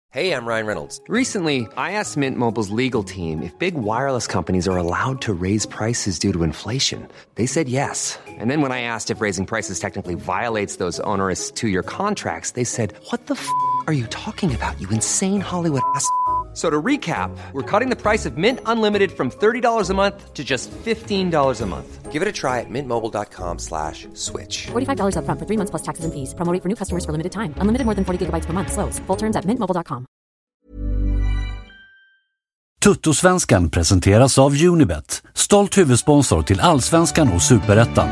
Hey, I'm Ryan Reynolds. Recently, I asked Mint Mobile's legal team if big wireless companies are allowed to raise prices due to inflation. They said yes. And then when I asked if raising prices technically violates those onerous two-year contracts, they said, "What the f*** are you talking about, you insane Hollywood ass?" So to recap, we're cutting the price of Mint Unlimited from $30 a month to just $15 a month. Give it a try at mintmobile.com/switch. $45 up front for 3 months plus taxes and fees. Promo rate for new customers for limited time. Unlimited more than 40 gigabytes per month. Slows full terms at mintmobile.com. Tuttosvenskan presenteras av Unibet, stolt huvudsponsor till Allsvenskan och Superettan.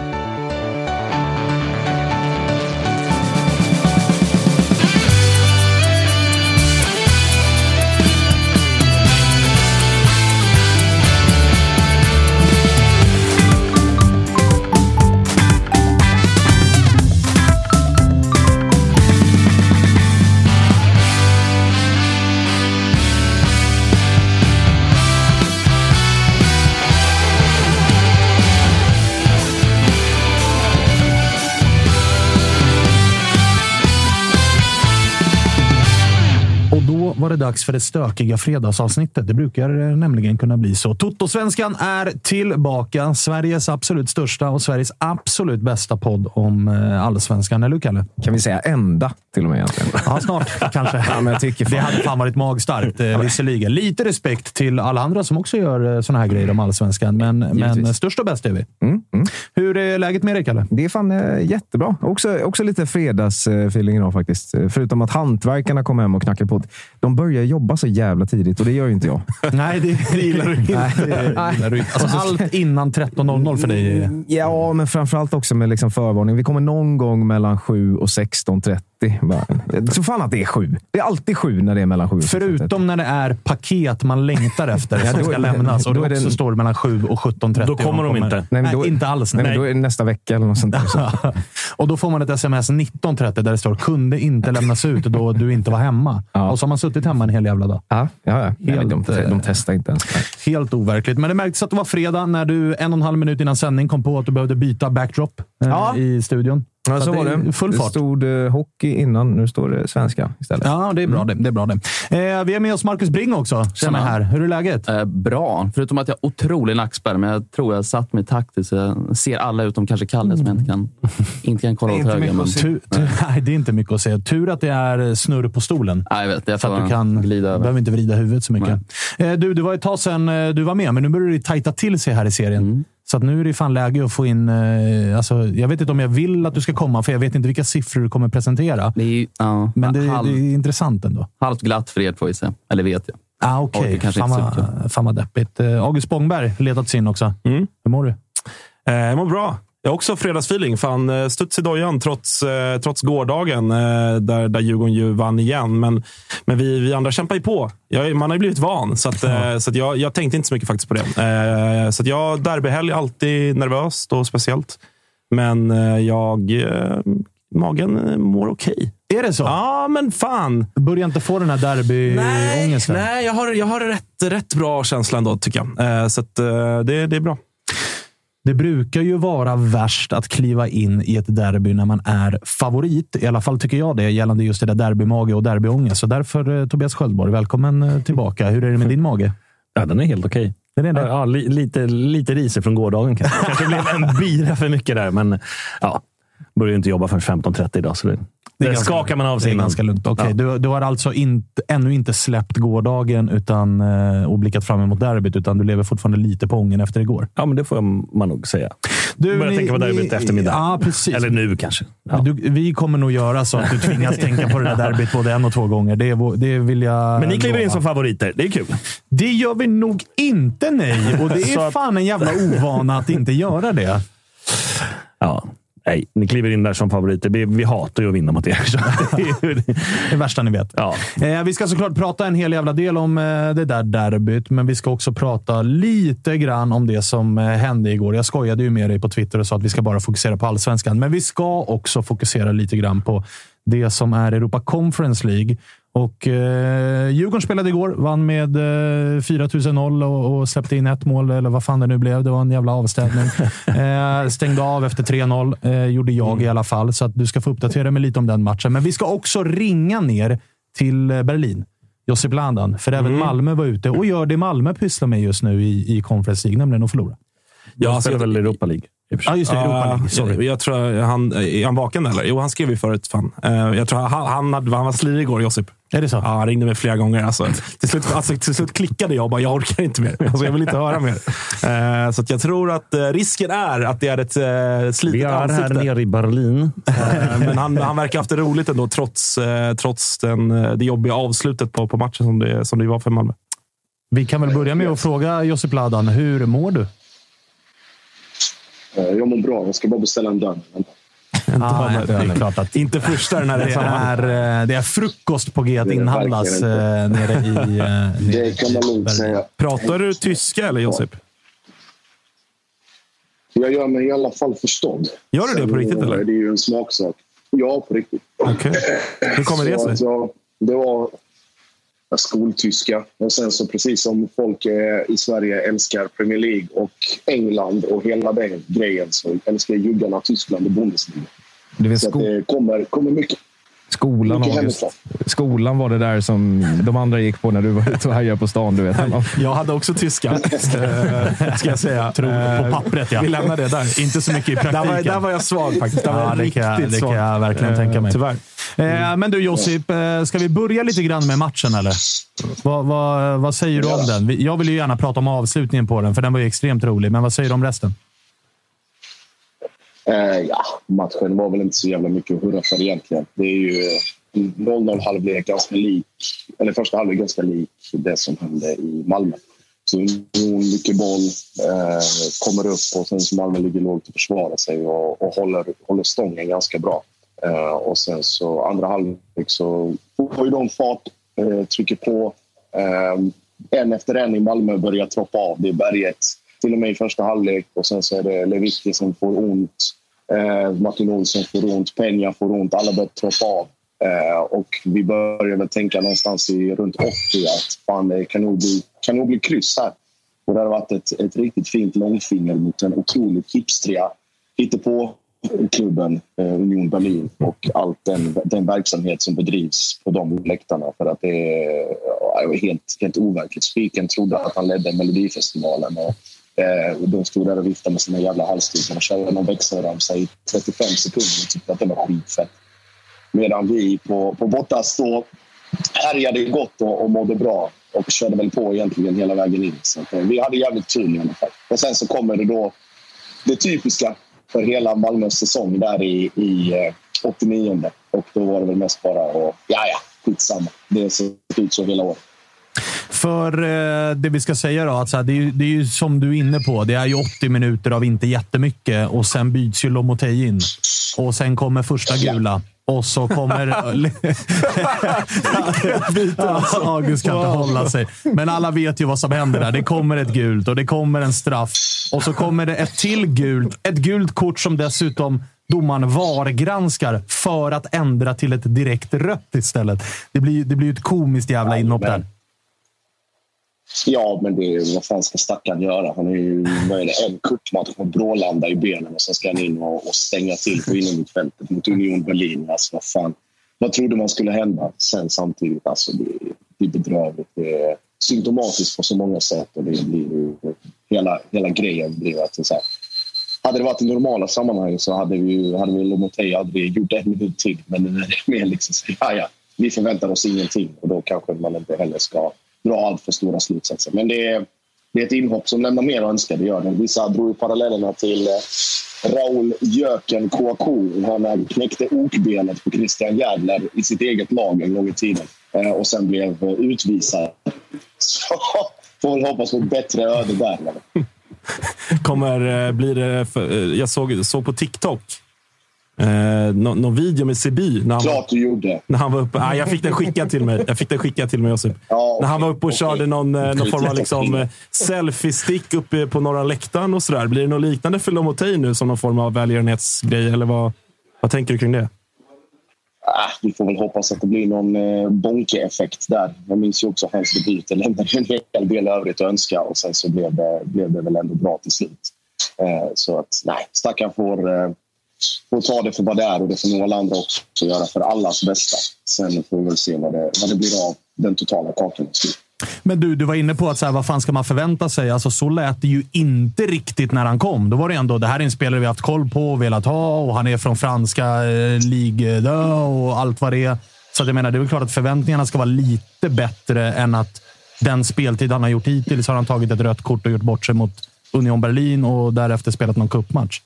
Var det dags för det stökiga fredagsavsnittet. Det brukar nämligen kunna bli så. Tuttosvenskan är tillbaka. Sveriges absolut största och Sveriges absolut bästa podd om allsvenskan. Eller Kalle? Kan vi säga ända till och med egentligen? Ja, snart kanske. Ja, men jag tycker det hade fan varit magstarkt. Visserligen. Lite respekt till alla andra som också gör såna här grejer om allsvenskan. Men störst och bäst är vi. Hur är läget med dig, Kalle? Det är fan jättebra. Också lite fredagsfeeling idag faktiskt. Förutom att hantverkarna kommer hem och knackar på. De börjar jobba så jävla tidigt och det gör ju inte jag. Nej, det gillar du inte. Alltså, allt innan 13.00 för dig? Ja, men framförallt också med liksom förvarning. Vi kommer någon gång mellan 7 och 16.30. Så fan att det är 7. Det är alltid 7 när det är mellan 7 och 16.30. Förutom när det är paket man längtar efter som ska lämnas och det också står mellan 7 och 17.30. Då kommer de inte. Nej, då, inte alls. Nej, men då är det nästa vecka eller något sånt där. Och då får man ett sms 19.30 där det står kunde inte lämnas ut då du inte var hemma. Ja. Och så har man suttit hemma en hel jävla dag. Ja. De testar inte ens. Helt overkligt. Men det märktes att det var fredag när du 1,5 minut innan sändning kom på att du behövde byta backdrop i studion. Ja, så var det. Full fart. Det stod hockey innan, nu står det svenska istället. Ja, det är bra det. Det är bra det. Vi är med oss Marcus Bring också, som är här. Hur är läget? Bra. Förutom att jag har otrolig nackspärr, men jag tror jag satt mig taktiskt. Jag ser alla utom kanske Kalle som jag inte kan kolla åt höger. Nej, det är inte mycket att säga. Tur att det är snurr på stolen. Nej, jag vet. Jag så att du kan behöver inte vrida huvudet så mycket. Du var ett tag sedan du var med, men nu börjar det tajta till sig här i serien. Så att nu är det fan läge att få in... alltså, jag vet inte om jag vill att du ska komma, för jag vet inte vilka siffror du kommer presentera. Men det är intressant ändå. Halvt glatt för er får vi se. Eller vet jag. Okej. Fan vad deppigt. August Spångberg letats in också. Hur mår du? Jag mår bra. Jag har också fredagsfeeling. Fan, studs i dojan trots gårdagen där Djurgården ju vann igen. Men vi andra kämpar ju på. Man har ju blivit van. Så att jag tänkte inte så mycket faktiskt på det. Så att jag derbyhelg alltid nervöst och speciellt. Men magen mår okej. Är det så? Ja, men fan. Börjar inte få den här derbyångesten? Nej, jag har rätt bra känsla ändå, tycker jag. Så att det är bra. Det brukar ju vara värst att kliva in i ett derby när man är favorit. I alla fall tycker jag det, gällande just det där derbymage och derbyångest. Så därför, Tobias Sköldborg, välkommen tillbaka. Hur är det med din mage? Ja, den är helt okej. Ja, lite riser från gårdagen kanske blev en bira för mycket där, men ja, börjar inte jobba förrän 15.30 idag, så det skakar man av sig innan. Ganska lugnt. Okay. Ja. Du har alltså ännu inte släppt gårdagen och blickat fram emot derbyt, utan du lever fortfarande lite på ången efter igår. Ja, men det får man nog säga. Börjar tänka på derbyt eftermiddag. Ja, precis. Eller nu kanske. Ja. Vi kommer nog göra så att du tvingas tänka på det där derbyt både 1 och 2 gånger. Det vill jag. Men ni kliver in som favoriter. Det är kul. Det gör vi nog inte, nej. Och det är fan en jävla ovana att inte göra det. Ja. Nej, ni kliver in där som favoriter. Vi hatar ju att vinna mot er. Det värsta ni vet. Ja. Vi ska såklart prata en hel jävla del om det där derbyt, men vi ska också prata lite grann om det som hände igår. Jag skojade ju med dig på Twitter och sa att vi ska bara fokusera på allsvenskan, men vi ska också fokusera lite grann på det som är Europa Conference League. Och Djurgården spelade igår, vann med 4-0 och släppte in 1 mål, eller vad fan det nu blev. Det var en jävla avstädning. Stängde av efter 3-0, gjorde jag i alla fall. Så att du ska få uppdatera mig lite om den matchen. Men vi ska också ringa ner till Berlin. Josip Ladan. För även Malmö var ute och gör det Malmö pysslar med just nu i Conference League, nämligen att förlora. Jag spelar väl Europa League. Ja, just det. Europa League. Sorry. Jag tror är han vaken eller? Jo, han skrev ju förut. Fan. Jag tror han var slirig igår, Josip. Är det så? Ja, han ringde mig flera gånger. Alltså. Till slut klickade jag och bara, jag orkar inte mer. Alltså, jag vill inte höra mer. Så att jag tror att risken är att det är ett slitet ansikte. Vi är här nere i Berlin. Men han verkar haft det roligt ändå, trots det jobbiga avslutet på matchen som det var för Malmö. Vi kan väl börja med att fråga Josip Ladan, hur mår du? Jag mår bra. Jag ska bara beställa en dörr. Det är klart att inte första den här det är frukost på G att inhandlas nere i det kan man lugnt säga. Pratar du tyska eller Josip? Jag gör mig i alla fall förstådd. Gör du det på riktigt eller? Det är ju en smaksak. Ja, på riktigt. Okej. Hur kommer det sig? Det var skoltyska. Och sen så precis som folk i Sverige älskar Premier League och England och hela den grejen, så älskar juggarna Tyskland och Bundesliga. Så att det kommer mycket. Skolan var det där som de andra gick på när du var ute och härjade på stan, du vet. Jag hade också tyska, ska jag säga. På pappret, ja. Vi lämnar det där. Inte så mycket i praktiken. Där var jag svag faktiskt. Det kan jag verkligen tänka mig. Tyvärr. Men du Josip, ska vi börja lite grann med matchen eller? Vad säger du om den? Jag vill ju gärna prata om avslutningen på den, för den var ju extremt rolig. Men vad säger du om resten? Matchen var väl inte så jävla mycket att hurra för egentligen. Det är ju 0-0 halvlek ganska lik, eller första halvlek ganska lik det som hände i Malmö. Så mycket boll kommer upp och sen så Malmö ligger lågt och försvarar sig och håller stången ganska bra. Och sen så andra halvlek så får ju de fart, trycker på. En efter en i Malmö börjar troppa av. Det är berget till och med i första halvlek och sen så är det Lewicki som får ont. Martin Olsson får ont, Peña får ont, alla börjar troppa av. Och vi börjar väl tänka någonstans runt 80 att fan, det kan nog bli kryss här. Och det har varit ett riktigt fint långfinger mot en otroligt hipstria på klubben Union Berlin och allt den verksamhet som bedrivs på de läktarna, för att det är helt overkligt. Spiken trodde att han ledde Melodifestivalen och de stod där och viftade med sina jävla halsdukar och körde någon växelramsa i 35 sekunder och tyckte att det var skitfett. Medan vi på bortastå härjade gott och mådde bra och körde väl på egentligen hela vägen in. Så vi hade jävligt tur i alla fall. Och sen så kommer det då det typiska för hela Malmös säsong där i 89. Och då var det väl mest bara skitsamma. Det ser ut så hela året. För det vi ska säga då, att det är ju som du är inne på, det är ju 80 minuter av inte jättemycket och sen byts ju Lomotey in. Och sen kommer första gula. Och så kommer... August kan inte hålla sig. Men alla vet ju vad som händer där. Det kommer ett gult och det kommer en straff. Och så kommer det ett till gult. Ett gult kort som dessutom domaren VAR-granskar för att ändra till ett direkt rött istället. Det blir ju ett komiskt jävla inhopp där. Ja, men vad fan ska stackaren göra? Han är ju en kuppmatch på Brålanda i benen och sen ska han in och stänga till på inomhusfältet mot Union Berlin. Alltså, vad trodde man skulle hända sen samtidigt? Alltså, det är bedrövligt. Det är symptomatiskt på så många sätt och det blir hela grejen blir att så här, hade det varit i normala sammanhang så hade vi Lomotey aldrig gjort en minut till, men det är mer liksom så, vi förväntar oss ingenting och då kanske man inte heller ska dra allt för stora slutsatser. Men det är ett inhopp som lämnar mer att önska, det gör det. Vissa drog parallellerna till Raul Jöken Kouakou. Han knäckte okbenet på Christian Järdler i sitt eget lag en gång i tiden. Och sen blev utvisad. Så får vi hoppas på ett bättre öde där. Blir det... Jag såg på TikTok någon video med Sebi klart du gjorde. När han var uppe. Jag fick den skickad till mig. Josip. När han var uppe och körde någon form av liksom selfie-stick uppe på norra läktaren och sådär. Blir det något liknande för Lomotey nu som någon form av välgörenhetsgrej? Eller vad tänker du kring det? Vi får väl hoppas att det blir någon bonke-effekt där. Jag minns ju också hans debut. Det lämnade en hel del övrigt att önska och sen så blev det väl ändå bra till slut. Så att stackaren får ta det för vad det är och det får nog alla andra också göra för allas bästa. Sen får vi väl se vad det blir av den totala kakan. Men du var inne på att så här, vad fan ska man förvänta sig? Alltså, så lät det ju inte riktigt när han kom. Då var det ändå, det här är en spelare vi haft koll på och velat ha, och han är från franska Ligue och allt vad det är. Så att jag menar, det är väl klart att förväntningarna ska vara lite bättre än att den speltid han har gjort hittills har han tagit ett rött kort och gjort bort sig mot Union Berlin och därefter spelat någon cupmatch.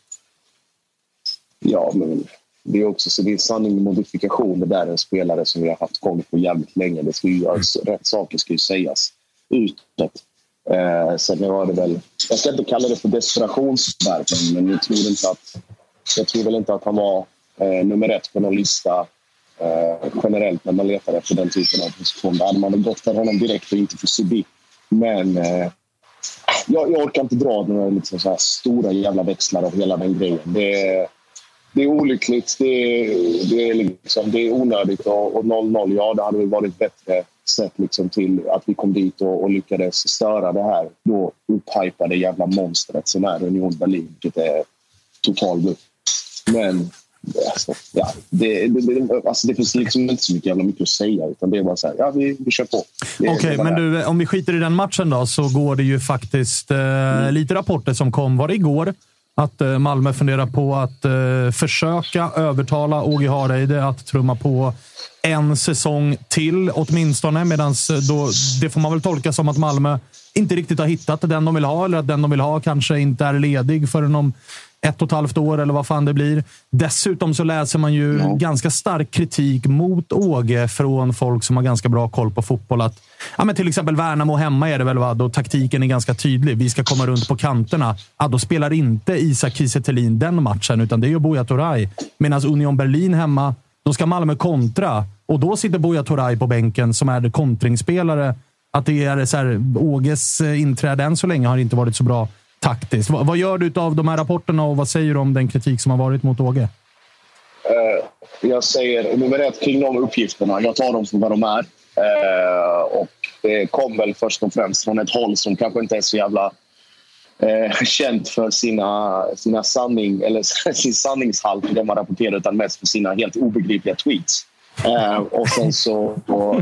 Ja, men det är också så det är sanning med modifikation. Det där är en spelare som vi har haft koll på jävligt länge. Det ska ju göras, rätt saker ska ju sägas utåt. Sen var det väl, jag ska inte kalla det för desperationsvärvning, men jag tror väl inte att han var nummer 1 på någon lista generellt när man letar efter den typen av position. Där hade man gått för honom direkt och inte för Subi. Men jag orkar inte dra några liksom så här stora jävla växlar av hela den grejen. Det är olyckligt, det är onödigt och 0-0, ja, det hade väl varit bättre sett liksom till att vi kom dit och lyckades störa det här då upphypade jävla monstret som är Union Berlin, vilket är total bluff. Men alltså, ja, det finns liksom inte så mycket att säga, utan det är bara så här, ja, vi kör på. Okej, men du, om vi skiter i den matchen då, så går det ju faktiskt lite rapporter som kom, var det igår, att Malmö funderar på att försöka övertala Åge Hareide att trumma på en säsong till åtminstone, medan då, det får man väl tolka som att Malmö inte riktigt har hittat den de vill ha, eller att den de vill ha kanske inte är ledig förrän om 1,5 år eller vad fan det blir. Dessutom så läser man ju ganska stark kritik mot Åge från folk som har ganska bra koll på fotboll. Att, ja, men till exempel Värnamo hemma är det väl, va? Då taktiken är ganska tydlig. Vi ska komma runt på kanterna. Ja, då spelar inte Isak Kiese Thelin den matchen, utan det är ju Buya Turay. Medan Union Berlin hemma, då ska Malmö kontra. Och då sitter Buya Turay på bänken som är kontringsspelare. Att det är så här, Åges inträde än så länge har inte varit så bra taktiskt. Vad gör du av de här rapporterna och vad säger du om den kritik som har varit mot Åge? Jag säger nummer 1 kring de uppgifterna. Jag tar dem för vad de är. Och det kom väl först och främst från ett håll som kanske inte är så jävla känt för sina sanning eller sin sanningshalt i det man rapporterar, utan mest för sina helt obegripliga tweets. Och sen så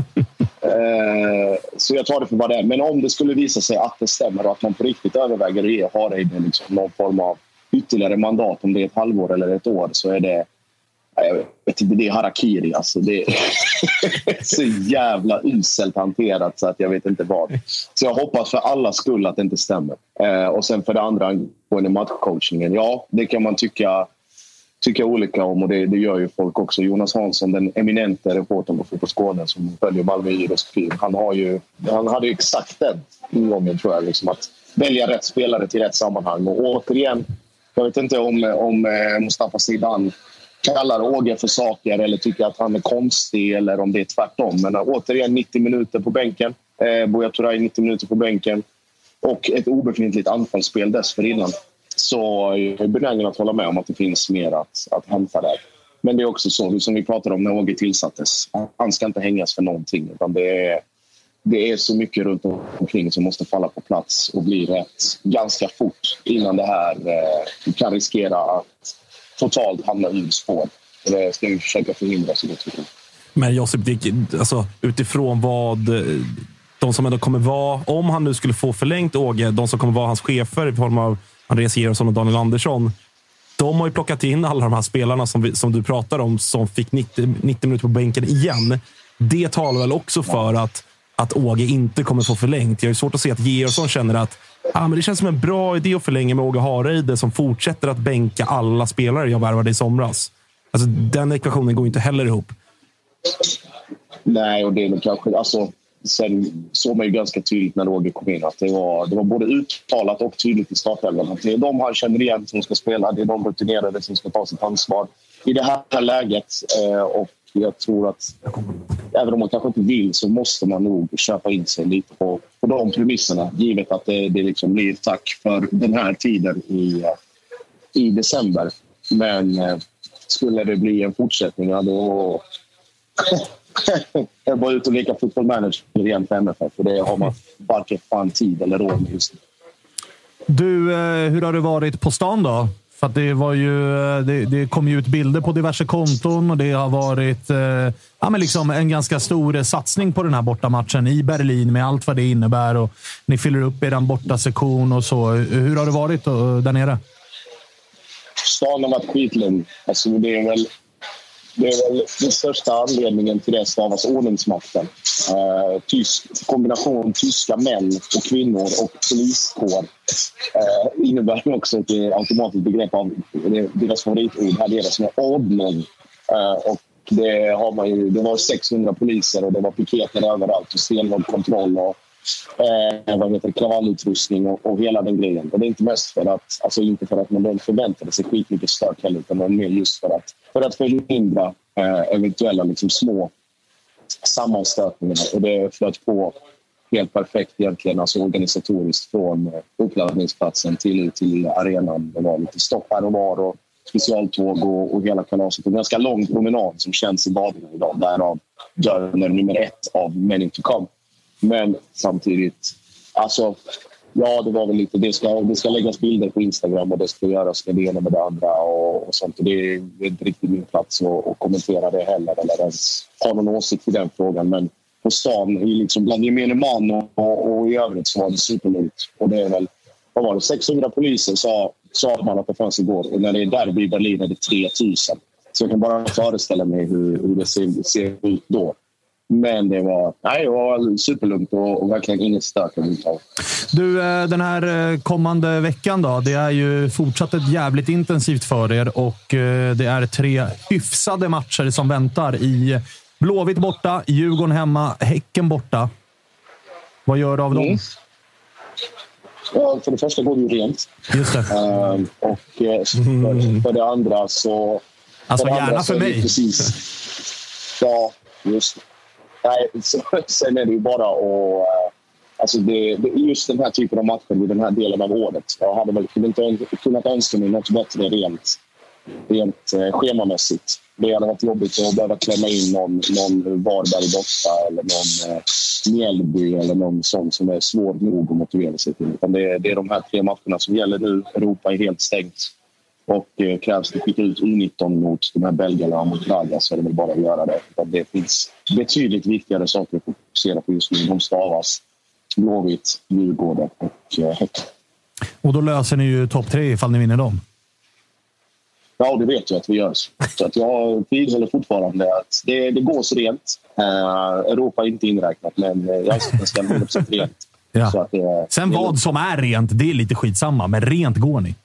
jag tar det för vad det är. Men om det skulle visa sig att det stämmer och att man på riktigt överväger att ge Hareide liksom någon form av ytterligare mandat, om det är 1 halvår eller 1 år, så är det, jag vet inte, det är harakiri alltså. Det är så jävla uselt hanterat så att jag vet inte vad. Så jag hoppas för alla skull att det inte stämmer. Och sen för det andra, på matchcoachingen, ja, det kan man tycka olika om, och det gör ju folk också. Jonas Hansson, den eminente reportern på Fotboll Skåne som följer Malmö i Idrottsfyr, han hade ju exakt den ingången, tror jag, liksom, att välja rätt spelare till rätt sammanhang. Och återigen, jag vet inte om Mustafa Zidane kallar Åge för saker eller tycker att han är konstig, eller om det är tvärtom. Men återigen 90 minuter på bänken, Buya Turay 90 minuter på bänken och ett obefintligt anfallsspel dessförinnan. Så jag är benägen att hålla med om att det finns mer att hämta där. Men det är också så, som vi pratade om när Åge tillsattes. Han ska inte hängas för någonting. Utan det är så mycket runt omkring som måste falla på plats och bli rätt ganska fort innan det här kan riskera att totalt hamna ur spår. Och det ska vi försöka förhindra så gott vi kan. Men Josip, alltså, utifrån vad de som ändå kommer vara, om han nu skulle få förlängt Åge, de som kommer vara hans chefer i form av Andreas Georgsson och Daniel Andersson, de har ju plockat in alla de här spelarna som du pratar om, som fick 90 minuter på bänken igen. Det talar väl också för att Åge inte kommer få förlängt. Jag är svårt att se att Georgsson känner att men det känns som en bra idé att förlänga med Åge Hareide som fortsätter att bänka alla spelare jag värvade i somras. Alltså, den ekvationen går inte heller ihop. Nej, och det är nog kanske... Alltså, sen såg man ju ganska tydligt när Åge kom in att det var både uttalat och tydligt i startelvan att det är de han känner igen som ska spela. Det är de rutinerade som ska ta sitt ansvar i det här läget. Och jag tror att även om man kanske inte vill, så måste man nog köpa in sig lite på de premisserna, givet att det liksom blir tack för den här tiden i december. Men skulle det bli en fortsättning, då jag bara ut och leka Football Manager igen för MFF, för det har man varken fan tid eller råd med just nu. Du, hur har det varit på stan då? För att det var ju, det kom ju ut bilder på diverse konton och det har varit men liksom en ganska stor satsning på den här bortamatchen i Berlin med allt vad det innebär. Och ni fyller upp er bortasektion och så. Hur har det varit där nere? Stan har varit skitlugn. Alltså det är väl den största anledningen till det stavas ordningsmakten. Kombination tyska män och kvinnor och poliskår innebär också ett automatiskt begrepp av deras favoritord här nere som är ordning. Och det har man ju, det var 600 poliser och det var piketer överallt och stenhård kontroll och kravallutrustning och hela den grejen. Och det är inte mest för att, alltså inte för att man förväntade sig skitmycket stök heller, utan mer just för att förhindra eventuella liksom små sammanstötningar. Och det flöt på helt perfekt egentligen, alltså organisatoriskt från uppladdningsplatsen till arenan. Det var lite stopp här och var och specialtåg och hela kalaset. En ganska lång promenad som känns i baden idag. Därav dörren nummer 1 av Many to Come. Men samtidigt, alltså, ja, det var väl lite, det ska läggas bilder på Instagram och det ska göras med det ena med det andra och sånt. Och det är inte riktigt min plats att kommentera det heller eller ens ha någon åsikt i den frågan. Men på stan, liksom bland gemene man och i övrigt så var det superlugnt. Och det är väl, vad var det, 600 poliser sa man att det fanns igår. Och när det är derby i Berlin är det 3000. Så jag kan bara föreställa mig hur det ser ut då. Men det var superlugnt och verkligen inget stök överhuvudtaget. Du, den här kommande veckan då, det är ju fortsatt ett jävligt intensivt för er och det är 3 hyfsade matcher som väntar i Blåvitt borta, Djurgården hemma, Häcken borta. Vad gör du av dem? Ja, för det första går det ju rent. Just det. Och för det andra så... Alltså gärna för mig. Precis. Ja, just det. Nej, sen är det ju bara att... Alltså det just den här typen av matcher i den här delen av året. Jag hade väl inte kunnat önska mig något bättre rent schemamässigt. Det hade varit jobbigt att behöva klämma in någon Varberg borta eller någon Mjällby eller någon sån som är svår nog att motivera sig till. Utan det är de här 3 matcherna som gäller nu. Europa är helt stängt. Och krävs det skicka ut U19 mot de här belgarna och mot Braga så är det väl bara att göra det. Det finns betydligt viktigare saker att fokusera på just nu. De stavas Blåvitt, Djurgården och Häcken. Och då löser ni ju topp 3 ifall ni vinner dem. Ja, det vet jag att vi gör. Så att jag vidhåller fortfarande att det går så rent. Europa är inte inräknat, men jag ska 100% rent. Ja. Så att sen vad som är rent, det är lite skitsamma. Men rent går ni.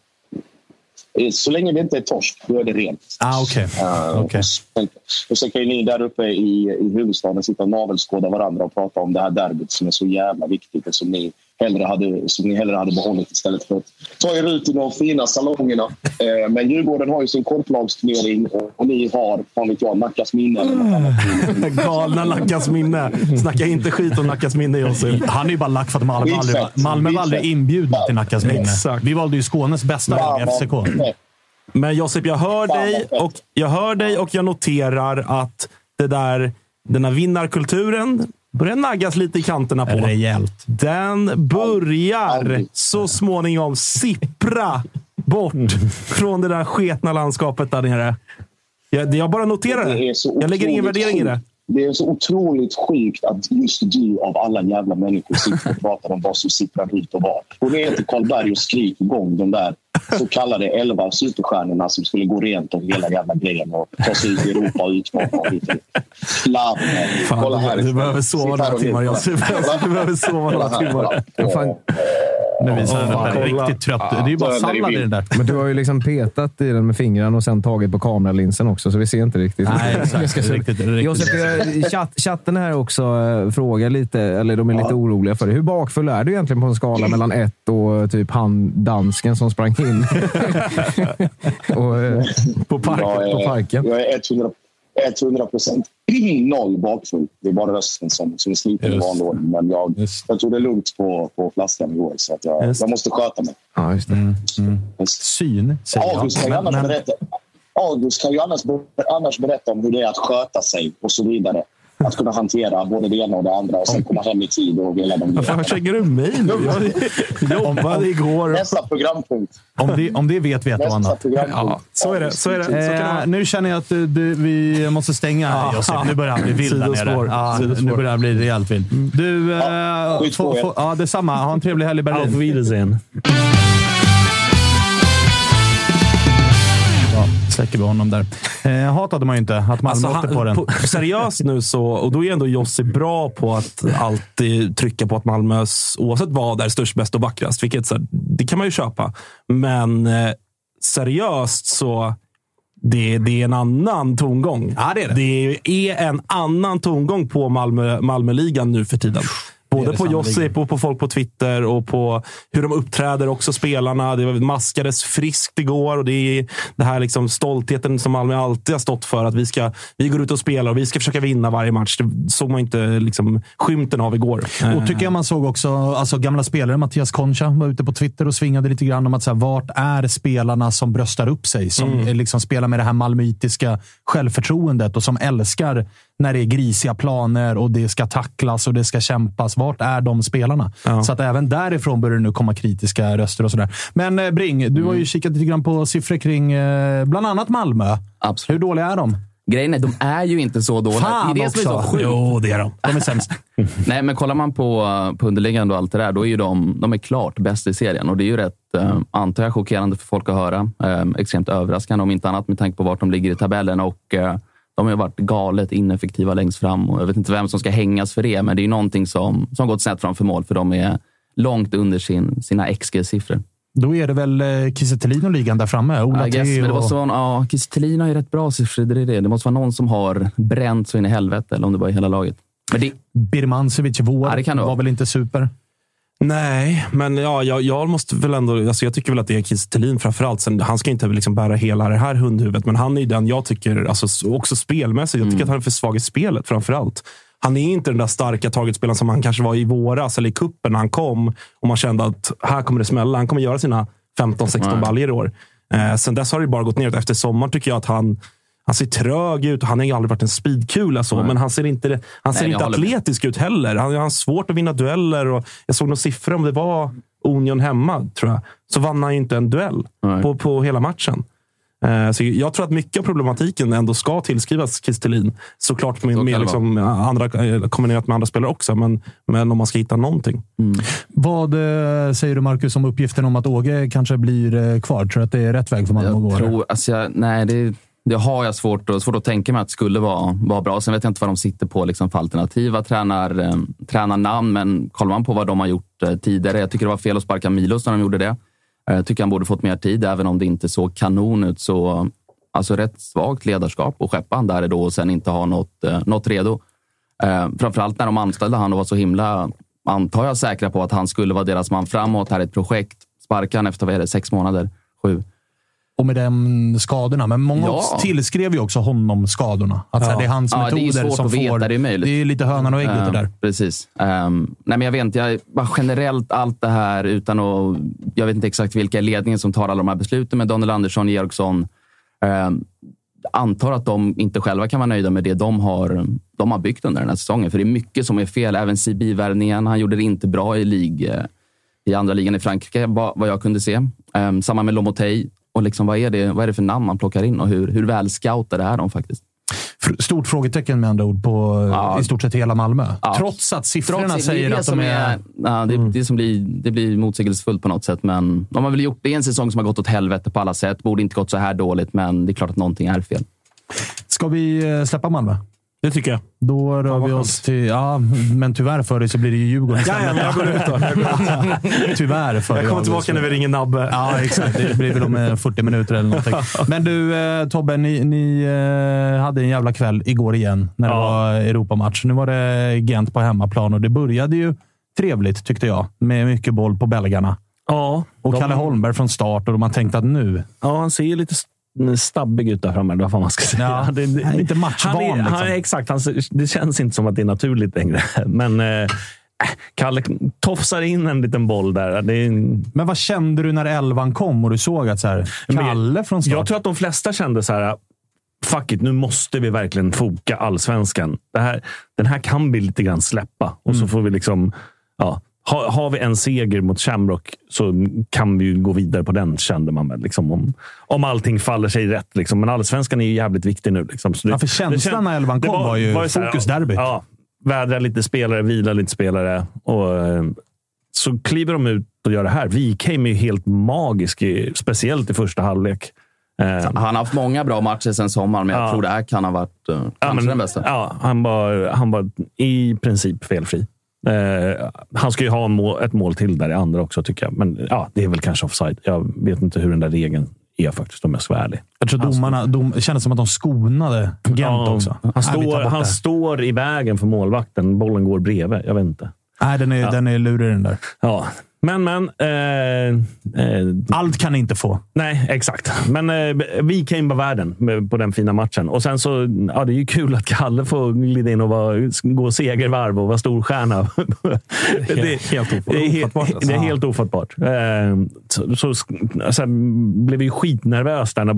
Så länge det inte är torsk, då är det rent. Okej. Och sen kan ju ni där uppe i huvudstaden sitta och navelskåda varandra och prata om det här derbyt som är så jävla viktigt och som ni hellre hade behållit istället för att ta er ut i de fina salongerna. Men Djurgården har ju sin korplagsturnering och ni har, fan vet jag, Nackas minne. Galna Nackas minne. Snacka inte skit om Nackas minne, Josef. Han är ju bara lack för att Malmö var aldrig inbjudna till Nackas minne. Exakt. Vi valde ju Skånes bästa lag, FCK. Men Josef, jag hör dig och jag noterar att den här vinnarkulturen börjar naggas lite i kanterna på. Rejält. Den börjar så småningom sippra bort från det där sketna landskapet där nere. Jag bara noterar det. Jag lägger ingen värdering i det. Det är så otroligt sjukt att just du av alla jävla människor sitter och pratar om vad som sipprar ut och var. Och det är till Karlberg och skrik igång de där så kallade 11 superstjärnorna som skulle gå rent om hela jävla grejen och ta sig ut i Europa och utmana. Kolla här. Du behöver sova några timmar, Josef. Du behöver sova några timmar. Nu visar den där riktigt trött. Det är ju bara sallad i den där. Men du har ju liksom petat i den med fingrarna och sen tagit på kameralinsen också, så vi ser inte riktigt. Nej, exakt. Riktigt. Josef, chatten här också frågar lite, eller de är lite oroliga för det. Hur bakfull är du egentligen på en skala mellan 1 och typ dansken som sprang in och, på parken? Jag är 100% 0 bakfull. Det är bara rösten som är sliten i vanlig ordning. Men jag tror det är lugnt på flaskan igår. Så att jag måste sköta mig. Ja, just det. Syn, säger August kan ju annars berätta om hur det är att sköta sig och så vidare. att kunna hantera både det ena och det andra och sen komma hem i tid och vilja dem. Varför skänger du mig nu? Jag jobbade igår. Nästa programpunkt. Om det vet du, Anna. Ja, så är det. Så kan det nu känner jag att vi måste stänga. Josef. Nu börjar han bli vild där nere. Nu börjar han bli rejält vild. Du, detsamma. Ha en trevlig helg i Berlin. Auf Wiedersehen. Släcker vi honom där. Hatade man ju inte att Malmö åkte på den. Seriöst nu så, och då är ändå Jossi bra på att alltid trycka på att Malmös, oavsett vad, är störst, bäst och vackrast. Vilket, så, det kan man ju köpa. Men seriöst så det är en annan tongång. Ja, det är det. Det är en annan tongång på Malmöligan nu för tiden. Både på Josip och på folk på Twitter och på hur de uppträder också, spelarna. Det maskades friskt igår och det är det här liksom stoltheten som Malmö alltid har stått för, att vi går ut och spelar och vi ska försöka vinna varje match. Det såg man inte liksom skymten av igår. Och tycker jag man såg också alltså, gamla spelare, Mattias Concha var ute på Twitter och svingade lite grann om att så här, vart är spelarna som bröstar upp sig, som liksom spelar med det här malmöitiska självförtroendet och som älskar när det är grisiga planer och det ska tacklas och det ska kämpas. Vart är de spelarna? Ja. Så att även därifrån börjar det nu komma kritiska röster och sådär. Men Bring, du har ju kikat lite grann på siffror kring bland annat Malmö. Absolut. Hur dåliga är de? Grejen är, de är ju inte så dåliga. Fan det är det som är så sjukt. Jo, det är de. De är sämst. Nej, men kollar man på underliggande och allt det där, då är ju de är klart bäst i serien. Och det är ju rätt, antar jag, chockerande för folk att höra. Extremt överraskande om inte annat med tanke på vart de ligger i tabellen. Och de har ju varit galet ineffektiva längst fram. Och jag vet inte vem som ska hängas för det, men det är ju någonting som gått snett framför mål. För de är långt under sina XG-siffror. Då är det väl Kiese Thelin och ligan där framme. Men det var så, Kiese Thelin har ju rätt bra siffror. Det måste vara någon som har bränt så in i helvete. Eller om det var i hela laget. Men det... Birmancevic var väl inte super? Nej, men jag måste väl ändå, alltså jag tycker väl att det är Kiese Thelin framförallt. Sen, han ska inte liksom bära hela det här hundhuvudet, men han är ju den jag tycker, alltså också spelmässigt, jag tycker att han är för svag i spelet framförallt. Han är inte den där starka targetspelaren som han kanske var i våras eller i kuppen när han kom och man kände att här kommer det smälla. Han kommer göra sina 15-16 baljor i år. Sen dess har det bara gått ner. Efter sommaren tycker jag att han ser trög ut och han har ju aldrig varit en speedkula så, men han ser inte atletisk ut heller. Han har svårt att vinna dueller och jag såg några siffror om det var Union hemma, tror jag. Så vann han ju inte en duell på hela matchen. Så jag tror att mycket av problematiken ändå ska tillskrivas Kiese Thelin. Såklart med liksom andra, kombinerat med andra spelare också, men om man ska hitta någonting. Vad säger du, Marcus, om uppgiften om att Åge kanske blir kvar? Tror du att det är rätt väg för man att gå? Det har jag svårt att tänka mig att det skulle vara bra. Sen vet jag inte vad de sitter på liksom för alternativa tränarnamn, men kollar man på vad de har gjort tidigare. Jag tycker det var fel att sparka Milos när de gjorde det. Jag tycker han borde fått mer tid, även om det inte såg kanon ut. Så alltså rätt svagt ledarskap och skeppa han där då och sen inte ha något redo. Framförallt när de anställde han och var så himla, antar jag, säkra på att han skulle vara deras man framåt. Här är ett projekt. Sparka han efter 6 månader, 7. Och med de skadorna. Men många tillskrev ju också honom skadorna. Att det är hans metoder som får... Det är lite hönan och ägget det där. Precis. Nej, men jag vet inte. Generellt allt det här utan att... Jag vet inte exakt vilka ledningen som tar alla de här besluten. Men Daniel Andersson, Georgsson... antar att de inte själva kan vara nöjda med det de har byggt under den här säsongen. För det är mycket som är fel. Även CB-värvningen. Han gjorde det inte bra i andra ligan i Frankrike, vad jag kunde se. Samma med Lomotey. Och liksom, vad är det för namn man plockar in och hur väl scoutade är de faktiskt? Stort frågetecken med andra ord på i stort sett hela Malmö. Ja. Trots att siffrorna säger att de är... Det blir motsägelsefullt på något sätt. Men de har väl gjort det en säsong som har gått åt helvete på alla sätt. Borde inte gått så här dåligt, men det är klart att någonting är fel. Ska vi släppa Malmö? Det tycker jag. Då rör vi oss till... Ja, men tyvärr för dig så blir det ju Djurgården. Jag går ut då. Tyvärr för jag kommer tillbaka när vi ringer Nabbe. Ja, exakt. Det blir väl om 40 minuter eller någonting. Men du, Tobbe, ni hade en jävla kväll igår igen när det var Europamatch. Nu var det Gent på hemmaplan och det började ju trevligt, tyckte jag. Med mycket boll på belgarna. Ja. Och Kalle Holmberg från start och man tänkte att nu... Ja, han ser ju lite stabbig ut där framme, vad fan man ska säga. Ja, det är inte matchvan. Han är exakt. Det känns inte som att det är naturligt längre. Men Kalle tofsar in en liten boll där. Men vad kände du när 11 kom och du såg att så här, Kalle från start? Jag tror att de flesta kände så här, fuck it, nu måste vi verkligen foka allsvenskan. Den här kan vi lite grann släppa. Och så får vi liksom... Ja, har vi en seger mot Shamrock så kan vi ju gå vidare på den, kände man väl. Liksom, om allting faller sig rätt. Liksom. Men allsvenskan är ju jävligt viktig nu. Liksom. Så för känslan när 11 kom var ju fokusderbyt. Ja, vädra lite spelare, vila lite spelare. Och så kliver de ut och gör det här. Wikheim är helt magisk, speciellt i första halvlek. Han har haft många bra matcher sen sommaren, men jag tror det här kan ha varit kanske den bästa. Ja, han var i princip felfri. Han ska ju ha ett mål till där i andra också, tycker jag. Men ja, det är väl kanske offside. Jag vet inte hur den där regeln är faktiskt, om jag ska vara ärlig. Jag tror domarna kändes som att de skonade Gent också. Han står i vägen för målvakten. Bollen går bredvid. Jag vet inte. Nej, den är lurig den där. Ja. Men allt kan inte få. Nej, exakt. Men vi came på världen på den fina matchen. Och sen så, ja, det är ju kul att Kalle får glida in och gå segervarv och vara storstjärna. Det är helt ofattbart. Sen blev vi skitnervös där när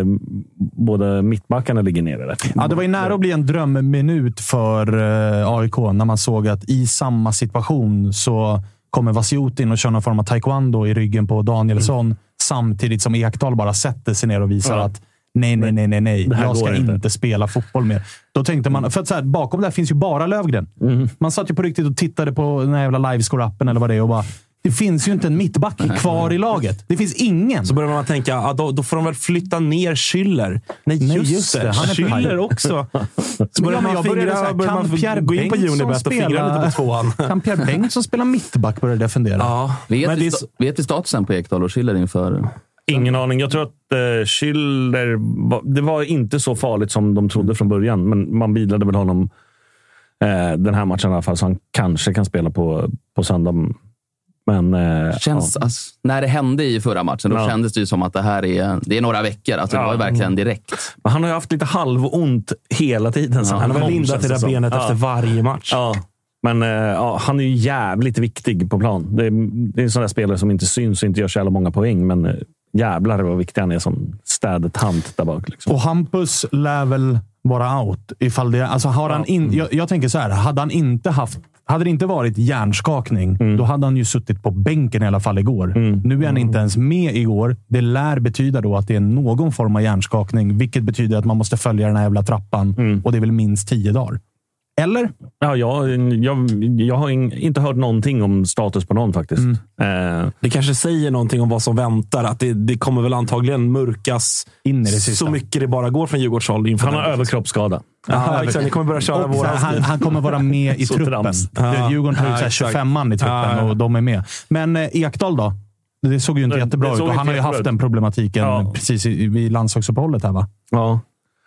både mittbackarna ligger nere. Ja, det var ju nära att bli en drömminut för AIK när man såg att i samma situation så kommer Vasiut in och kör någon form av taekwondo i ryggen på Danielsson samtidigt som Ekdal bara sätter sig ner och visar att nej. Jag ska inte spela fotboll mer. Då tänkte man, för att så här, bakom där finns ju bara Lövgren. Man satt ju på riktigt och tittade på den här jävla livescore-appen eller vad det är och bara, det finns ju inte en mittback kvar i laget. Det finns ingen. Så börjar man tänka, då får de väl flytta ner Schüller. Nej, just det. Han är Schüller också. Så börjar man gå in på Unibet och fingra lite på tvåan. Kan Pierre Bengtsson spela mittback, började jag fundera. Ja. Vet vi statusen på Ekdal och Schüller inför? Ingen aning. Jag tror att Schüller det var inte så farligt som de trodde från början. Men man bilade väl honom den här matchen i alla fall, så han kanske kan spela på söndag. Men, när det hände i förra matchen, då kändes det ju som att det är några veckor. Alltså, det var ju verkligen direkt. Men han har ju haft lite halvont hela tiden. Han har väl lindat det där benet efter varje match. Ja. Men han är ju jävligt viktig på plan. Det är en sån där spelare som inte syns och inte gör så jävla många poäng. Men jävlar vad viktig han är som städetant där bak. Liksom. Och Hampus lär väl vara out. Ifall det, alltså har han jag tänker så här, hade det inte varit hjärnskakning, då hade han ju suttit på bänken i alla fall igår. Nu är han inte ens med igår. Det lär betyda då att det är någon form av hjärnskakning, vilket betyder att man måste följa den här jävla trappan. Och det är väl minst 10 dagar. Eller? Ja, jag har inte hört någonting om status på någon faktiskt. Det kanske säger någonting om vad som väntar. Att det kommer väl antagligen mörkas in i det sista. Så mycket det bara går från Djurgårdshåll. Han har överkroppsskada. Ja, exakt. Ni kommer börja köra våra. Han kommer vara med i truppen. Djurgården tar ut 25 man i truppen och de är med. Men Ekdal då? Det såg ju inte jättebra ut. Och han har ju haft den problematiken precis vid landslagsuppehållet här, va? Ja.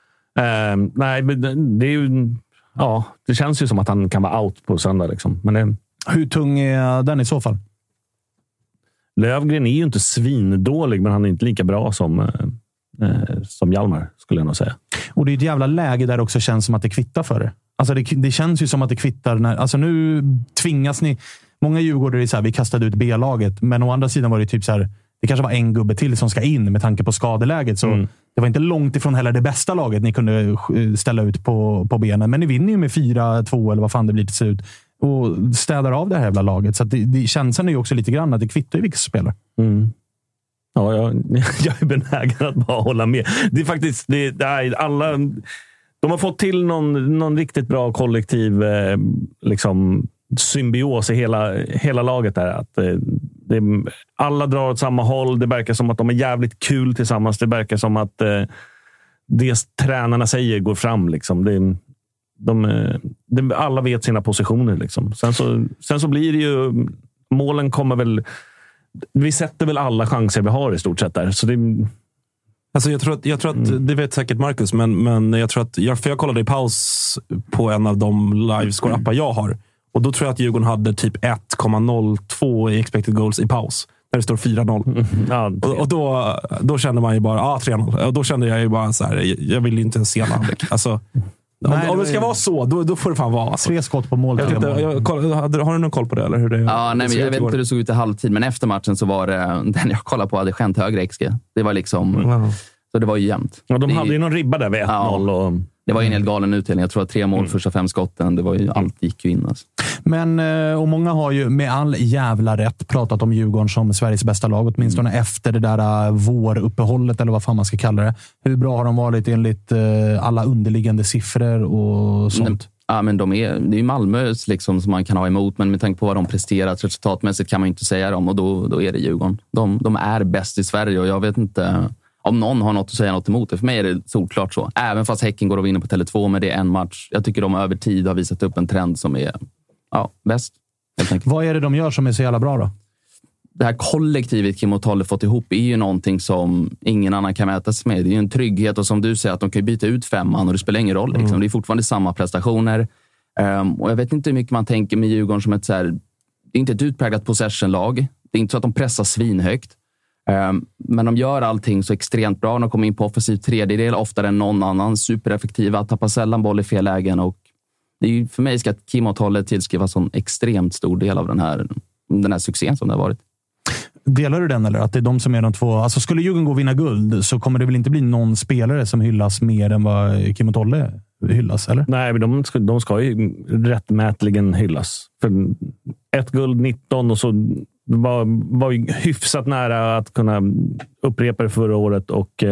Nej, men det är ju... Ja, det känns ju som att han kan vara out på söndag. Liksom. Men hur tung är den i så fall? Lövgren är ju inte svindålig, men han är inte lika bra som Hjalmar, skulle jag nog säga. Och det är ett jävla läge där det också känns som att det kvittar för det. Alltså det känns ju som att det kvittar när... Alltså nu tvingas ni... Många Djurgårdare är så här, vi kastade ut B-laget, men å andra sidan var det typ så här, det kanske var en gubbe till som ska in med tanke på skadeläget, så det var inte långt ifrån heller det bästa laget ni kunde ställa ut på benen. Men ni vinner ju med 4-2 eller vad fan det blir till slut och städar av det här jävla laget. Så att det känslan är ju också lite grann att det kvittar ju vilka som spelar. Ja, jag är benägen att bara hålla med. Det är faktiskt alla... De har fått till någon riktigt bra kollektiv liksom symbios i hela laget där. Att alla drar åt samma håll. Det verkar som att de är jävligt kul tillsammans. Det verkar som att det tränarna säger går fram. Liksom. Alla vet sina positioner. Liksom. Sen så blir det ju... Målen kommer väl... Vi sätter väl alla chanser vi har i stort sett där. Så det... Alltså jag tror att det vet säkert Marcus, men jag tror att för jag kollade i paus på en av de livescore-appar jag har. Och då tror jag att Djurgården hade typ 1,02 i expected goals i paus. Där det står 4-0. Och då kände man ju bara 3-0. Och då kände jag ju bara så här, jag vill inte ens se en halvlek. Alltså, om det ska vara så, då får det fan vara. Alltså. 3 skott på mål. Har du någon koll på det? Eller hur det nej, men jag vet inte hur det såg ut i halvtid. Men efter matchen så var det, den jag kollade på hade skänt högre XG. Det var liksom... Så det var ju jämnt. Ja, de hade ju någon ribba där vid 1-0. Ja. Och... Det var ju en helt galen utdelning. Jag tror att 3 mål första 5 skotten. Det var ju, allt gick ju in. Alltså. Men, och många har ju med all jävla rätt pratat om Djurgården som Sveriges bästa lag. Åtminstone efter det där våruppehållet, eller vad fan man ska kalla det. Hur bra har de varit enligt alla underliggande siffror och sånt? Ja, men det är ju Malmö liksom, som man kan ha emot. Men med tanke på vad de presterat resultatmässigt kan man ju inte säga dem. Och då är det Djurgården. De är bäst i Sverige och jag vet inte... Om någon har något att säga något emot det. För mig är det solklart så. Även fast Häcken går och vinner på Tele2 med det en match. Jag tycker de över tid har visat upp en trend som är bäst. Vad är det de gör som är så jävla bra då? Det här kollektivet Kim och Tolle fått ihop är ju någonting som ingen annan kan mäta sig med. Det är ju en trygghet och som du säger att de kan byta ut 5 man och det spelar ingen roll. Liksom. Det är fortfarande samma prestationer. Och jag vet inte hur mycket man tänker med Djurgården som ett så här... Det är inte ett utpräglat possession-lag. Det är inte så att de pressar svinhögt. Men de gör allting så extremt bra. De kommer in på offensiv tredjedel oftare än någon annan. Supereffektiva, tappar sällan boll i fel lägen. Och det är ju, för mig ska Kim och Tolle tillskriva en extremt stor del av den här succén som det har varit. Delar du den eller? Att det är de som är de två... Alltså skulle Djurgården gå och vinna guld så kommer det väl inte bli någon spelare som hyllas mer än vad Kim och Tolle hyllas, eller? Nej, men de ska ju rättmätligen hyllas. För 1 guld, 19 och så var ju hyfsat nära att kunna upprepa det förra året och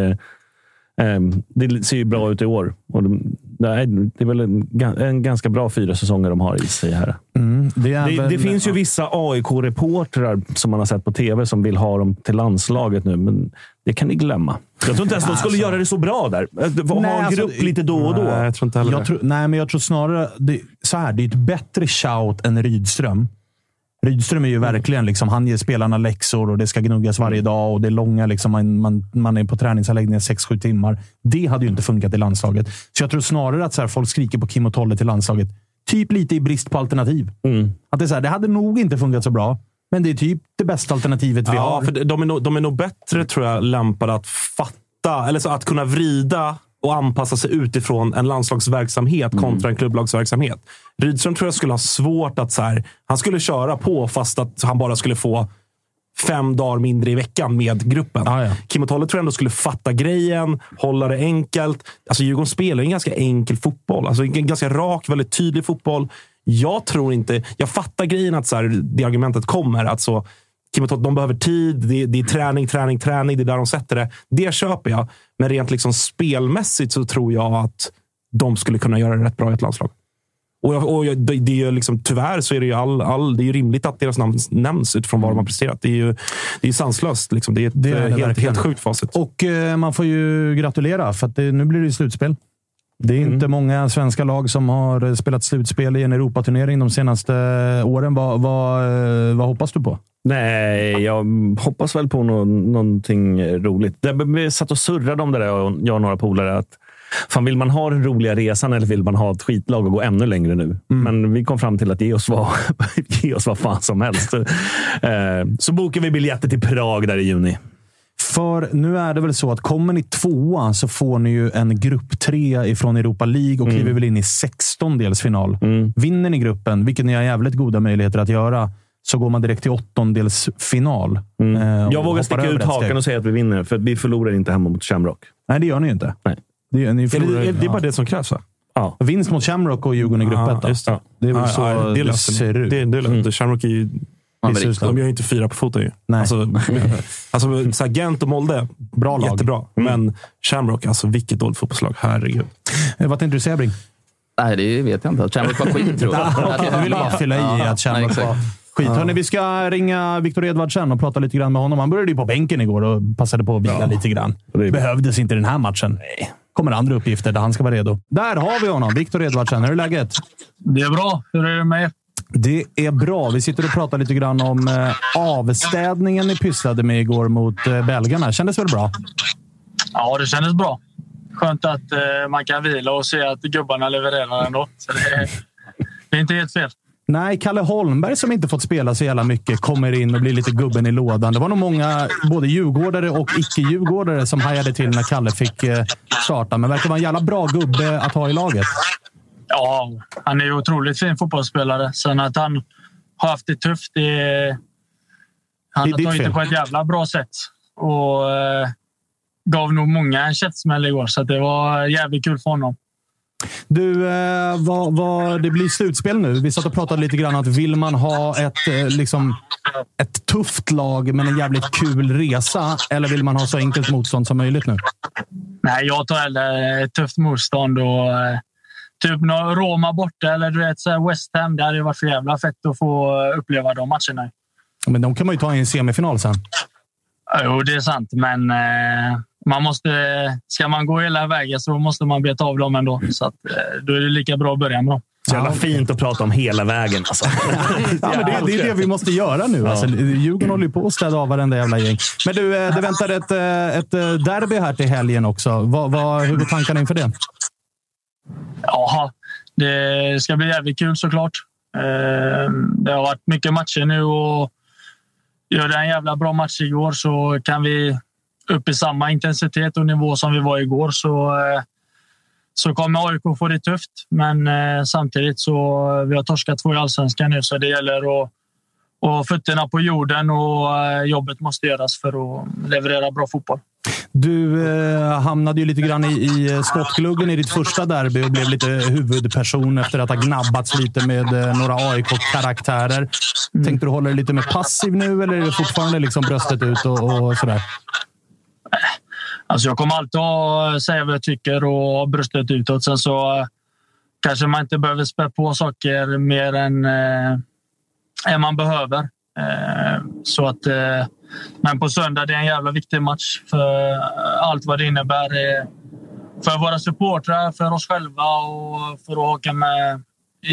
det ser ju bra ut i år. Och det är väl en ganska bra 4 säsonger de har i sig här. Det finns ju vissa AIK-reportrar som man har sett på tv som vill ha dem till landslaget nu, men det kan ni glömma. Jag tror inte ens de skulle göra det så bra där. Ha en grupp lite då och då. Nej, jag tror inte heller men jag tror snarare det är ett bättre shout än Rydström. Rydström är ju verkligen liksom, han ger spelarna läxor och det ska gnuggas varje dag och det är långa liksom, man är på träningsanläggningen 6-7 timmar. Det hade ju inte funkat i landslaget. Så jag tror snarare att så här, folk skriker på Kim och Tolle till landslaget typ lite i brist på alternativ. Att det är så här, det hade nog inte funkat så bra, men det är typ det bästa alternativet vi har. För de är nog bättre, tror jag, lämpade att fatta eller så att kunna vrida och anpassa sig utifrån en landslagsverksamhet kontra en klubblagsverksamhet. Rydström tror jag skulle ha svårt att så här, han skulle köra på fast att han bara skulle få 5 dagar mindre i veckan med gruppen. Kim och Tolle tror jag ändå skulle fatta grejen, hålla det enkelt. Alltså Djurgården spelar en ganska enkel fotboll. Alltså en ganska rak, väldigt tydlig fotboll. Jag tror inte, jag fattar grejen att så här, det argumentet kommer att så Kim och Tolle, de behöver tid, det är träning, det är där de sätter det. Det köper jag. Men rent liksom spelmässigt så tror jag att de skulle kunna göra det rätt bra i ett landslag. Och det är liksom, tyvärr så är det ju det är ju rimligt att deras namn nämns utifrån vad de har presterat. Det är ju sanslöst. Liksom. Det är helt sjukt facit. Och man får ju gratulera för att nu blir det ju slutspel. Det är inte många svenska lag som har spelat slutspel i en Europaturnering de senaste åren. Vad hoppas du på? Nej, jag hoppas väl på någonting roligt. Vi satt och surrade om det där, och jag och några polare, att fan, vill man ha den roliga resan eller vill man ha ett skitlag och gå ännu längre nu? Men vi kom fram till att ge oss vad fan som helst. Så bokar vi biljetter till Prag där i juni. För nu är det väl så att kommer ni 2 så får ni ju en grupp 3 ifrån Europa League och kliver väl in i 16-delsfinal. Vinner ni gruppen, vilket ni har jävligt goda möjligheter att göra, så går man direkt till 8-delsfinal. Jag vågar sticka ut hakan och säga att vi vinner, för vi förlorar inte hemma mot Shamrock. Nej, det gör ni ju inte. Nej. Det är bara det som krävs, va? Ja. Vinst mot Shamrock och Djurgården i gruppet. Det är väl så det ser ut. Det Shamrock är ju... De gör ju inte 4 på foten ju. Nej. Alltså så Gent och Molde, bra lag. Jättebra. Men Shamrock, alltså vilket dåligt fotbollslag. Herregud. Vad tänkte du säga, Bring? Nej, det vet jag inte. Shamrock var skit, tror jag. Du vill bara fylla i att Shamrock var skit. Hörrni, vi ska ringa Viktor Edvardsen och prata lite grann med honom. Han började ju på bänken igår och passade på att vila lite grann. Det behövdes inte den här matchen. Nej. Kommer andra uppgifter där han ska vara redo. Där har vi honom, Viktor Edvardsen. Hur är läget? Det är bra. Hur är det med? Det är bra. Vi sitter och pratar lite grann om avstädningen ni pysslade med igår mot belgarna. Kändes väl bra? Ja, det kändes bra. Skönt att man kan vila och se att gubbarna levererar ändå. Så det är inte helt fel. Nej, Kalle Holmberg som inte fått spela så jävla mycket kommer in och blir lite gubben i lådan. Det var nog många, både djurgårdare och icke-djurgårdare, som hajade till när Kalle fick starta. Men verkar vara en jävla bra gubbe att ha i laget. Ja, han är ju otroligt fin fotbollsspelare. Sen att han har haft det tufft, han har tagit det på ett jävla bra sätt. Och gav nog många en käftsmäll igår, så det var jävligt kul för honom. Du, det blir slutspel nu. Vi satt och pratade lite grann att vill man ha ett tufft lag men en jävligt kul resa, eller vill man ha så enkelt motstånd som möjligt nu? Nej, jag tar hellre ett tufft motstånd och typ Roma borta eller du vet så West Ham. Det hade ju varit för jävla fett att få uppleva de matcherna. Men de kan man ju ta i en semifinal sen. Jo, det är sant, men ska man gå hela vägen så måste man beta av dem ändå. Så att, då är det lika bra att börja med dem. Så jävla fint att prata om hela vägen. Alltså. Men det är det vi måste göra nu. Alltså, Djurgården håller ju på att städa av varenda jävla gäng. Men du, det väntar ett derby här till helgen också. Hur går tankarna inför det? Ja, det ska bli jävligt kul såklart. Det har varit mycket matcher nu och gör det en jävla bra match igår så kan vi upp i samma intensitet och nivå som vi var igår så kommer AIK få det tufft. Men samtidigt så vi har torskat 2 i Allsvenskan nu så det gäller att fötterna på jorden och jobbet måste göras för att leverera bra fotboll. Du hamnade ju lite grann i skottgluggen i ditt första derby och blev lite huvudperson efter att ha gnabbats lite med några AIK-karaktärer. Tänkte du hålla dig lite mer passiv nu eller är det fortfarande liksom bröstet ut och sådär? Alltså jag kommer alltid att säga vad jag tycker och ha bröstet utåt. Sen så kanske man inte behöver spä på saker mer än man behöver. Så att, men på söndag det är en jävla viktig match för allt vad det innebär för våra supportrar, för oss själva och för att åka med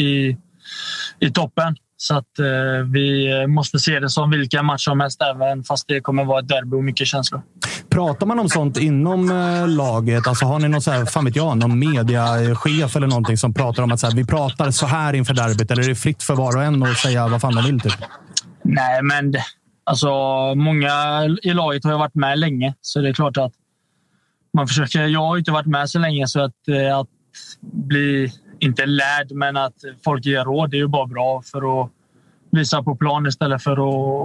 i toppen. Så att vi måste se det som vilka matcher som helst även fast det kommer vara ett derby och mycket känslor. Pratar man om sånt inom laget? Alltså har ni någon så här, någon mediachef eller någonting som pratar om att så här, vi pratar så här inför derbyt eller är det fritt för var och en att säga vad fan de vill typ? Nej, men alltså många i laget har ju varit med länge så det är klart att man försöker, jag har inte varit med så länge så att bli inte lärd men att folk ger råd det är ju bara bra för att visa på plan istället för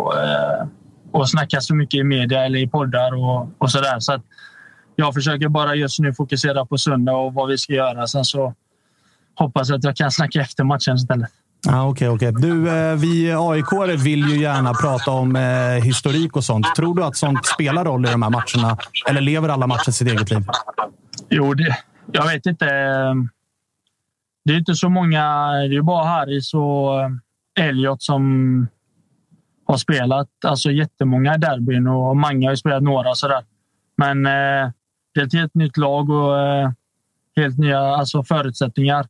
att snacka så mycket i media eller i poddar och sådär. Så att jag försöker bara just nu fokusera på söndag och vad vi ska göra. Sen så hoppas jag att jag kan snacka efter matchen istället. Okej. Du, vi AIK vill ju gärna prata om historik och sånt. Tror du att sånt spelar roll i de här matcherna? Eller lever alla matcher sitt eget liv? Jo, jag vet inte. Det är inte så många. Det är ju bara Harris och Elliot som har spelat. Alltså jättemånga derbyn och många har ju spelat några sådär. Men det är ett helt nytt lag och helt nya alltså förutsättningar.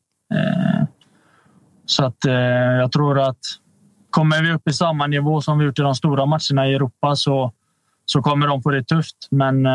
Så att jag tror att kommer vi upp i samma nivå som vi gjort i de stora matcherna i Europa så kommer de få det tufft. Men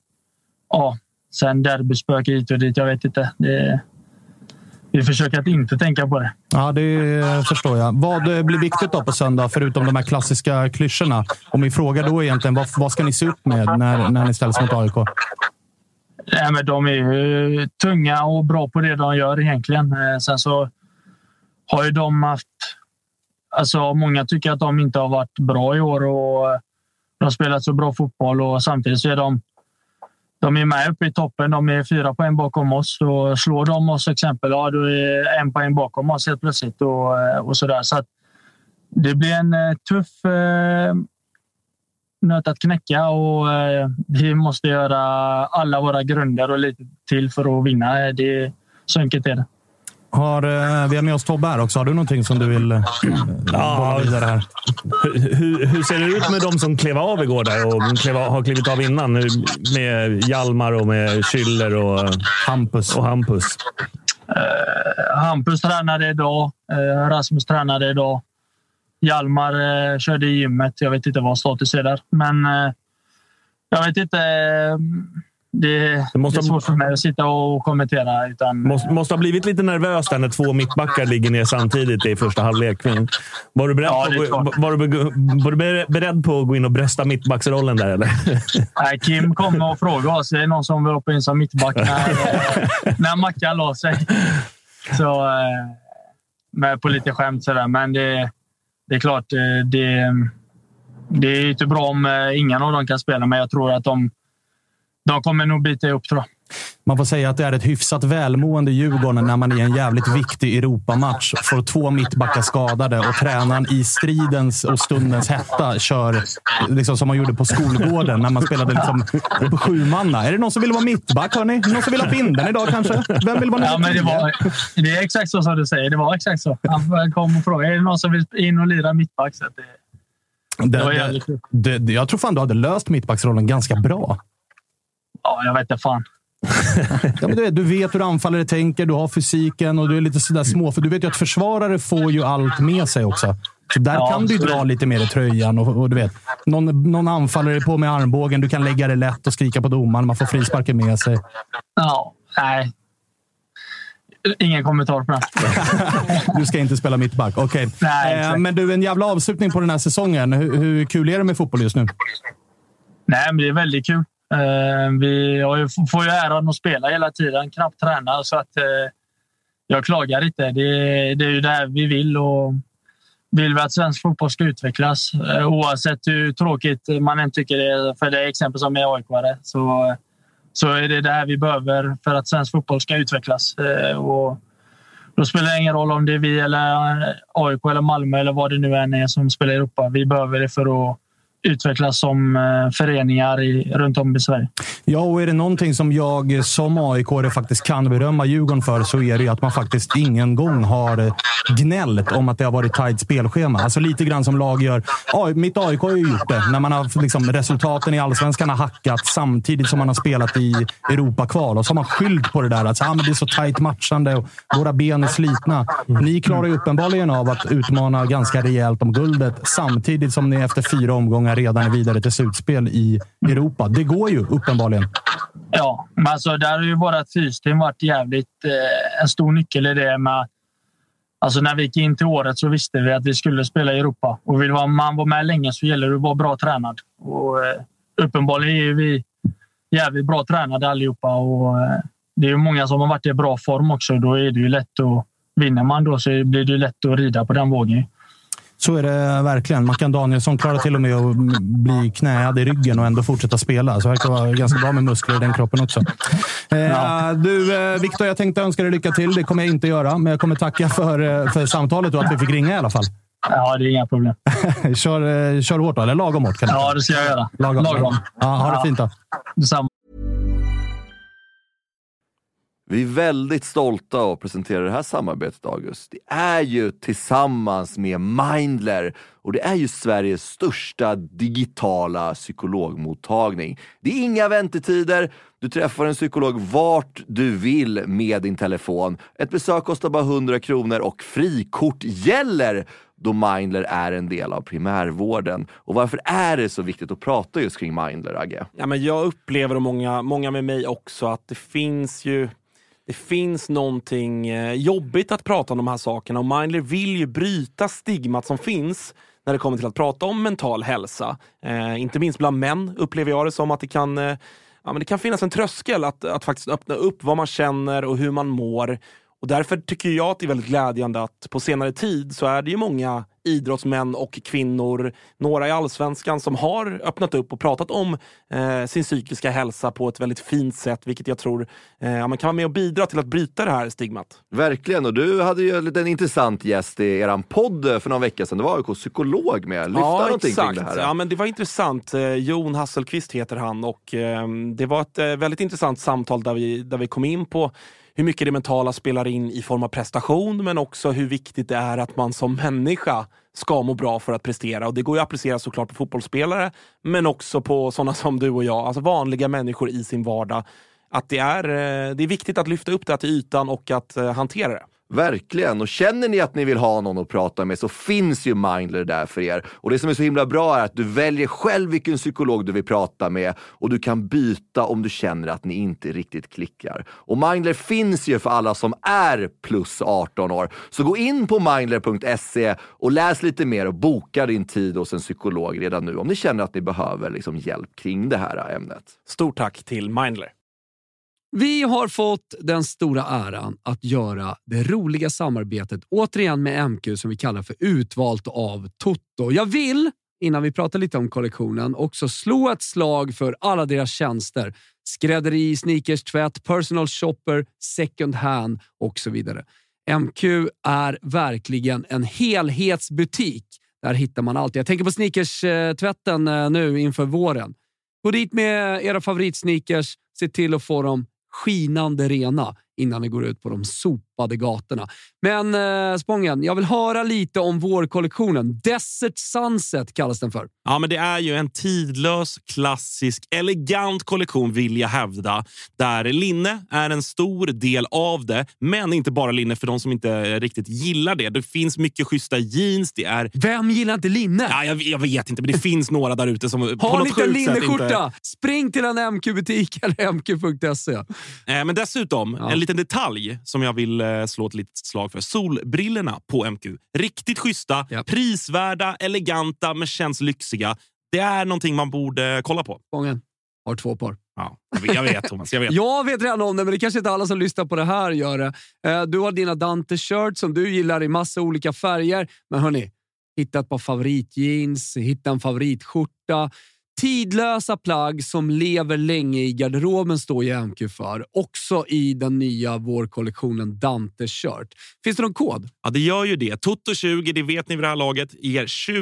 sen derbyspök hit och dit, jag vet inte. Vi försöker att inte tänka på det. Ja, det förstår jag. Vad blir viktigt då på söndag förutom de här klassiska klyschorna? Och min fråga då är egentligen, vad ska ni se upp med när ni ställs mot AIK? Nej, men de är ju tunga och bra på det de gör egentligen. Sen så har ju de haft... Alltså många tycker att de inte har varit bra i år och de har spelat så bra fotboll och samtidigt så är de är med uppe i toppen. De är 4 poäng bakom oss och slår de oss exempel, då är 1 poäng bakom oss helt plötsligt och sådär. Så att det blir en tuff nöt att knäcka och vi måste göra alla våra grunder och lite till för att vinna. Det är så enkelt är det. Vi har med oss Tobbe här också. Har du någonting som du vill bolla vidare här? Hur ser det ut med de som klev av igår där och har klivit av innan? Nu med Hjalmar och med Schüller och Hampus. Hampus tränade idag. Rasmus tränade idag. Hjalmar körde i gymmet. Jag vet inte vad status är där. Men jag vet inte... Det är svårt för mig att sitta och kommentera. Måste ha blivit lite nervös när 2 mittbackar ligger ner samtidigt i första halvlek. Var du beredd på att gå in och brösta mittbacksrollen där? Eller? Nej, Kim kom och frågade oss. Det är någon som vill hoppa in som mittback när Mackan la sig. Så, med på lite skämt sådär. Men det är klart, det är inte bra om ingen av dem kan spela. Men jag tror att de kommer nog bita ihop, tror jag. Man får säga att det är ett hyfsat välmående Djurgården när man i en jävligt viktig Europamatch får 2 mittbackar skadade och tränaren i stridens och stundens hetta kör liksom som man gjorde på skolgården när man spelade liksom på 7 manna. Är det någon som vill vara mittback, hörni? Någon som vill ha pinden idag kanske? Vem vill vara ja, men det är exakt så som du säger. Det var exakt så. Han kom och frågade, är det någon som vill in och lira mittback? Så det var jävligt kul. Jag tror fan du hade löst mittbacksrollen ganska bra. Ja, jag vet inte fan. Ja, men du vet hur anfallare tänker, du har fysiken och du är lite sådär små. För du vet ju att försvarare får ju allt med sig också. Så där kan du dra lite mer i tröjan och du vet, någon anfallare på med armbågen, du kan lägga det lätt och skrika på domaren, man får frisparken med sig. Ja, nej. Ingen kommentar på det. Du ska inte spela mittback, okej. Okay. Men du, en jävla avslutning på den här säsongen. Hur kul är det med fotboll just nu? Nej, men det är väldigt kul. Vi får ju äran att spela hela tiden, knappt träna, så att jag klagar inte. Det är ju det vi vill, och vill vi att svensk fotboll ska utvecklas, oavsett hur tråkigt man än tycker det är, för det är exempel som är AIK-are, så är det här vi behöver för att svensk fotboll ska utvecklas. Och då spelar det ingen roll om det är vi eller AIK eller Malmö eller vad det nu än är som spelar i Europa. Vi behöver det för att utvecklas som föreningar runt om i Sverige. Ja, och är det någonting som jag som AIK faktiskt kan berömma Djurgården för, så är det att man faktiskt ingen gång har gnällt om att det har varit tajt spelschema. Alltså lite grann som lag gör. Mitt AIK har ju gjort det. När man har liksom, resultaten i Allsvenskan har hackat samtidigt som man har spelat i Europakval. Och så har man skyllt på det där. Att men det är så tajt matchande och våra ben är slitna. Ni klarar ju uppenbarligen av att utmana ganska rejält om guldet samtidigt som ni efter 4 omgångar redan är vidare till slutspel i Europa. Det går ju uppenbarligen. Ja, men alltså där har ju vårt system varit jävligt en stor nyckel i det med. Alltså när vi gick in till året så visste vi att vi skulle spela i Europa. Och vill man vara med länge så gäller det att vara bra tränad. Och uppenbarligen är ju vi jävligt bra tränade allihopa. Och det är ju många som har varit i bra form också. Då är det ju lätt att vinner man då så blir det ju lätt att rida på den vågen. Så är det verkligen. Mackan Danielsson klarar till och med att bli knäad i ryggen och ändå fortsätta spela. Så det verkar vara ganska bra med muskler i den kroppen också. Du, Viktor, jag tänkte önska dig lycka till. Det kommer jag inte göra, men jag kommer tacka för samtalet och att vi fick ringa i alla fall. Ja, det är inga problem. kör hårt då, eller lagom hårt? Kan det ska jag göra. Lagom. Ja, ha det fint då. Detsamma. Vi är väldigt stolta att presentera det här samarbetet, August. Det är ju tillsammans med Mindler, och det är ju Sveriges största digitala psykologmottagning. Det är inga väntetider. Du träffar en psykolog vart du vill med din telefon. Ett besök kostar bara 100 kronor och frikort gäller då Mindler är en del av primärvården. Och varför är det så viktigt att prata just kring Mindler, Agge? Ja, men jag upplever, och många med mig också, att det finns någonting jobbigt att prata om de här sakerna. Och Mindler vill ju bryta stigmat som finns när det kommer till att prata om mental hälsa. Inte minst bland män upplever jag det som att det kan finnas en tröskel att faktiskt öppna upp vad man känner och hur man mår. Och därför tycker jag att det är väldigt glädjande att på senare tid så är det ju många idrottsmän och kvinnor, några i Allsvenskan, som har öppnat upp och pratat om sin psykiska hälsa på ett väldigt fint sätt, vilket jag tror man kan vara med och bidra till att bryta det här stigmat. Verkligen, och du hade ju en intressant gäst i eran podd för några veckor sedan. Det var ju psykolog med. Lyfta någonting kring det här. Ja, men det var intressant. Jon Hasselqvist heter han, och det var ett väldigt intressant samtal där vi kom in på hur mycket det mentala spelar in i form av prestation, men också hur viktigt det är att man som människa ska må bra för att prestera. Och det går ju att applicera såklart på fotbollsspelare, men också på sådana som du och jag, alltså vanliga människor i sin vardag. Att det är viktigt att lyfta upp det till ytan och att hantera det. Verkligen, och känner ni att ni vill ha någon att prata med så finns ju Mindler där för er. Och det som är så himla bra är att du väljer själv vilken psykolog du vill prata med, och du kan byta om du känner att ni inte riktigt klickar. Och Mindler finns ju för alla som är plus 18 år. Så gå in på mindler.se och läs lite mer och boka din tid hos en psykolog redan nu om ni känner att ni behöver hjälp kring det här ämnet. Stort tack till Mindler. Vi har fått den stora äran att göra det roliga samarbetet återigen med MQ som vi kallar för Utvalt av Toto. Jag vill, innan vi pratar lite om kollektionen, också slå ett slag för alla deras tjänster. skrädderi, sneakers, tvätt, personal shopper, second hand och så vidare. MQ är verkligen en helhetsbutik. Där hittar man allt. Jag tänker på sneakers-tvätten nu inför våren. Gå dit med era favoritsneakers. Se till att få dem skinande rena innan ni går ut på de sopade gatorna. Men Spången, jag vill höra lite om vårkollektionen. Desert Sunset kallas den för. Ja, men det är ju en tidlös, klassisk, elegant kollektion vill jag hävda. Där linne är en stor del av det. Men inte bara linne för de som inte riktigt gillar det. Det finns mycket schyssta jeans. Det är... Vem gillar inte linne? Ja, jag vet inte, men det finns några där ute som på har något lite linneskjorta. Inte... Spring till en MQ-butik eller mq.se. Men dessutom, en liten detalj som jag vill slå ett litet slag för. Solbrillorna på MQ. Riktigt schyssta, prisvärda, eleganta, men känns lyxiga. Det är någonting man borde kolla på. Spången har 2 par. Ja, jag vet Thomas, jag vet. Jag vet redan om det, men det kanske inte alla som lyssnar på det här gör det. Du har dina Dante-shirts som du gillar i massa olika färger. Men hörni, hitta ett par favoritjeans, hitta en favoritskjorta. Tidlösa plagg som lever länge i garderoben står ju MQ för. Också i den nya vårkollektionen Dante-shirt. Finns det någon kod? Ja, det gör ju det. Toto20, det vet ni vid det här laget, ger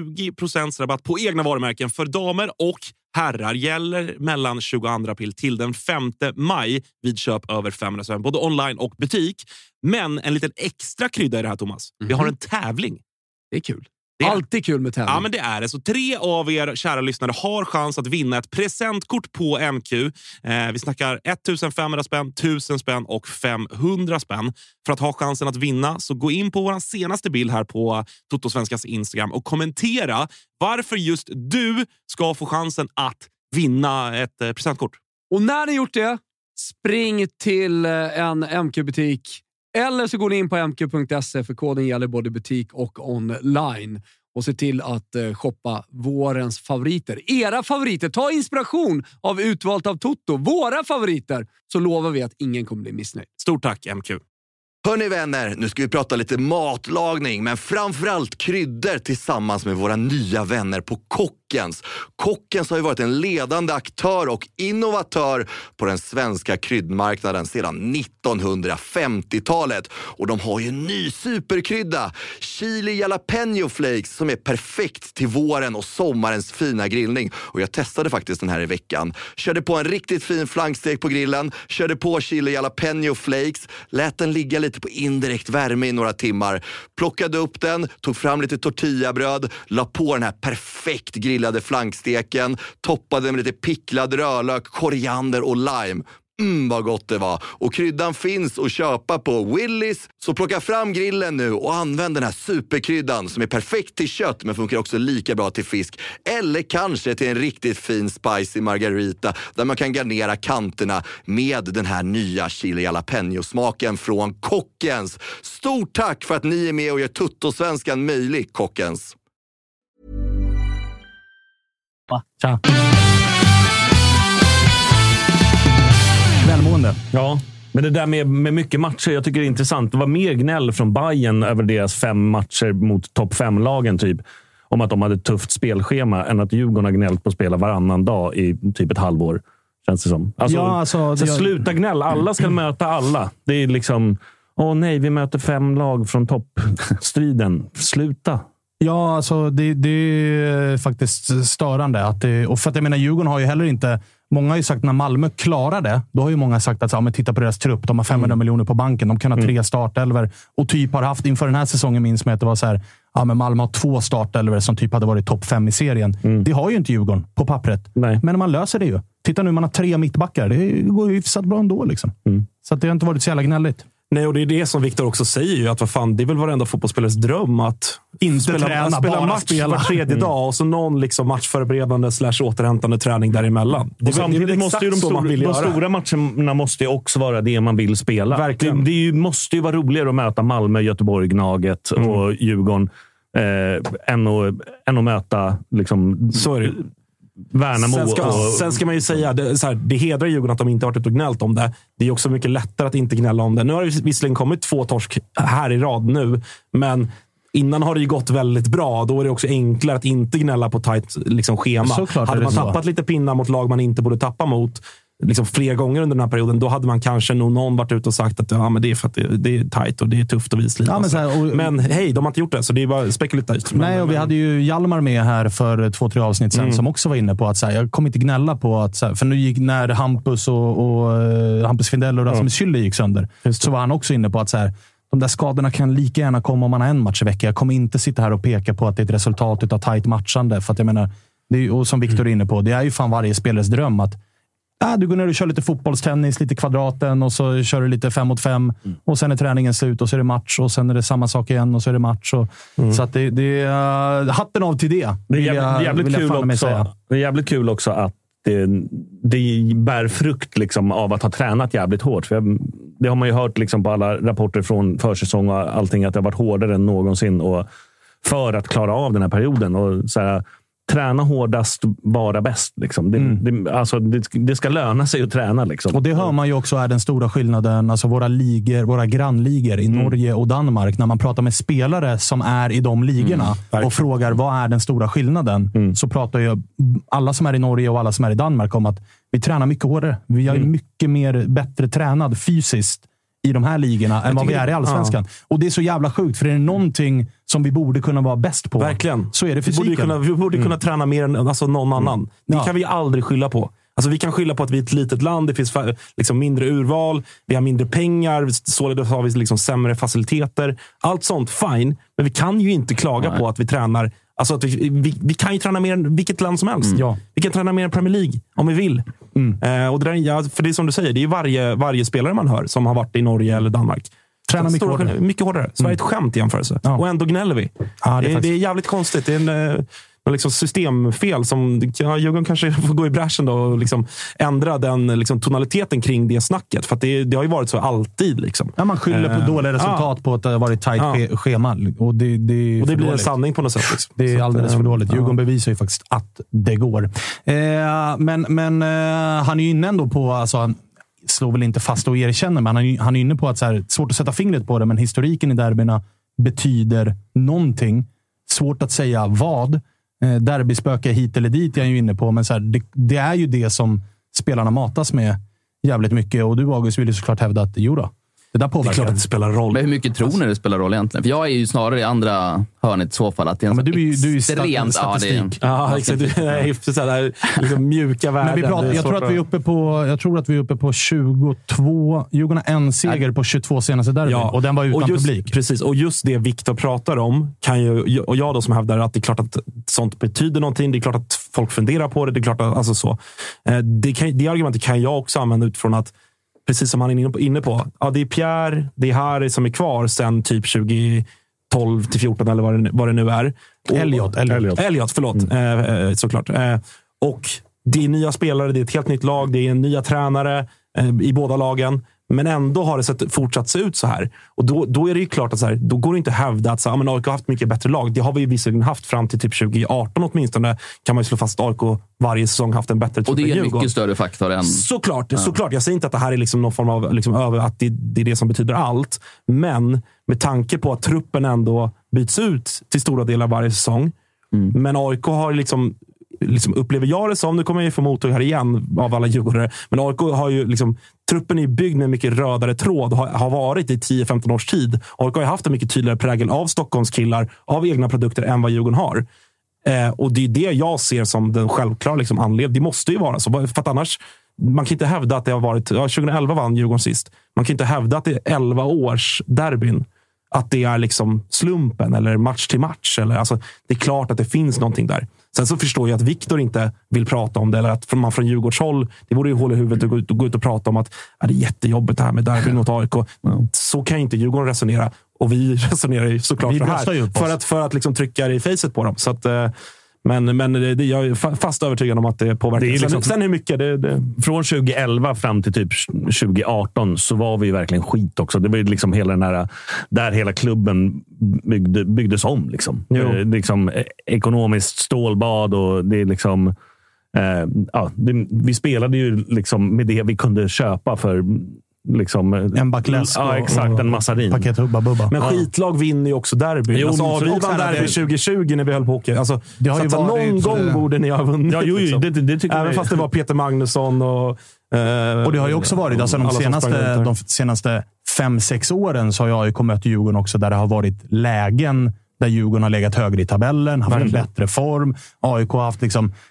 20% rabatt på egna varumärken för damer och herrar. Gäller mellan 22 april till den 5 maj vid köp över 500 spänn, både online och butik. Men en liten extra krydda i det här, Thomas. Vi har en tävling. Det är kul. Det är alltid kul med tävling. Ja, men det är det. Så 3 av er kära lyssnare har chans att vinna ett presentkort på MQ. Vi snackar 1500 spänn, 1000 spänn och 500 spänn. För att ha chansen att vinna så gå in på vår senaste bild här på Toto-svenskans Instagram och kommentera varför just du ska få chansen att vinna ett presentkort. Och när ni gjort det, spring till en MQ-butik. Eller så går ni in på mq.se för koden gäller både butik och online. Och se till att shoppa vårens favoriter. Era favoriter. Ta inspiration av utvalt av Toto. Våra favoriter. Så lovar vi att ingen kommer bli missnöjd. Stort tack MQ. Hörrni vänner, nu ska vi prata lite matlagning, men framförallt kryddor tillsammans med våra nya vänner på Kockens. Kockens har ju varit en ledande aktör och innovatör på den svenska kryddmarknaden sedan 1950-talet. Och de har ju en ny superkrydda, chili jalapeno flakes, som är perfekt till våren och sommarens fina grillning. Och jag testade faktiskt den här i veckan. Körde på en riktigt fin flankstek på grillen, körde på chili jalapeno flakes, lät den ligga lite på indirekt värme i några timmar. Plockade upp den, tog fram lite tortillabröd, la på den här perfekt grillade flanksteken, toppade med lite picklad rörlök, koriander och lime. Vad gott det var. Och kryddan finns att köpa på Willys. Så plocka fram grillen nu och använd den här superkryddan som är perfekt till kött men funkar också lika bra till fisk. Eller kanske till en riktigt fin spicy margarita där man kan garnera kanterna med den här nya chili jalapeno-smaken från Kockens. Stort tack för att ni är med och gör Toto-svenskan möjlig, Kockens. Tja. Välmående. Ja, men det där med mycket matcher, jag tycker det är intressant. Det var mer gnäll från Bayern över deras 5 matcher mot topp 5-lagen typ. Om att de hade ett tufft spelschema än att Djurgården har gnällt på att spela varannan dag i typ ett halvår. Känns det som. Alltså, sluta gnäll. Alla ska möta alla. Det är liksom, nej, vi möter 5 lag från toppstriden. Sluta. Ja, alltså det är faktiskt störande. Och för att jag menar, Djurgården har ju heller inte... Många har ju sagt när Malmö klarar det, då har ju många sagt att men titta på deras trupp, de har 500 miljoner på banken, de kan ha 3 startelver och typ har haft inför den här säsongen, minns mig att det var så här, men Malmö har 2 startelver som typ hade varit topp 5 i serien. Det har ju inte Djurgården på pappret. Nej. Men man löser det ju. Titta nu, man har 3 mittbackar. Det går ju hyfsat bra ändå liksom. Så att det har inte varit så jävla gnälligt. Nej, och det är det som Viktor också säger ju, att vad fan, det är väl varenda fotbollsspelares dröm att inte spela match var tredje dag och så någon liksom matchförberedande / återhämtande träning däremellan. Och samtidigt måste ju de stora matcherna måste ju också vara det man vill spela. Verkligen. Det måste ju vara roligare att möta Malmö, Göteborg, Gnaget och Djurgården än att möta liksom... Så är det. Värnamo. Sen ska man ju säga det hedrar Djurgården att de inte har varit och gnällt om det. Det är också mycket lättare att inte gnälla om det. Nu har det visserligen kommit 2 torsk här i rad nu, men innan har det ju gått väldigt bra. Då är det också enklare att inte gnälla på tajt liksom, schema. Hade man tappat lite pinnar mot lag man inte borde tappa mot, liksom fler gånger under den här perioden, då hade man kanske någon varit ute och sagt att men det är för att det är tajt och det är tufft och vi sliter. Men hej, de har inte gjort det, så det är bara spekulativt. Nej, och vi hade ju Hjalmar med här för 2-3 avsnitt sen som också var inne på att jag kommer inte gnälla på att för nu gick när Hampus och Hampus Findell och Rasmus Schüller gick sönder, så var han också inne på att de där skadorna kan lika gärna komma om man har en match i veckan. Jag kommer inte sitta här och peka på att det är ett resultat av tajt matchande, för att jag menar, det är, och som Victor är inne på, det är ju fan varje spelares dröm att du går ner och kör lite fotbollstennis, lite kvadraten och så kör du lite 5 mot 5 och sen är träningen slut och så är det match och sen är det samma sak igen och så är det match. Så att det är hatten av till det. Det är jävligt kul också. Det är jävligt kul också att det bär frukt liksom av att ha tränat jävligt hårt. För det har man ju hört liksom på alla rapporter från försäsong och allting, att det har varit hårdare än någonsin och för att klara av den här perioden. Och så här, träna hårdast, vara bäst. Liksom. Det ska löna sig att träna. Liksom. Och det hör man ju också är den stora skillnaden. Alltså våra grannligor i Norge och Danmark. När man pratar med spelare som är i de ligorna och frågar vad är den stora skillnaden, så pratar ju alla som är i Norge och alla som är i Danmark om att vi tränar mycket hårdare. Vi är mycket mer bättre tränad fysiskt i de här ligorna än vad vi är i Allsvenskan. Och det är så jävla sjukt, för det är någonting som vi borde kunna vara bäst på. Verkligen. Så är det fysiken. Vi borde kunna träna mer än någon annan. Det kan vi aldrig skylla på. Alltså vi kan skylla på att vi är ett litet land, det finns liksom mindre urval, vi har mindre pengar, således har vi liksom sämre faciliteter. Allt sånt, fine. Men vi kan ju inte klaga på att vi tränar. Alltså att vi kan ju träna mer än vilket land som helst. Vi kan träna mer än Premier League om vi vill. Och det där, för det är som du säger, det är varje spelare man hör som har varit i Norge eller Danmark. Träna mycket hårdare. Sverige är ett skämt i jämförelse. Och ändå gnäller vi. Det är jävligt konstigt. Det är en liksom systemfel som Djurgården kanske får gå i bräschen då och liksom ändra den liksom tonaliteten kring det snacket. För att det har ju varit så alltid. Liksom. Ja, man skyller på dåliga resultat på att det har varit tajt schema. Och det blir en sanning på något sätt. Liksom. Det är alldeles för dåligt. Djurgården bevisar ju faktiskt att det går. Men han är ju inne ändå på... Alltså, han slår väl inte fast och erkänner, men han är inne på att så här, svårt att sätta fingret på det, men historiken i derbyna betyder någonting. Svårt att säga vad. Derbyspöke hit eller dit är jag ju inne på, men så här, det är ju det som spelarna matas med jävligt mycket, och du, August, vill ju såklart hävda att det där påverkar. Det är klart att det spelar roll. Men hur mycket tror ni det spelar roll egentligen? För jag är ju snarare i andra hörnet i så fall. Att det är en men du är ju extremt statistik. Exakt. Det är sådär liksom mjuka värden. Jag tror att vi är uppe på 22. Djurgården har en seger på 22 senaste derby. Och den var utan publik. Precis, och just det Victor pratar om kan ju, och jag då som hävdar att det är klart att sånt betyder någonting. Det är klart att folk funderar på det. Det är klart att, alltså så. Det argumentet kan jag också använda utifrån att precis som han är inne på. Ja, det är Pierre, det är Harry som är kvar sen typ 2012 till 14 eller vad det nu är. Elliot, förlåt. Såklart. Och det är nya spelare, det är ett helt nytt lag, det är en nya tränare i båda lagen. Men ändå har det fortsatt se ut så här. Och då är det ju klart att så här, då går det inte att hävda att så, men AIK har haft mycket bättre lag. Det har vi ju visserligen haft fram till typ 2018 åtminstone. Kan man ju slå fast att AIK varje säsong haft en bättre trupp. Och det är en mycket större faktor än... Såklart. Jag säger inte att det här är liksom någon form av liksom över att det är det som betyder allt. Men med tanke på att truppen ändå byts ut till stora delar varje säsong. Men AIK har liksom upplever jag det som, nu kommer jag ju få mothugg här igen av alla djurgårdare, men AIK har ju liksom, truppen är byggd med mycket rödare tråd och har varit i 10-15 års tid. AIK har haft en mycket tydligare prägel av Stockholmskillar, av egna produkter än vad Djurgården har. Och det är det jag ser som den självklara liksom anledningen. Det måste ju vara så, för att annars man kan inte hävda att det har varit 2011 vann Djurgården sist. Man kan inte hävda att det är 11 års derbyn, att det är liksom slumpen eller match till match. Eller, alltså, det är klart att det finns någonting där. Sen så förstår jag att Victor inte vill prata om det, eller att man från Djurgårdshåll, det vore ju hål i huvudet att gå ut och prata om att det är jättejobbigt det här med derbyn mot AIK. Så kan inte Djurgården resonera. Och vi resonerar ju såklart så här. För att liksom trycka det i facet på dem. Så att... Men jag är fast övertygad om att det påverkar. Det är liksom, sen hur mycket från 2011 fram till typ 2018 så var vi verkligen skit också. Det var liksom hela den här, där hela klubben byggdes om. Liksom. Liksom ekonomiskt stålbad och det är liksom... vi spelade ju liksom med det vi kunde köpa för... Liksom, en backläsk exakt, en massarin. Paket hubba bubba. Men skitlag vinner ju också derby. Vi vann derby 2020 när vi höll på hockey. Alltså, det har ju varit, någon gång borde ni ha vunnit. Det tycker även fast det var Peter Magnusson och Och det har ju också varit, alltså de senaste 5-6 åren så har jag ju kommit Djurgården också där det har varit lägen där Djurgården har legat högre i tabellen, har en bättre form. AIK har haft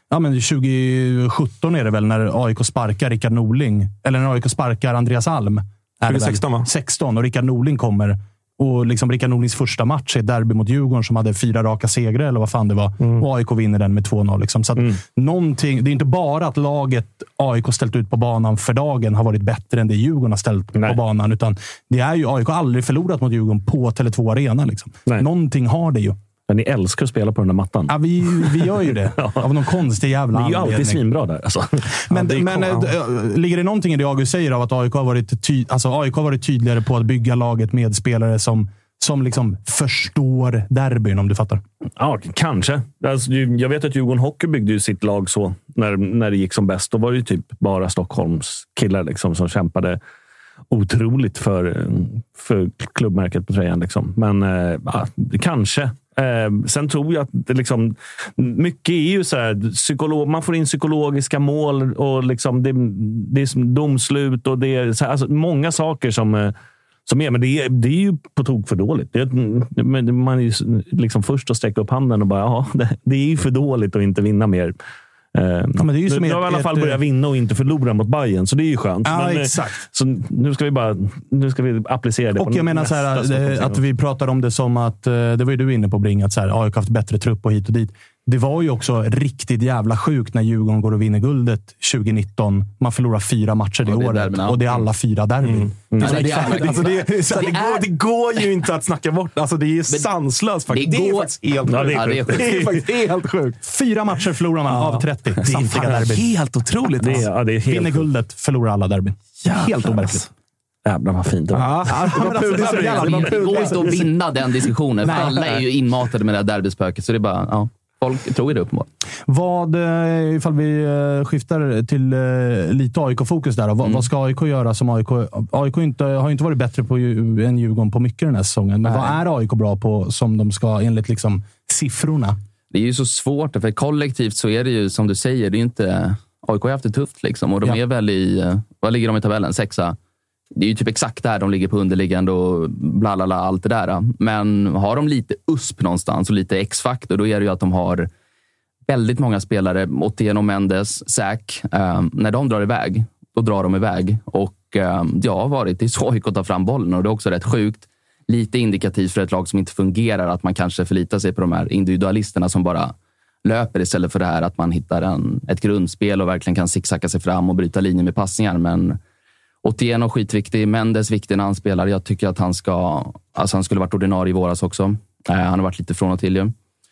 2017 är det väl när AIK sparkar Rickard Norling, eller när AIK sparkar Andreas Alm. 2016 va? 16 och Rickard Norling kommer. Och Rickard Norlings första match är ett derby mot Djurgården som hade 4 raka segrar eller vad fan det var. Och AIK vinner den med 2-0. Så att någonting, det är inte bara att laget AIK ställt ut på banan för dagen har varit bättre än det Djurgården har ställt på banan. Utan det är ju, AIK har aldrig förlorat mot Djurgården på Tele2 Arena. Någonting har det ju. Men ni älskar att spela på den där mattan. Ja, vi gör ju det. Av någon konstig jävla anledning. Det är ju alltid svinbra där. Alltså. Men ligger det någonting i det August säger av att AIK har varit tydligare på att bygga laget med spelare som förstår derbyn, om du fattar? Ja, kanske. Alltså, jag vet att Djurgården Hockey byggde ju sitt lag så när det gick som bäst. Då var det ju typ bara Stockholms killar som kämpade otroligt för klubbmärket på tröjan. Men kanske. Sen tror jag att det mycket är ju så här, man får in psykologiska mål och det är domslut och det är så här, alltså, många saker som är, men det är ju på tok för dåligt. Man är ju först att sträcka upp handen och bara, det är ju för dåligt att inte vinna mer. Men det är ju som nu har i alla fall börjat vinna och inte förlora mot Bayern, så det är ju skönt. Ja, exakt. Så nu ska vi applicera det. Och jag menar så här, att vi pratar om det som att, det var ju du inne på Bring, att så här, AIK har haft bättre trupp och hit och dit. Det var ju också riktigt jävla sjukt när Djurgården går och vinner guldet 2019. Man förlorar 4 matcher det året. Och det är alla 4 derbyn. Det går ju inte att snacka bort. Alltså, det är sanslöst faktiskt. Det är faktiskt helt sjukt. 4 matcher förlorar man av 30. Samtliga derbyn. Helt otroligt. Vinner guldet, förlorar alla derbyn. Helt overkligt. Jävlar vad fint det var. Det går inte att vinna den diskussionen. För alla är ju inmatade med det här derbyspöket. Så det är bara... Folk tror det uppenbart. Vad, ifall vi skiftar till lite AIK-fokus där. Vad ska AIK göra som AIK? AIK har inte varit bättre än Djurgården på mycket den här säsongen. Men vad är AIK bra på som de ska enligt siffrorna? Det är ju så svårt. För kollektivt så är det ju som du säger. Det är ju inte... AIK har haft det tufft och de är väl i... Vad ligger de i tabellen? 6:a. Det är ju typ exakt där de ligger på underliggande och blalala, allt det där. Men har de lite USP någonstans och lite X-faktor, då är det ju att de har väldigt många spelare, Otieno, Mendes, Zach. När de drar iväg, då drar de iväg. Och det har varit i så AIK att ta fram bollen och det är också rätt sjukt. Lite indikativt för ett lag som inte fungerar att man kanske förlitar sig på de här individualisterna som bara löper istället för det här att man hittar ett grundspel och verkligen kan zigzacka sig fram och bryta linjer med passningar. Men Otieno skitviktig, Mendes viktig när han spelar. Jag tycker att han skulle varit ordinarie i våras också. Han har varit lite från och till ju.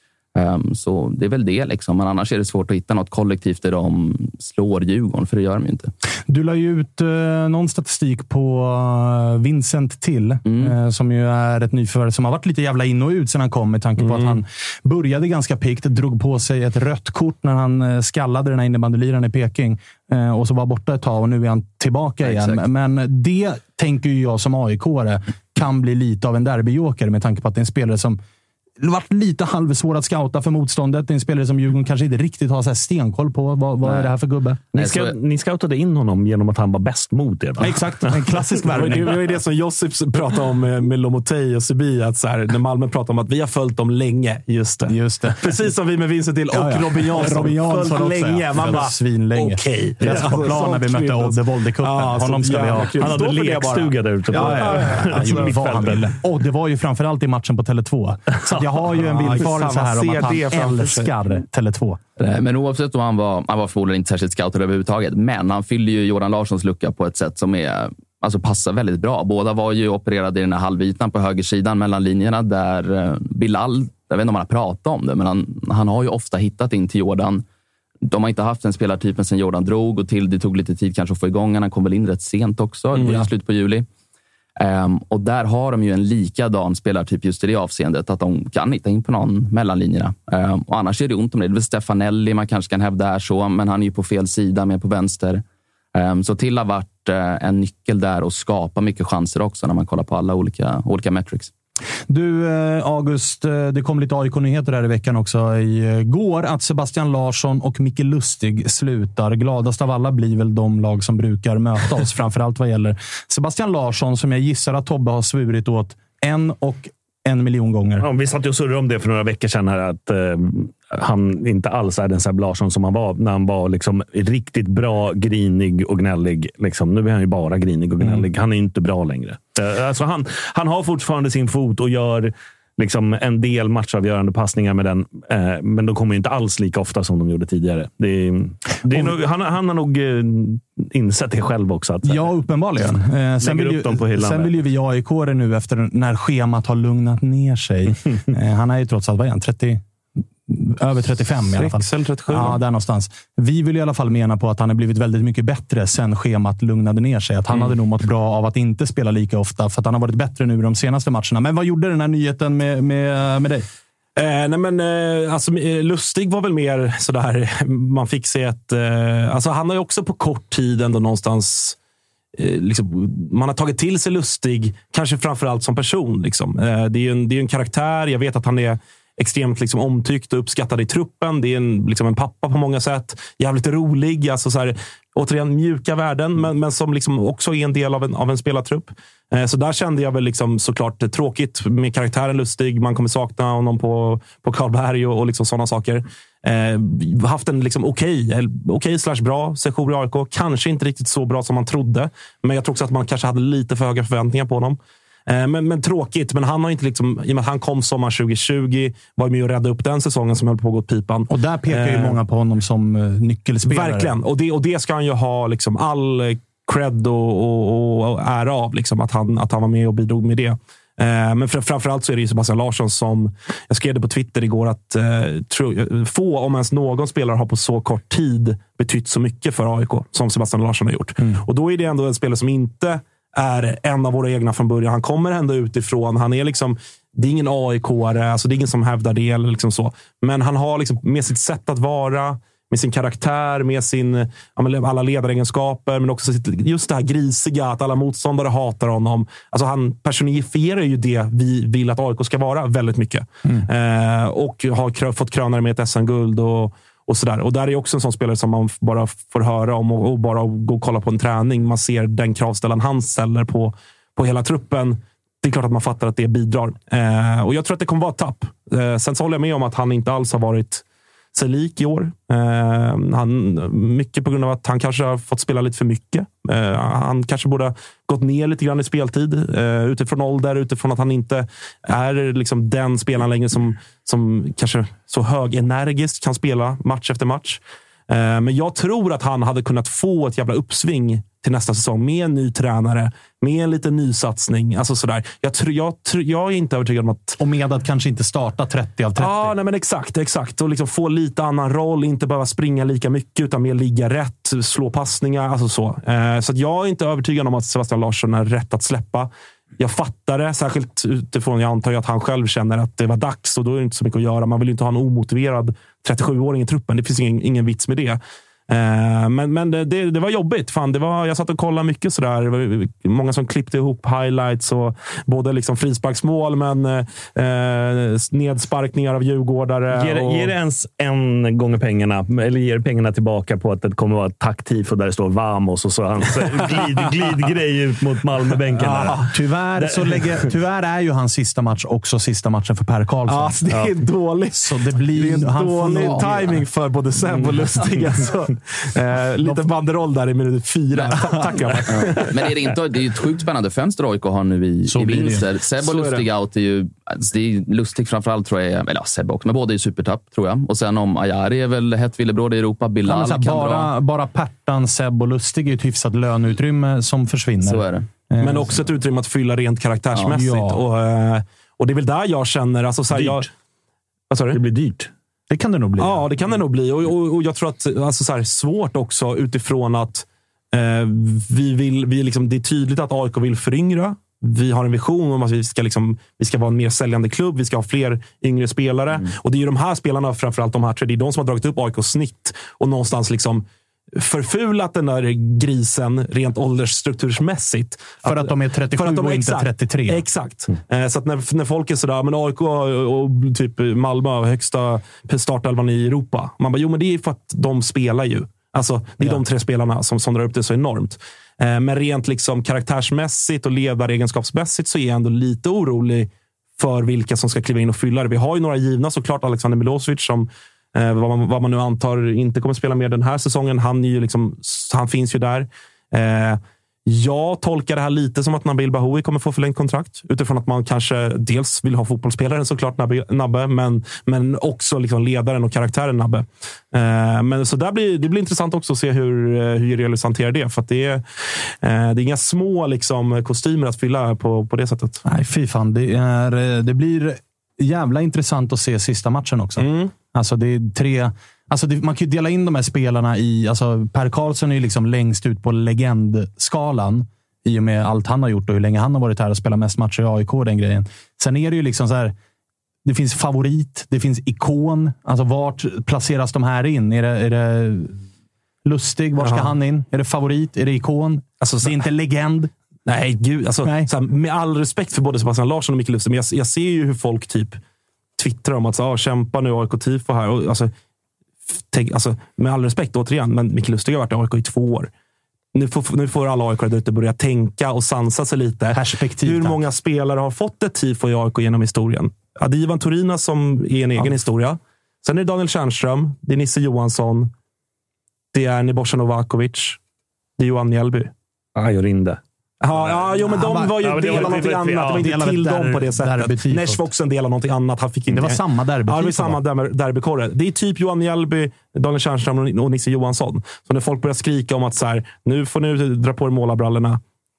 Så det är väl det men annars är det svårt att hitta något kollektivt där de slår Djurgården, för det gör de ju inte. Du la ju ut någon statistik på Vincent Till, som ju är ett nyförvärv som har varit lite jävla in och ut sedan han kom, med tanke på att han började ganska pikt, drog på sig ett rött kort när han skallade den här innebandyliraren i Peking och så var borta ett tag och nu är han tillbaka igen. Exakt. Men det tänker ju jag som AIK-are kan bli lite av en derbyjoker med tanke på att det är en spelare som varit lite halvsvår att scouta för motståndet. Det är en spelare som Djurgården kanske inte riktigt har så här stenkoll på. Vad är det här för gubbe? Ni scoutade in honom genom att han var bäst mot er, va? Exakt, en klassisk värvning. Det var ju det som Josip pratade om med Lomotey och Sibi, att så här, när Malmö pratar om att vi har följt dem länge. Just det. Precis som vi med Vincent Till och Robin Jansson följt länge. Ja. Man bara, svinlänge. Okej. Jag på plan när vi mötte Oddevold i cupen. Honom ska vi ha. Han hade lekstuga där ute. Han gjorde vad han ville. Och det var ju framförallt i matchen på Tele2. Så jag har ju en villfarelse här om att han älskar Tele2. Men oavsett om han var förmodligen inte särskilt scoutad överhuvudtaget. Men han fyller ju Jordan Larssons lucka på ett sätt som passar väldigt bra. Båda var ju opererade i den här halvytan på högersidan mellan linjerna där Bilal, jag vet inte om han har pratat om det, men han har ju ofta hittat in till Jordan. De har inte haft den spelartypen sedan Jordan drog och det tog lite tid kanske att få igång. Han kom väl in rätt sent också, i slutet på juli. Och där har de ju en likadan spelartyp just i det avseendet att de kan hitta in på någon mellanlinjerna. Och annars är det ont om det. Det är väl Stefanelli man kanske kan hävda är så, men han är ju på fel sida, med på vänster. Så till har varit en nyckel där och skapa mycket chanser också när man kollar på alla olika metrics. Du, August, det kom lite AIK-nyheter här i veckan också. Igår att Sebastian Larsson och Micke Lustig slutar. Gladast av alla blir väl de lag som brukar möta oss. Framförallt vad gäller Sebastian Larsson, som jag gissar att Tobbe har svurit åt 1 miljon gånger. Ja, vi satt ju och surrade om det för några veckor sedan här, att han inte alls är den Seb Larsson som han var när han var liksom riktigt bra, grinig och gnällig. Liksom. Nu är han ju bara grinig och gnällig. Han är inte bra längre. Alltså han har fortfarande sin fot och gör liksom en del matchavgörande passningar med den, men de kommer inte alls lika ofta som de gjorde tidigare. Han har nog insett det själv också. Att, ja, uppenbarligen. Sen vill ju vi AIK nu efter när schemat har lugnat ner sig. Han är ju trots allt, vad är han? Över 35 i alla fall. 6 eller 37. Ja, där någonstans. Vi vill i alla fall mena på att han har blivit väldigt mycket bättre sen schemat lugnade ner sig. Att han hade nog mått bra av att inte spela lika ofta, för att han har varit bättre nu i de senaste matcherna. Men vad gjorde den här nyheten med dig? Lustig var väl mer sådär, man fick se att han har ju också på kort tid ändå någonstans man har tagit till sig Lustig, kanske framförallt som person liksom. Det är ju en karaktär. Jag vet att han är extremt liksom omtyckt och uppskattad i truppen. Det är en pappa på många sätt. Jävligt rolig. Alltså så här, återigen mjuka värden, men som liksom också är en del av en spelartrupp. Så där kände jag väl liksom såklart tråkigt med karaktären Lustig. Man kommer sakna honom på Karlberg och liksom sådana saker. Haft en liksom okej/bra session i AIK. Kanske inte riktigt så bra som man trodde. Men jag tror också att man kanske hade lite för höga förväntningar på honom. Men tråkigt, men han har inte liksom, i och med att han kom sommar 2020, var med och rädda upp den säsongen som höll på att gå åt pipan. Och där pekar ju många på honom som nyckelspelare. Verkligen, och det ska han ju ha liksom all cred och ära av, liksom, att han var med och bidrog med det. Men framförallt så är det ju Sebastian Larsson som, jag skrev det på Twitter igår, att få, om ens någon spelare har på så kort tid betytt så mycket för AIK som Sebastian Larsson har gjort. Och då är det ändå en spelare som inte är en av våra egna från början. Han kommer ändå utifrån. Han är liksom, det är ingen AIK-are, alltså det är ingen som hävdar det eller liksom så. Men han har liksom med sitt sätt att vara, med sin karaktär, med sin alla ledaregenskaper, men också just det här grisiga, att alla motståndare hatar honom. Alltså han personifierar ju det vi vill att AIK ska vara väldigt mycket. Och har fått kröna med ett SM-guld och sådär. Och där är också en sån spelare som man bara får höra om och bara gå och kolla på en träning. Man ser den kravställan han ställer på hela truppen. Det är klart att man fattar att det bidrar. Och jag tror att det kommer vara ett tapp. Sen så håller jag med om att han inte alls har varit sig lik i år. Mycket på grund av att han kanske har fått spela lite för mycket. Han kanske borde ha gått ner lite grann i speltid. Utifrån ålder, utifrån att han inte är liksom den spelaren längre som kanske så högenergiskt kan spela match efter match. Men jag tror att han hade kunnat få ett jävla uppsving till nästa säsong med en ny tränare, med en liten ny satsning. Alltså sådär. Jag är inte övertygad om att... Och med att kanske inte starta 30 av 30. Ja, nej, men exakt. Och liksom få lite annan roll, inte behöva springa lika mycket utan mer ligga rätt, slå passningar, alltså så. Så att jag är inte övertygad om att Sebastian Larsson är rätt att släppa. Jag fattar det, särskilt utifrån, jag antar ju att han själv känner att det var dags och då är det inte så mycket att göra. Man vill ju inte ha en omotiverad 37-åring i truppen. Det finns ingen vits med det. Men det var jobbigt. Fan, jag satt och kollade mycket sådär. Det var många som klippte ihop highlights och både liksom frisparksmål men nedsparkningar av djurgårdare. Ger det ens en gång pengarna, eller ger pengarna tillbaka på att det kommer att vara ett tacktifo där det står Vamos och så hans glidgrej ut mot Malmöbänken. Ja, tyvärr är ju hans sista match också sista matchen för Per Karlsson. Alltså, det är dåligt. Så det blir en dålig timing för både Seb och Lustig. Alltså. Lite banderoll där i minut 4. Tack. Men det är ju ett sjukt spännande fönster AIK har nu i vinster. Seb och Lustig out är ju, alltså det är Lustig framförallt tror jag, eller Seb också, men båda är supertapp tror jag. Och sen om Ajari är väl hett villebråd i Europa, Bilal kan dra. Bara Pertan, Seb och Lustig är ju ett hyfsat löneutrymme som försvinner. Så är det. Men också ett utrymme att fylla rent karaktärsmässigt. Ja. Och det är väl där jag känner, alltså så här, vad sa du? Det blir dyrt. Det kan det nog bli. Ja, det kan det nog bli. Och jag tror att alltså så här, svårt också utifrån att vi liksom, det är tydligt att AIK vill föryngra. Vi har en vision om att vi ska vara en mer säljande klubb. Vi ska ha fler yngre spelare. Och det är ju de här spelarna, framförallt de här tre, det är de som har dragit upp AIKs snitt och någonstans liksom förfulat den där grisen rent åldersstruktursmässigt. För att de är 37 och inte 33. Exakt. Så att när folk är sådär, men AIK och typ Malmö har högsta startelvan i Europa. Man bara, jo men det är för att de spelar ju. Alltså, det är de 3 spelarna som drar upp det så enormt. Men rent liksom karaktärsmässigt och ledaregenskapsmässigt så är jag ändå lite orolig för vilka som ska kliva in och fylla det. Vi har ju några givna, såklart Alexander Milosevic som vad man nu antar inte kommer spela mer den här säsongen. Han finns ju där. Jag tolkar det här lite som att Nabil Bahoui kommer få förlängt kontrakt utifrån att man kanske dels vill ha fotbollsspelaren såklart Nabbe, men också liksom ledaren och karaktären Nabbe. Men så det blir intressant också att se hur Jirielius hanterar det, för att det är inga små liksom kostymer att fylla på det sättet. Nej, fy fan. Det blir jävla intressant att se sista matchen också. Alltså det är 3... Alltså man kan ju dela in de här spelarna i... Alltså Per Karlsson är ju liksom längst ut på legendskalan i och med allt han har gjort och hur länge han har varit här och spelat mest matcher i AIK, den grejen. Sen är det ju liksom så här... Det finns favorit, det finns ikon. Alltså vart placeras de här in? Är det Lustig? Var ska han in? Är det favorit? Är det ikon? Alltså, det är inte legend. Nej, gud. Alltså, nej. Så här, med all respekt för både Sebastian Larsson och Micke Lustig, men jag ser ju hur folk typ twittrar om att kämpa nu AIK-tifo här. Och, alltså, med all respekt återigen, men Micke Lustig har varit i AIK i 2 år. Nu får alla AIK där ute börja tänka och sansa sig lite. Perspektiv. Hur många spelare har fått ett tifo i AIK genom historien? Ja, det är Ivan Torina som är en egen historia. Sen är det Daniel Tjärnström, det är Nisse Johansson, det är Nebojsa Novakovic, det är Johan Mjällby. Jag ringde. Ja, men de var ju del av någonting annat. Det var inte till dem på det sättet. Nesh var också en del av någonting annat. Han fick inte. Det var samma derby. Ja, det var samma derbykorre. Det är typ Johan Mjällby, Daniel Tjärnström och Nisse Johansson. Så när folk börjar skrika om att så här, nu får ni dra på er målarbrallorna.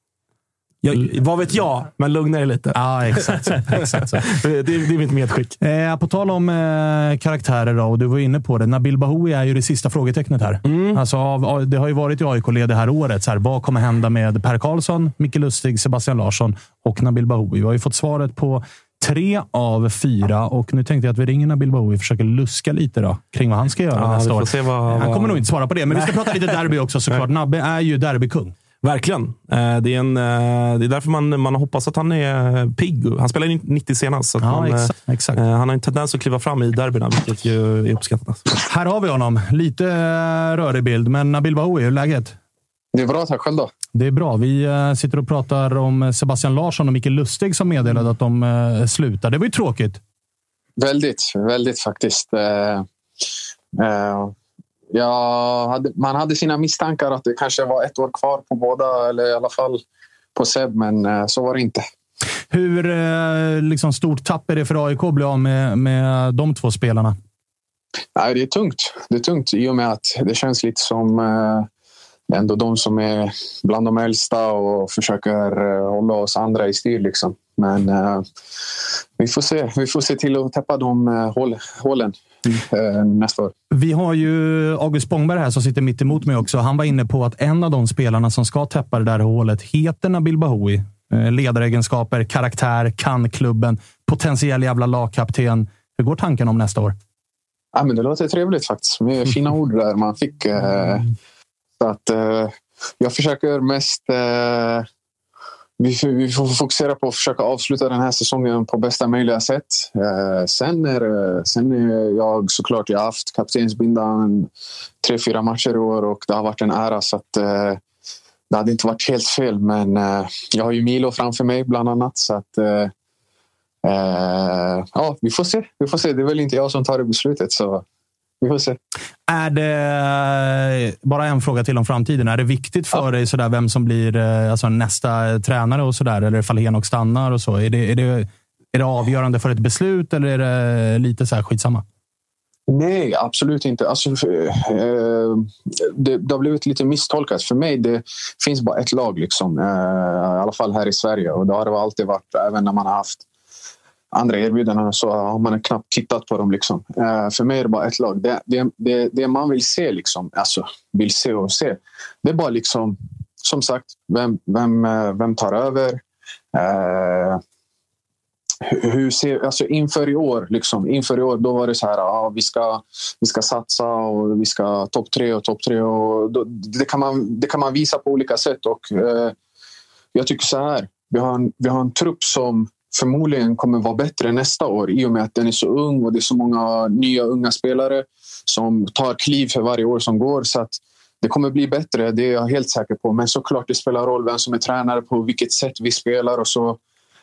Vad vet jag? Men lugna er lite. Ja, exakt. Exakt så. Det är mitt medskick. På tal om karaktärer då, och du var inne på det. Nabil Bahoui är ju det sista frågetecknet här. Alltså, det har ju varit i AIK-led det här året. Så här, vad kommer hända med Per Karlsson, Micke Lustig, Sebastian Larsson och Nabil Bahoui? Vi har ju fått svaret på 3 av 4 och nu tänkte jag att vi ringer Nabil Bahoui och försöker luska lite då kring vad han ska göra nästa år. Han kommer nog inte svara på det, men vi ska prata lite derby också såklart. Nabbe är ju derbykung. Verkligen. Det är därför man hoppas att han är pigg. Han spelar 90 senast. Så att exakt. Han har en tendens att kliva fram i derbyna, vilket ju är uppskattat. Här har vi honom. Lite rörig bild, men Nabil Bahoui, hur är läget? Det är bra, tack själv då. Det är bra. Vi sitter och pratar om Sebastian Larsson och Micke Lustig som meddelade att de slutar. Det var ju tråkigt. Väldigt faktiskt. Man hade sina misstankar att det kanske var 1 år kvar på båda, eller i alla fall på Seb, men så var det inte. Hur liksom stort tapp är det för AIK att bli av med de 2 spelarna? Nej, det är tungt i och med att det känns lite som ändå de som är bland de äldsta och försöker hålla oss andra i styr liksom. Men vi får se till att täppa de hålen nästa år. Vi har ju August Spångberg här som sitter mitt emot mig också. Han var inne på att en av de spelarna som ska täppa det där hålet heter Nabil Bahoui. Ledaregenskaper, karaktär, kan klubben, potentiell jävla lagkapten. Hur går tanken om nästa år? Ja, men det låter trevligt faktiskt. Med fina ord där man fick. Så att jag försöker mest... Vi får fokusera på att försöka avsluta den här säsongen på bästa möjliga sätt. Sen är jag såklart, jag har haft kaptensbindan 3-4 matcher i år och det har varit en ära, så att det hade inte varit helt fel. Men jag har ju Milo framför mig bland annat, så att vi får se. Det är väl inte jag som tar det beslutet, så vi får se. Är det bara en fråga till om framtiden? Är det viktigt för dig sådär, vem som blir alltså, nästa tränare och sådär? Eller ifall Henok stannar och så? Är det avgörande för ett beslut eller är det lite så här skitsamma? Nej, absolut inte. Alltså, det har blivit lite misstolkat. För mig, det finns bara ett lag liksom. I alla fall här i Sverige. Och det har det alltid varit, även när man har haft andra erbjudanden, så har man knappt tittat på dem liksom. För mig är det bara ett lag. Det man vill se liksom, alltså vill se och se. Det är bara liksom, som sagt, vem tar över? alltså inför i år då var det så här, vi ska satsa och vi ska topp 3 och då, det kan man visa på olika sätt och jag tycker så här, vi har en trupp som förmodligen kommer vara bättre nästa år i och med att den är så ung och det är så många nya unga spelare som tar kliv för varje år som går, så att det kommer bli bättre, det är jag helt säker på. Men såklart det spelar roll vem som är tränare, på vilket sätt vi spelar och så.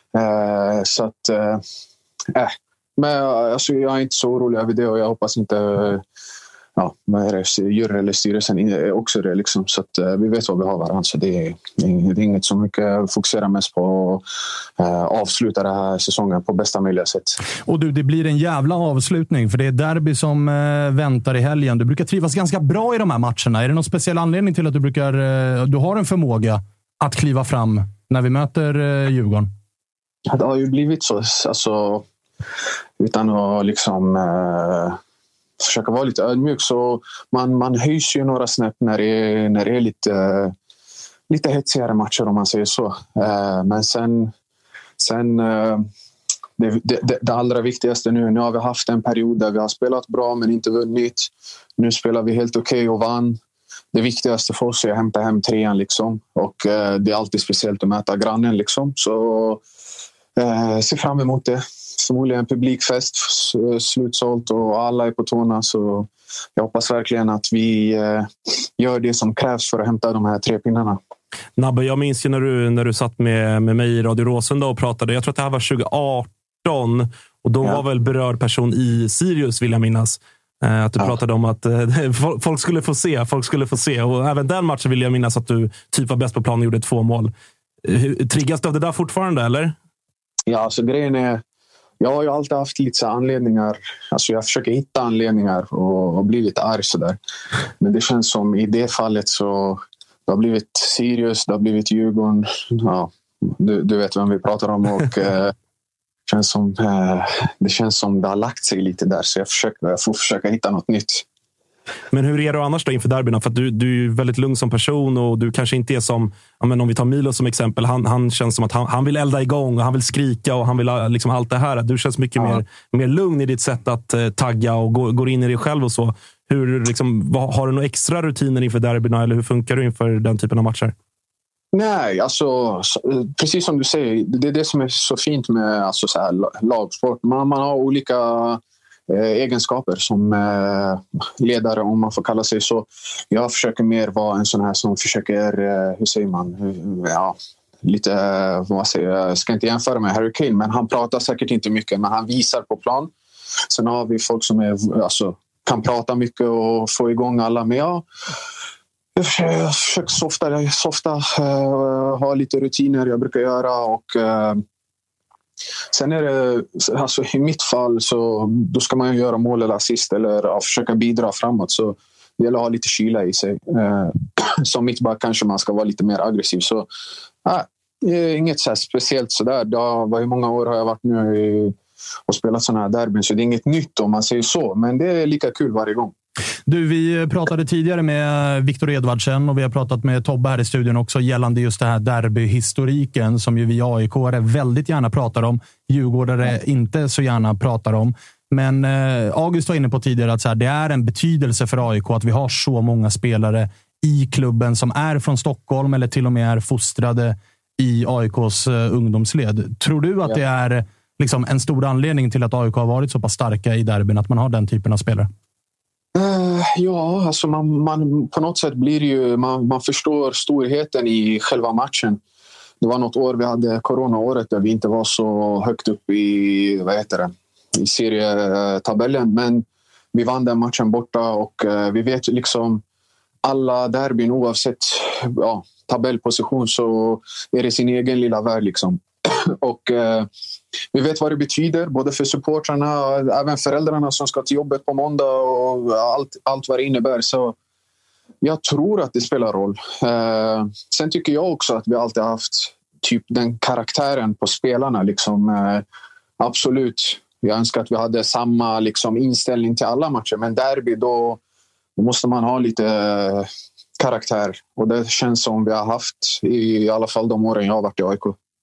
Men alltså, jag är inte så orolig över det och jag hoppas inte jury eller styrelsen är också det liksom, så att vi vet vad vi har varandra, så det är inget som mycket fokuserar mest på att avsluta den här säsongen på bästa möjliga sätt. Och du, det blir en jävla avslutning för det är derby som väntar i helgen. Du brukar trivas ganska bra i de här matcherna. Är det någon speciell anledning till att du har en förmåga att kliva fram när vi möter Djurgården? Det har ju blivit så, alltså, utan att liksom försöka vara lite ödmjuk, så man höjs ju några snäpp när det är lite hetsigare matcher, om man säger så. Men sen det allra viktigaste nu har vi haft en period där vi har spelat bra men inte vunnit. Nu spelar vi helt okej och vann. Det viktigaste för oss är att hämta hem 3:an liksom. Och det är alltid speciellt att möta grannen liksom. Så se fram emot det. Förmodligen publikfest, slutsålt och alla är på tårna, så jag hoppas verkligen att vi gör det som krävs för att hämta de här 3 pinnarna. Nabbe, jag minns ju när du satt med mig i Radio Råsunda och pratade, jag tror att det här var 2018 och då var väl berörd person i Sirius, vill jag minnas. Att du pratade om att folk skulle få se och även den matchen vill jag minnas att du typ var bäst på plan och gjorde 2 mål. Triggas du av det där fortfarande, eller? Ja, alltså grejen är, jag har ju alltid haft lite anledningar, alltså jag försöker hitta anledningar och bli lite arg sådär. Men det känns som i det fallet så det har blivit Sirius, det har blivit Djurgården, ja, du vet vem vi pratar om och det känns som det har lagt sig lite där, så jag får försöka hitta något nytt. Men hur är du annars då inför derbyna? För att du är ju väldigt lugn som person och du kanske inte är som, om vi tar Milo som exempel, han känns som att han vill elda igång och han vill skrika och han vill liksom allt det här. Du känns mycket mer lugn i ditt sätt att tagga och går in i dig själv och så. Hur, liksom, har du några extra rutiner inför derbyna eller hur funkar du inför den typen av matcher? Nej, alltså precis som du säger, det är det som är så fint med alltså, så här, lagsport. Man har olika egenskaper som ledare, om man får kalla sig så. Jag försöker mer vara en sån här som försöker, hur säger man, lite, vad säger jag ska inte jämföra med Harry Kane, men han pratar säkert inte mycket, men han visar på plan. Sen har vi folk som kan prata mycket och få igång alla, men jag försöker softa ha lite rutiner jag brukar göra och sen är det, alltså i mitt fall så då ska man göra mål eller assist eller försöka bidra framåt, så det gäller att ha lite kyla i sig. Som mittback kanske man ska vara lite mer aggressiv, så inget så här speciellt sådär. Hur många år har jag varit nu och spelat sådana här derbyn, så det är inget nytt om man säger så, men det är lika kul varje gång. Du, vi pratade tidigare med Viktor Edvardsen och vi har pratat med Tobbe här i studion också gällande just det här derbyhistoriken som ju vi AIK-are väldigt gärna pratar om. Djurgårdare inte så gärna pratar om. Men August var inne på tidigare att så här, det är en betydelse för AIK att vi har så många spelare i klubben som är från Stockholm eller till och med är fostrade i AIKs ungdomsled. Tror du att det är liksom en stor anledning till att AIK har varit så pass starka i derbyn, att man har den typen av spelare? Ja, alltså man på något sätt blir ju, man förstår storheten i själva matchen. Det var något år vi hade coronaåret där vi inte var så högt upp i i serietabellen, men vi vann den matchen borta och vi vet liksom alla derbyn oavsett tabellposition så är det sin egen lilla värld liksom. Och vi vet vad det betyder både för supportrarna och även föräldrarna som ska till jobbet på måndag och allt vad det innebär, så jag tror att det spelar roll. Sen tycker jag också att vi alltid haft typ den karaktären på spelarna liksom, absolut. Jag önskar att vi hade samma liksom, inställning till alla matcher, men derby då måste man ha lite karaktär och det känns som vi har haft i alla fall de åren jag har varit i AIK.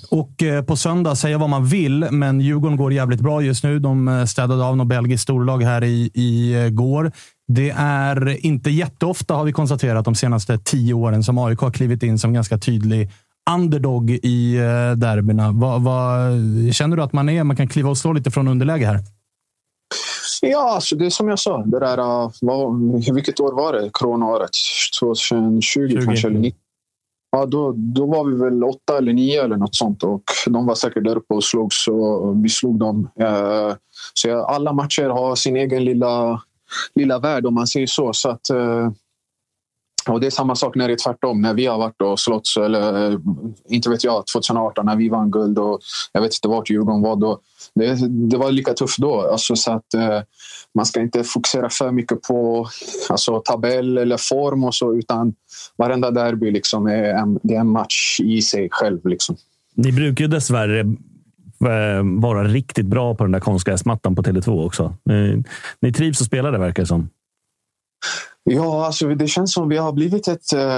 Och på söndag, säga vad man vill, men Djurgården går jävligt bra just nu. De städade av något belgiskt storlag här i går. Det är inte jätteofta, har vi konstaterat, de senaste 10 åren som AIK har klivit in som ganska tydlig underdog i derbyna. Vad känner du att man kan kliva och slå lite från underläge här? Ja, alltså det är som jag sa. Det där, vilket år var det? Coronaåret? 2020 kanske, eller 90. Ja, då var vi väl 8 eller 9 eller något sånt. Och de var säkert där uppe och slogs och vi slog dem. Så alla matcher har sin egen lilla värld, om man säger så. Så att, och det är samma sak när det är tvärtom. När vi har varit och slått, eller inte vet jag, 2018 när vi vann guld och jag vet inte vart Djurgården var då. Det var lika tufft då. Alltså, så att man ska inte fokusera för mycket på tabell eller form och så, utan varenda derby liksom det är en match i sig själv. Liksom. Ni brukar ju dessvärre vara riktigt bra på den där konstgräsmattan på Tele2 också. Ni trivs att spela det, verkar det som. Ja, alltså det känns som vi har blivit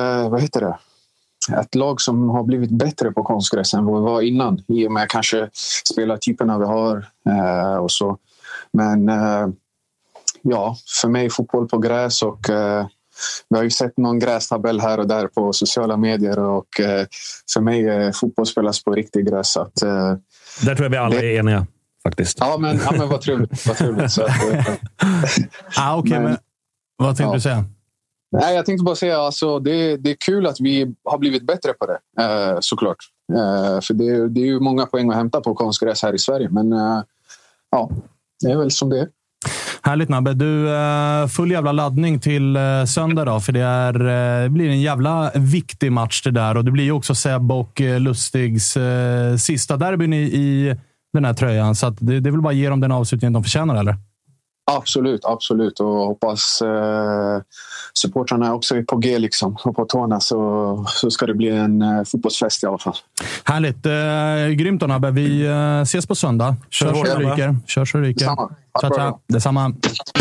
ett lag som har blivit bättre på konstgräs än vad vi var innan. I och med kanske spelartyperna vi har och så. Men ja, för mig fotboll på gräs och vi har ju sett någon grästabell här och där på sociala medier och för mig fotboll spelas på riktig gräs. Så att, där tror jag vi alla är eniga faktiskt. Ja, men vad trevligt. Så att, men vad tänkte du säga? Nej, jag tänkte bara säga alltså, det är kul att vi har blivit bättre på det, såklart. För det är ju många poäng att hämta på konstgräs här i Sverige. Men ja, det är väl som det är. Härligt, Nabbe. Du, full jävla laddning till söndag då, för det blir en jävla viktig match det där. Och det blir ju också Seb och Lustigs sista derbyn i den här tröjan. Så att det är väl bara att ge dem den avslutningen de förtjänar, eller? Absolut. Och hoppas supportrarna också är på G liksom, och på tårna, så ska det bli en fotbollsfest i alla fall. Härligt. Grymt då, Nabbe. Vi ses på söndag. Kör så det ryker. Detsamma.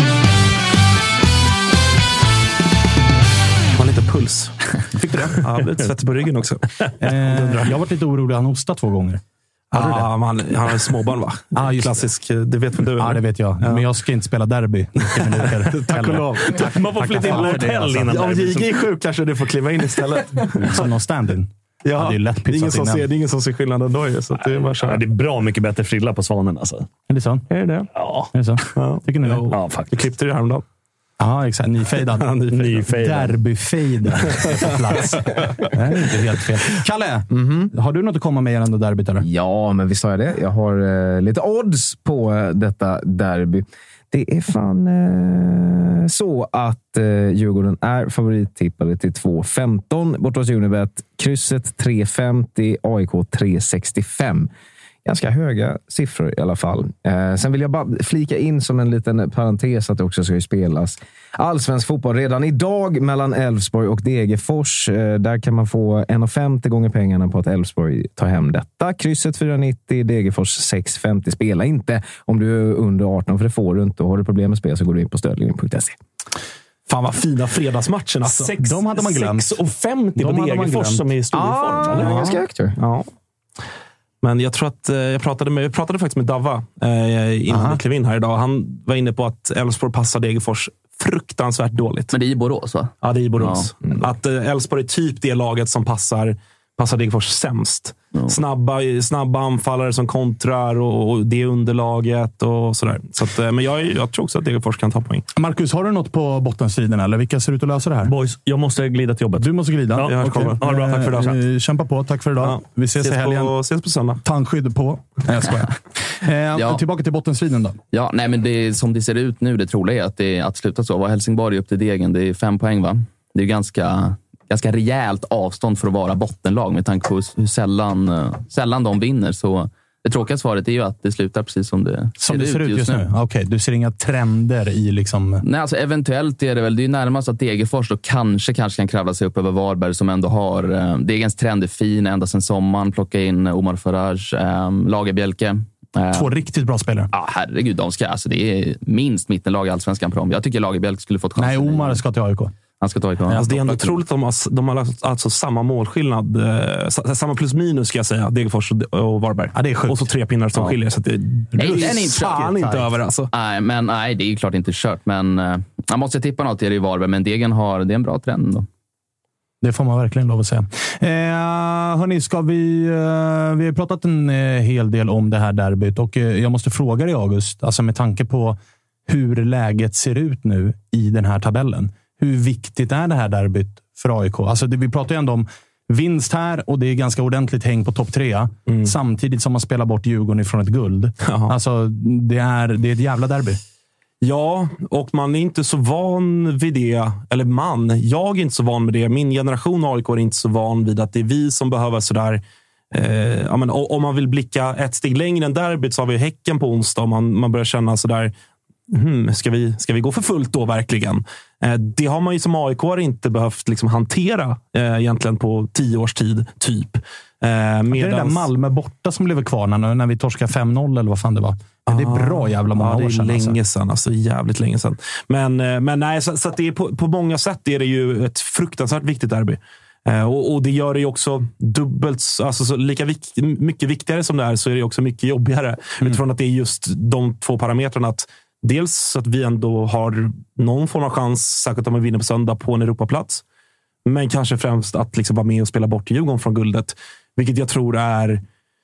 Man har lite puls. Fick du det? Ja, jag blev lite svettig på ryggen också. Jag har varit lite orolig. Han hostat 2 gånger. Han har småbarn, va? Klassisk, det vet väl du? Ja, det vet jag. Ja. Men jag ska inte spela derby. Tack och lov. Man får flytta in på hotell innan derby. Om JG är sjuk kanske du får kliva in istället. Som någon stand-in. Ja, det är lätt pizzat innan. Det är ingen som ser skillnad ändå. Så det är bra mycket bättre frilla på Svanen. Alltså. Är det så? Är det? Ja. Är det så? Ja. Tycker ni det? Ja, faktiskt. Du klippte det häromdagen. Ja, exakt. Nyfejdad. Derbyfejdad. Plats. Det är inte helt fel. Kalle, har du något att komma med i den där derbyt, eller? Ja, men visst har jag det. Jag har lite odds på detta derby. Det är fan så att Djurgården är favorittippade till 2,15 borta hos Unibet. Krysset 3,50, AIK 3,65. Ganska höga siffror i alla fall. Sen vill jag bara flika in som en liten parentes att det också ska spelas allsvensk fotboll redan idag mellan Elfsborg och Degerfors. Där kan man få 1,50 gånger pengarna på att Elfsborg tar hem detta. Krysset 4,90, Degerfors 6,50. Spela inte om du är under 18, för det får du inte. Och har du problem med spel så går du in på stödlinjen.se. Fan vad fina fredagsmatchen alltså. De hade man glömt. 6,50 på Degerfors som är i stor form. Det är ganska högt. Ja. Men jag tror att jag pratade faktiskt med Dava innan vi klev in här idag. Han var inne på att Elfsborg passar Degerfors fruktansvärt dåligt. Men det är i Borås, va? Ja, det är i Borås. Ja. Att Elfsborg är typ det laget som passar Degerfors sämst. Ja. Snabba anfallare som kontrar och det underlaget och sådär. Så att, men jag tror också att Degerfors kan ta poäng. Marcus, har du något på bottenstriden eller vilka ser ut att lösa det här? Boys, jag måste glida till jobbet. Du måste glida? Ja, jag kommer. Ja, bra. Tack för idag. Kämpa på. Tack för idag. Ja. Vi ses i helgen. Ses på söndag. Tandskydd på. Nej, jag skojar. Tillbaka till bottenstriden då. Ja, nej, men det som det ser ut nu, det troliga är att det att sluta så. Var Helsingborg upp till Degen, det är 5 poäng, va? Det är ganska rejält avstånd för att vara bottenlag med tanke på hur sällan de vinner. Så det tråkiga svaret är ju att det slutar precis som det ser ut just nu. Okej, du ser inga trender i liksom... Nej, alltså eventuellt är det väl. Det är närmast att Degerfors då kanske kan kravla sig upp över Varberg som ändå har... Degens trend är fin ända sedan sommaren. Plocka in Omar Faraj, Lagerbielke. 2 riktigt bra spelare. Ja, herregud. Det är minst mittenlag i Allsvenskan på dem. Jag tycker Lagerbielke skulle fått chansen. Nej, Omar ska till AIK. Han ska ta AIK. Alltså, det är ändå otroligt att de har alltså samma målskillnad. Samma plus minus ska jag säga. Degerfors och Varberg. Ja, det är sjukt. Och så 3 pinnar som skiljer. Så det är fan inte över alltså. Nej, det är ju klart inte kört. Men man måste tippa något i Varberg. Men Degen det är en bra trend då. Det får man verkligen lov att säga. Hörni, vi har pratat en hel del om det här derbyt. Och jag måste fråga dig, August. Alltså med tanke på hur läget ser ut nu i den här tabellen. Hur viktigt är det här derbyt för AIK? Alltså vi pratar ju ändå om vinst här och det är ganska ordentligt häng på topp 3. Samtidigt som man spelar bort Djurgården ifrån ett guld. Jaha. Alltså det är ett jävla derby. Ja, och man är inte så van vid det. Eller jag är inte så van med det. Min generation AIK är inte så van vid att det är vi som behöver sådär. Om man vill blicka ett steg längre än derbyt så har vi Häcken på onsdag. Man börjar känna sådär. Ska vi gå för fullt då verkligen? Det har man ju som AIK inte behövt liksom hantera egentligen på 10 års tid typ. Det är det där Malmö borta som blev kvar när vi torskade 5-0 eller vad fan det var. Det är bra jävla många år sedan. Det är länge sedan, alltså jävligt länge sedan. Men nej, så att det är på många sätt är det ju ett fruktansvärt viktigt derby. Och det gör det ju också dubbelt, alltså så lika mycket viktigare som det är, så är det också mycket jobbigare. Utifrån att det är just de två parametrarna, att dels att vi ändå har någon form av chans, särskilt om vi vinner på söndag, på en Europaplats. Men kanske främst att liksom vara med och spela bort Djurgården från guldet. Vilket jag tror är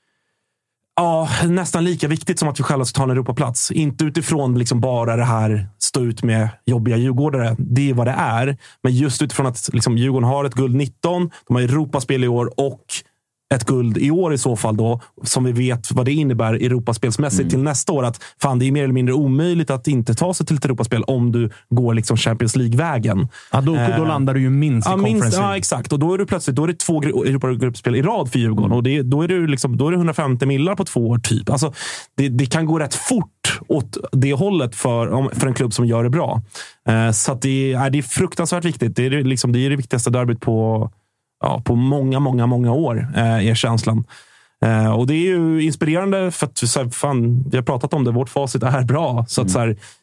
nästan lika viktigt som att vi själva ska ta en Europaplats. Inte utifrån liksom bara det här stå ut med jobbiga djurgårdare. Det är vad det är. Men just utifrån att liksom Djurgården har ett guld 19. De har Europaspel i år och ett guld i år i så fall då, som vi vet vad det innebär Europaspelsmässigt till nästa år, att fan, det är mer eller mindre omöjligt att inte ta sig till ett Europaspel om du går liksom Champions League-vägen. Ja, då landar du ju minst i Conference League. Ja, exakt. Och då är det 2 Europagruppspel i rad för Djurgården. Och då är det 150 millar på 2 år typ. Alltså, det kan gå rätt fort åt det hållet för en klubb som gör det bra. Så att det är fruktansvärt viktigt. Det är det viktigaste derbyt på många, många, många år är känslan. Och det är ju inspirerande för att vi har pratat om det. Vårt facit är bra. Så att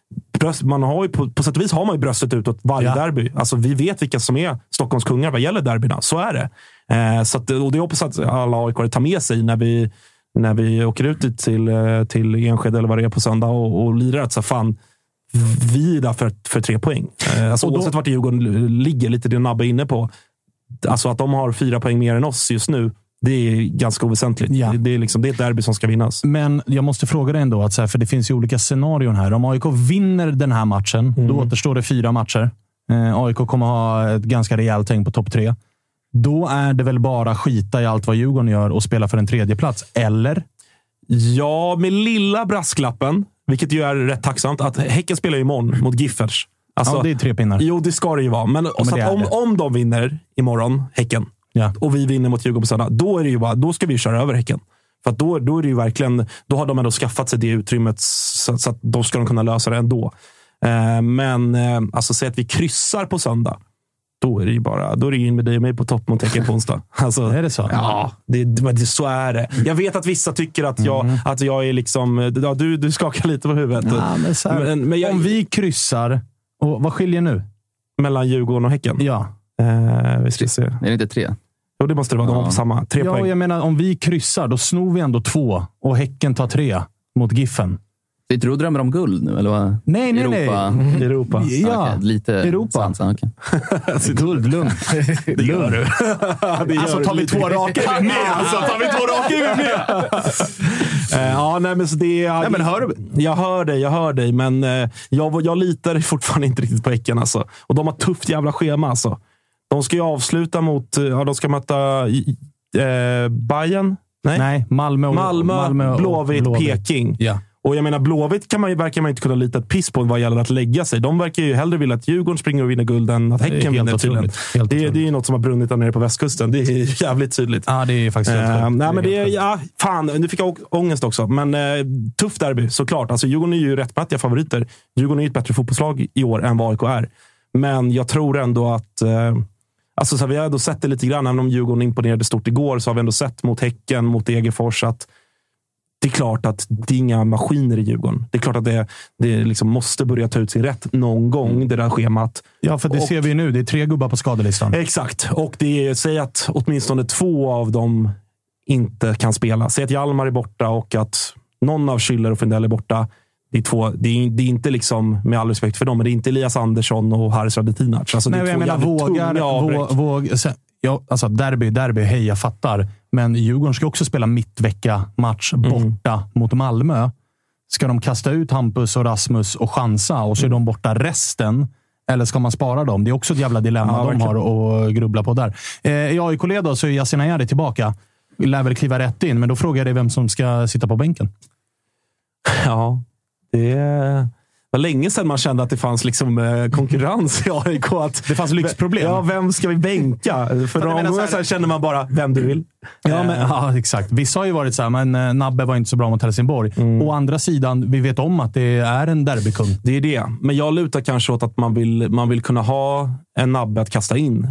man har ju på sätt och vis har man ju bröstet utåt varje derby. Alltså vi vet vilka som är Stockholms kungar vad gäller derbyna. Så är det. Så att, och det hoppas att alla AIK tar med sig när vi åker ut till Enskede eller vad det är på söndag och lirar att vi är där för 3 poäng. Alltså oavsett vart Djurgården ligger, lite det Nabbe inne på. Alltså att de har 4 poäng mer än oss just nu, det är ganska oväsentligt. Ja. Det är ett derby som ska vinnas. Men jag måste fråga dig ändå, för det finns ju olika scenarion här. Om AIK vinner den här matchen, då återstår det 4 matcher. AIK kommer ha ett ganska rejält häng på topp 3. Då är det väl bara skita i allt vad Djurgården gör och spela för en 3:e plats, eller? Ja, med lilla brasklappen, vilket ju är rätt tacksamt, att Häcken spelar imorgon mot Giffers. Alltså, det är 3 pinnar. Jo, det ska det ju vara. Men om de vinner imorgon, Häcken, och vi vinner mot Djurgården på söndag, då är det ju då ska vi köra över Häcken. För att då är det ju verkligen, då har de ändå skaffat sig det utrymmet så att de ska kunna lösa det ändå. Men alltså, säg att vi kryssar på söndag, då är det ju in med dig och mig på topp mot Häcken på onsdag. Alltså, är det så? Ja, så är det. Jag vet att vissa tycker att jag är liksom, du skakar lite på huvudet. Ja, men om vi kryssar, och vad skiljer nu? Mellan Djurgården och Häcken? Ja. Vi ska se. Är det inte 3? Jo, det måste det vara. De har på samma 3 poäng. Ja, jag menar, om vi kryssar, då snor vi ändå 2 och Häcken tar 3 mot Giffen. Sitter du och drömmer om guld nu? Eller vad? Nej. Europa. Ja, okay, lite Europa. Okay. Guld, lugn. Det gör du. Alltså, tar vi 2 raka är vi med. Ja, nej, men så det är... Nej, men hör du? Jag hör dig. Men jag litar fortfarande inte riktigt på Häcken. Alltså. Och de har tufft jävla schema. Alltså. De ska ju avsluta mot... de ska möta Bayern. Nej, Malmö, Blåvitt, Peking. Ja. Och jag menar, Blåvitt verkar man inte kunna lita ett piss på vad gäller att lägga sig. De verkar ju hellre vilja att Djurgården springer och vinner guld än att Häcken vinner tydligen. Det är ju något som har brunnit där nere på västkusten. Det är jävligt tydligt. Ja, det är faktiskt nej, men fan, nu fick jag ångest också. Men tuff derby, såklart. Alltså, Djurgården är ju rättmätiga favoriter. Djurgården är ju ett bättre fotbollslag i år än vad AIK är. Men jag tror ändå att... alltså, så vi har ändå sett det lite grann. Även om Djurgården imponerade stort igår, så har vi ändå sett mot Häcken, mot Degerfors att det är klart att det är inga maskiner i Djurgården. Det är klart att det liksom måste börja ta ut sin rätt någon gång, det där schemat. Ja, för det ser vi nu. Det är 3 gubbar på skadelistan. Exakt. Och säg att åtminstone 2 av dem inte kan spela. Säg att Hjalmar är borta och att någon av Schüller och Findell är borta. Det är inte liksom, med all respekt för dem, men det är inte Elias Andersson och Haris Radetinac. Alltså, nej, det är jag menar alltså derby, hej, jag fattar. Men Djurgården ska också spela mittvecka-match borta mot Malmö. Ska de kasta ut Hampus och Rasmus och chansa och så är de borta resten? Eller ska man spara dem? Det är också ett jävla dilemma de har att grubbla på där. I AIK-led då så är Yasin Ayari tillbaka. Lär väl kliva rätt in, men då frågar jag dig vem som ska sitta på bänken. Ja, det var länge sedan man kände att det fanns liksom konkurrens i AIK. Att det fanns lyxproblem. Ja, vem ska vi bänka? För någon gång så känner man bara, vem du vill. Ja, exakt. Vissa har ju varit så här, men Nabbe var inte så bra mot Helsingborg. Å andra sidan, vi vet om att det är en derbykung. Det är det. Men jag lutar kanske åt att man vill kunna ha en Nabbe att kasta in.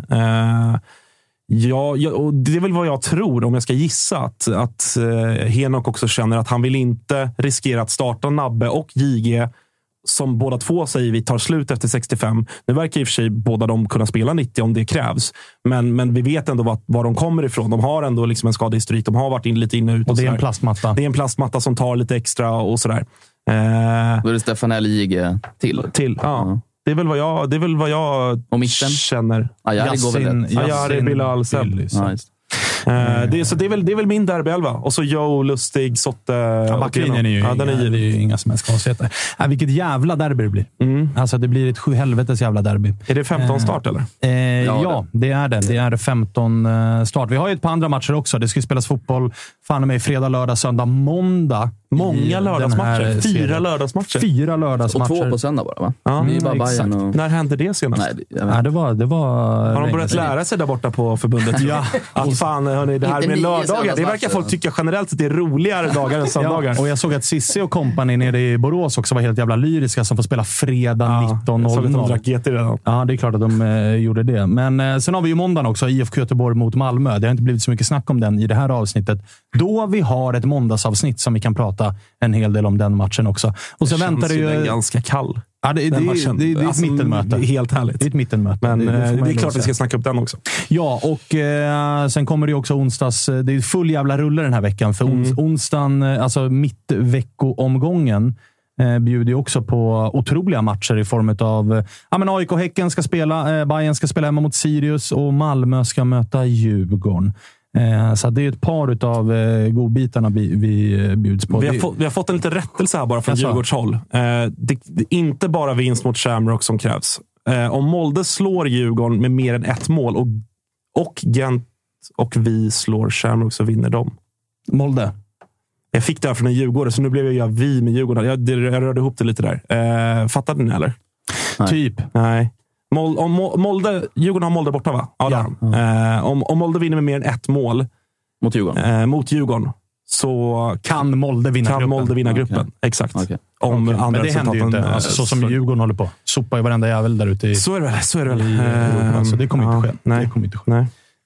Och det är väl vad jag tror, om jag ska gissa, att Henok också känner att han vill inte riskera att starta Nabbe och JG, som båda två säger vi tar slut efter 65. Nu verkar i och för sig båda de kunna spela 90 om det krävs. Men vi vet ändå var de kommer ifrån. De har ändå liksom en skadehistorik. De har varit lite in och ut. Och det är en plastmatta. Det är en plastmatta som tar lite extra och sådär. Då är det Stefanelli JG till. Ja. Det är väl vad jag och mitten känner. Ayari går väl rätt. Ayari, Bilal, Seb. Det är väl min derbyelva. Och så Joe, Lustig, Sotte. Backlinjen är ju inga som helst konstigheter. Vilket jävla derby det blir. Alltså det blir ett 7 helvetes jävla derby. Är det 15 start eller? Ja, det är det. Det är 15 start. Vi har ju ett par andra matcher också. Det ska ju spelas fotboll fan med fredag, lördag, söndag, måndag. Många lördagsmatcher. 4 lördagsmatcher. 4 lördagsmatcher. Och 2 på söndag bara, va? Ja, det är bara Bayern och... När hände det senast? Nej, det var har de börjat lära sig där borta på förbundet? Ja. Att fan, hörni, det här med lördagar. Det verkar folk tycka generellt att det är roligare dagar än söndagar. Ja, och jag såg att Sissi och kompani nere i Borås också var helt jävla lyriska som får spela fredag 19.00. Jag såg att de drack GT redan. Ja, det är klart att de gjorde det. Men sen har vi ju måndagen också. IFK Göteborg mot Malmö. Det har inte blivit så mycket snack om den i det här avsnittet. Då vi har ett måndagsavsnitt som vi kan prata en hel del om den matchen också. Och så väntar det ju... Den ganska kall. Ja, det är ett mittenmöte. Helt härligt. Det är ett mittenmöte. Men det är klart vi ska snacka upp den också. Ja, och sen kommer det ju också onsdags... Det är full jävla rulle den här veckan. För onsdagen, alltså mittveckoomgången, bjuder ju också på otroliga matcher i form av... AIK Häcken ska spela, Bayern ska spela hemma mot Sirius och Malmö ska möta Djurgården. Så det är ett par av godbitarna vi bjuds på. Vi har fått en liten rättelse här bara från Djurgårdshåll. Det är inte bara vinst mot Shamrock som krävs. Om Molde slår Djurgården med mer än 1 mål och Gent och vi slår Shamrock så vinner de. Molde? Jag fick det här från en Djurgårdare så nu blev jag vi med Djurgården. Jag rörde ihop det lite där. Fattade ni eller? Nej. Typ. Nej. Djurgården har Molde borta, va? Ja. Om Molde vinner med mer än 1 mål mot Djurgården så kan Molde vinna gruppen. Okay. Exakt. Okay. Men det händer ju inte. Alltså, så som Djurgården håller på. Sopar ju varenda jävel där ute. Så är det väl. Så det kommer inte ske. Nej. Det kommer inte ske.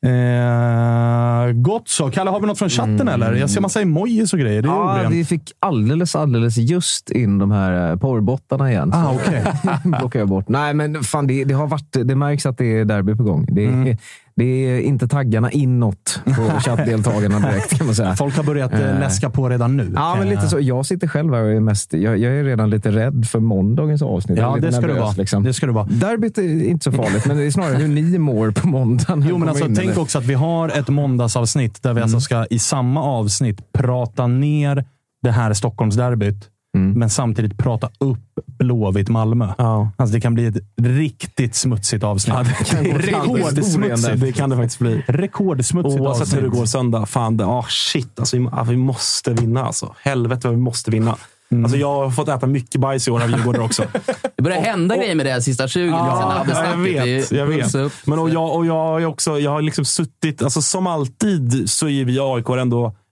Gott så. Kalle, har vi något från chatten eller? Jag ser massa emojis och grejer. Det är vi fick alldeles just in de här porrbottarna igen. Okej. Plockar jag bort. Nej, men fan, det har varit... Det märks att det är derby på gång. Det är inte taggarna inåt på chattdeltagarna direkt, kan man säga. Folk har börjat läska på redan nu. Ja, men lite så. Jag sitter själv här och är mest... Jag är redan lite rädd för måndagens avsnitt. Ja, det ska, nervös, liksom. Det ska det vara. Derbyt är inte så farligt, men det är snarare hur ni mår på måndagen. Jo, men alltså, tänk också att vi har ett måndagsavsnitt där vi alltså ska i samma avsnitt prata ner det här Stockholmsderbyt. Men samtidigt prata upp Blåvitt Malmö. Ja. Alltså det kan bli ett riktigt smutsigt avsnitt. Ja, rekordsmutsigt. Det kan det faktiskt bli. Rekordsmutsigt oavsett avsnitt. hur det går söndag. Fan, shit. Alltså, vi måste vinna. Alltså. Helvete, vi måste vinna. Alltså, jag har fått äta mycket bajs i år av Djurgården också. Det börjar hända grejer med det här sista 20. Jag vet. Men jag har liksom suttit... Alltså, som alltid så är vi AIK ändå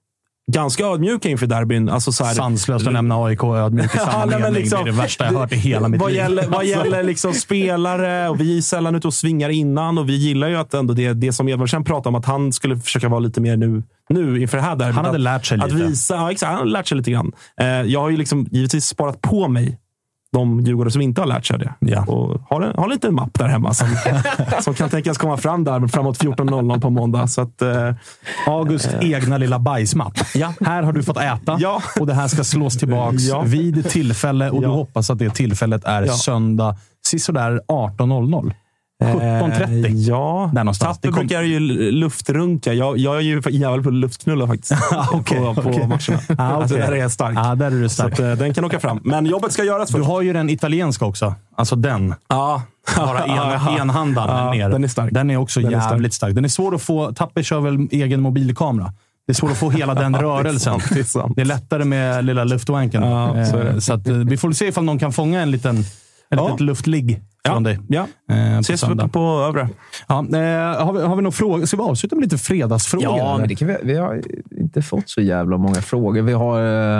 ganska ödmjuka inför derbyn. Alltså så här, sanslöst att nämna AIK ödmjuk i samma mening. Liksom, det är det värsta jag hört i hela mitt liv. Vad gäller liksom spelare, och vi är sällan ute och svingar innan, och vi gillar ju att ändå det som Edvardsen pratade om, att han skulle försöka vara lite mer nu inför det här derbyn. Han hade lärt sig lite. Exakt, han hade lärt sig lite grann. Jag har ju liksom givetvis sparat på mig de Djurgårdare som inte har lärt sig det. Ja. Och har lite en mapp där hemma som kan tänkas komma fram där framåt 14.00 på måndag. Så att, Augusts egna lilla bajsmapp. Ja. Här har du fått äta och det här ska slås tillbaks vid tillfälle, och du hoppas att det tillfället är söndag sådär 18.00. 17.30. Ja, där någonstans. Tapper brukar ju luftrunka. Jag är ju jävla på luftknulla faktiskt. på matcherna. Alltså, där är jag stark. Där är du stark. Så att, den kan åka fram. Men jobbet ska göras först. Du har ju den italienska också. Alltså den. Ja. Bara enhandad ner. Den är stark. Den är också jävligt stark. Den är svår att få. Tapper kör väl egen mobilkamera. Det är svårt att få hela den rörelsen. Det är lättare med lilla luftwanken. Så att, vi får se ifall någon kan fånga en litet luftligg från dig. Ja. Ses på övre. Ja, har vi någon fråga? Ska vi avsluta med lite fredagsfrågor? Ja, men det kan vi har inte fått så jävla många frågor. Vi har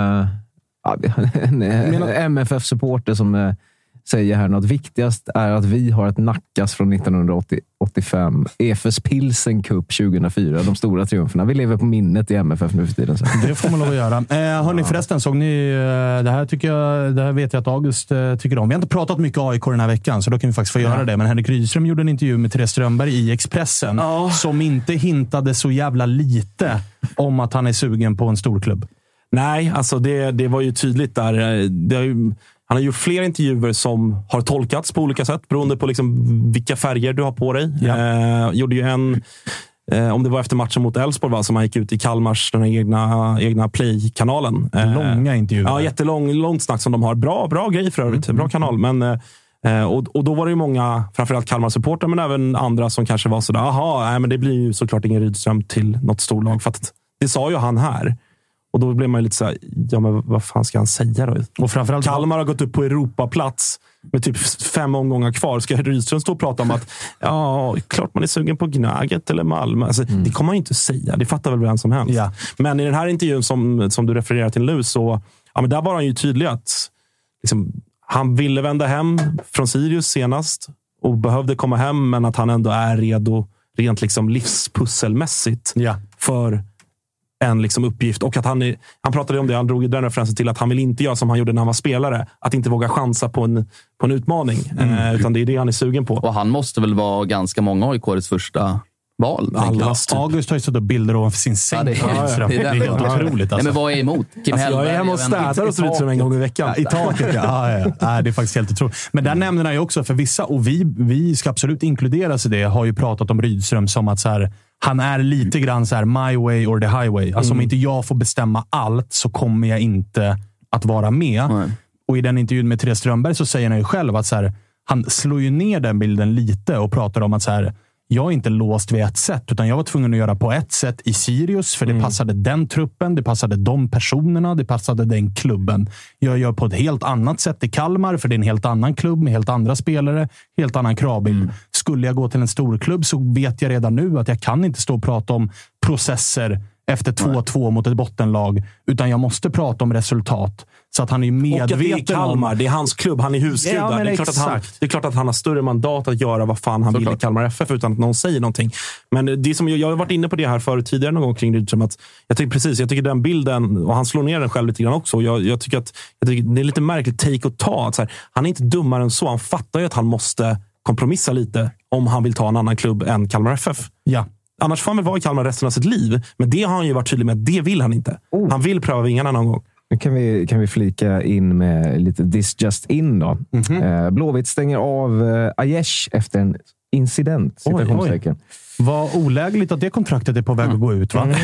en MFF-supporter som säger här något. Viktigast är att vi har ett Nackas från 1985. EFS Pilsen Cup 2004. De stora triumferna. Vi lever på minnet i MFF nu för tiden. Så. Det får man lov att göra. Hörni, förresten, såg ni det här vet jag att August tycker om. Vi har inte pratat mycket AIK den här veckan, så då kan vi faktiskt få göra det. Men Henrik Rydström gjorde en intervju med Therese Strömberg i Expressen som inte hintade så jävla lite om att han är sugen på en stor klubb. Nej, alltså det var ju tydligt där. Han har gjort fler intervjuer som har tolkats på olika sätt beroende på liksom vilka färger du har på dig. Gjorde ju en, om det var efter matchen mot Elfsborg, som han gick ut i Kalmars den egna Play-kanalen. Långa intervjuer. Ja, jättelångt snack som de har. Bra grej för övrigt. Bra kanal. Men, och då var det ju många, framförallt Kalmar-supporter, men även andra som kanske var sådär, men det blir ju såklart ingen Rydström till något storlag. För att det sa ju han här. Och då blev man ju lite så här, men vad fan ska han säga då? Och framförallt Kalmar har gått upp på Europaplats med typ 5 omgångar kvar. Ska Rydström stå och prata om att klart man är sugen på Gnaget eller Malmö. Alltså, det kommer man ju inte säga. Det fattar väl vem som helst. Ja. Men i den här intervjun som du refererar till nu, så men där var han ju tydlig att liksom, han ville vända hem från Sirius senast och behövde komma hem, men att han ändå är redo rent liksom livspusselmässigt för en liksom uppgift, och att han pratade om det, han drog den referensen till att han vill inte göra som han gjorde när han var spelare, att inte våga chansa på en utmaning, utan det är det han är sugen på. Och han måste väl vara ganska många AIK:s första val. August har ju stått och bilder ovanför sin säng. Det är helt otroligt. Alltså. Nej, men vad är emot? Kim Hellberg, jag är hemma och städar och så ut som en gång i veckan. I taket, det är faktiskt helt otroligt. Men där nämner han ju också för vissa, och vi ska absolut inkluderas i det, har ju pratat om Rydström som att så här, han är lite grann så här my way or the highway. Alltså om inte jag får bestämma allt så kommer jag inte att vara med. Och i den intervjun med Therese Strömberg så säger han ju själv att så här, han slår ju ner den bilden lite och pratar om att så här, jag är inte låst vid ett sätt, utan jag var tvungen att göra på ett sätt i Sirius, för det passade den truppen, det passade de personerna, det passade den klubben. Jag gör på ett helt annat sätt i Kalmar, för det är en helt annan klubb med helt andra spelare, helt annan kravbild. Skulle jag gå till en stor klubb så vet jag redan nu att jag kan inte stå och prata om processer efter 2-2 mot ett bottenlag, utan jag måste prata om resultat. Så att han är medveten. Och det är Kalmar, det är hans klubb, han är husgud där. Det är klart att han har större mandat att göra vad fan han vill i Kalmar FF utan att någon säger någonting. Men det som jag har varit inne på det här förut tidigare någon gång kring Rydström, att jag tycker den bilden, och han slår ner den själv lite grann också. Jag tycker det är lite märkligt take att ta. Att så här, han är inte dummare än så. Han fattar ju att han måste kompromissa lite om han vill ta en annan klubb än Kalmar FF. Ja. Annars får han väl vara i Kalmar resten av sitt liv. Men det har han ju varit tydlig med. Det vill han inte. Han vill pröva vingarna någon gång. Nu kan vi flika in med lite this just in då. Blåvitt stänger av Aiesh efter en incident. Vad olägligt att det kontraktet är på väg att gå ut, va?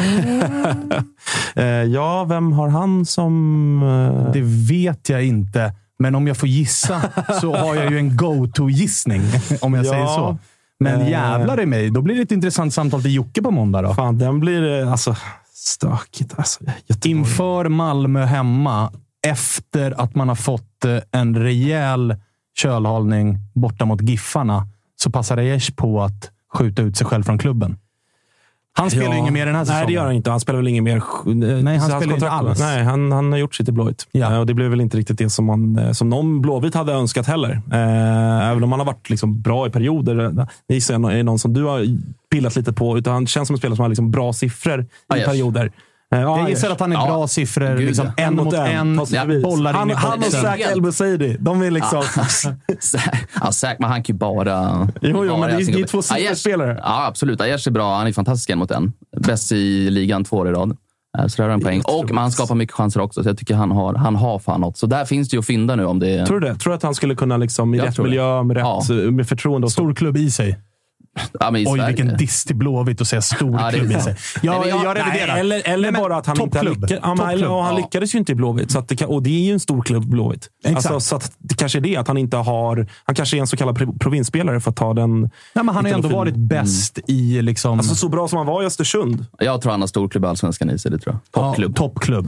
Ja, vem har han som... Det vet jag inte. Men om jag får gissa så har jag ju en go-to-gissning, om jag säger så. Men jävlar i mig, då blir det ett intressant samtal till Jocke på måndag då. Fan, den blir alltså stökigt. Alltså, inför Malmö hemma, efter att man har fått en rejäl kölhållning borta mot Giffarna, så passar Aiesh på att skjuta ut sig själv från klubben. Han spelar inget mer den här säsongen. Nej, det gör han inte. Han spelar väl inget mer. Nej, han spelar inte alls. Nej, han har gjort sitt i Blåvitt. Ja. Och det blev väl inte riktigt det som någon Blåvitt hade önskat heller. Även om han har varit liksom bra i perioder. Det är någon som du har pillat lite på. Utan han känns som en spelare som har liksom bra siffror i perioder. Jag gissar att han är bra siffror. Liksom, en mot en. Bollar in i han och Zach El Bouzidi. De är liksom... Zach, men han kan ju bara... Jo, men det är två sifferspelare. Ja, absolut. Aiesh är bra. Han är fantastisk en mot en. Bäst i ligan 2 år i rad. Så där har en poäng. Och han skapar mycket chanser också. Så jag tycker han har fan något. Så där finns det ju att fynda nu om det... Tror du det? Tror du att han skulle kunna liksom, i rätt miljö, med förtroende och stor klubb i sig? Ja, oj, vilken diss till Blåvitt att säga stor klubb i sig. Jag reviderar. Eller bara att han inte lyckades. Han lyckades ju inte i Blåvitt. Så att och det är ju en stor klubb, Blåvitt. Alltså, så att det kanske är det att han inte har... Han kanske är en så kallad provinsspelare för att ta den... Nej, men han har ändå varit bäst i liksom... Alltså så bra som han var i Östersund. Jag tror han har stor klubb i Allsvenskan i sig, det tror jag. Toppklubb. Toppklubb.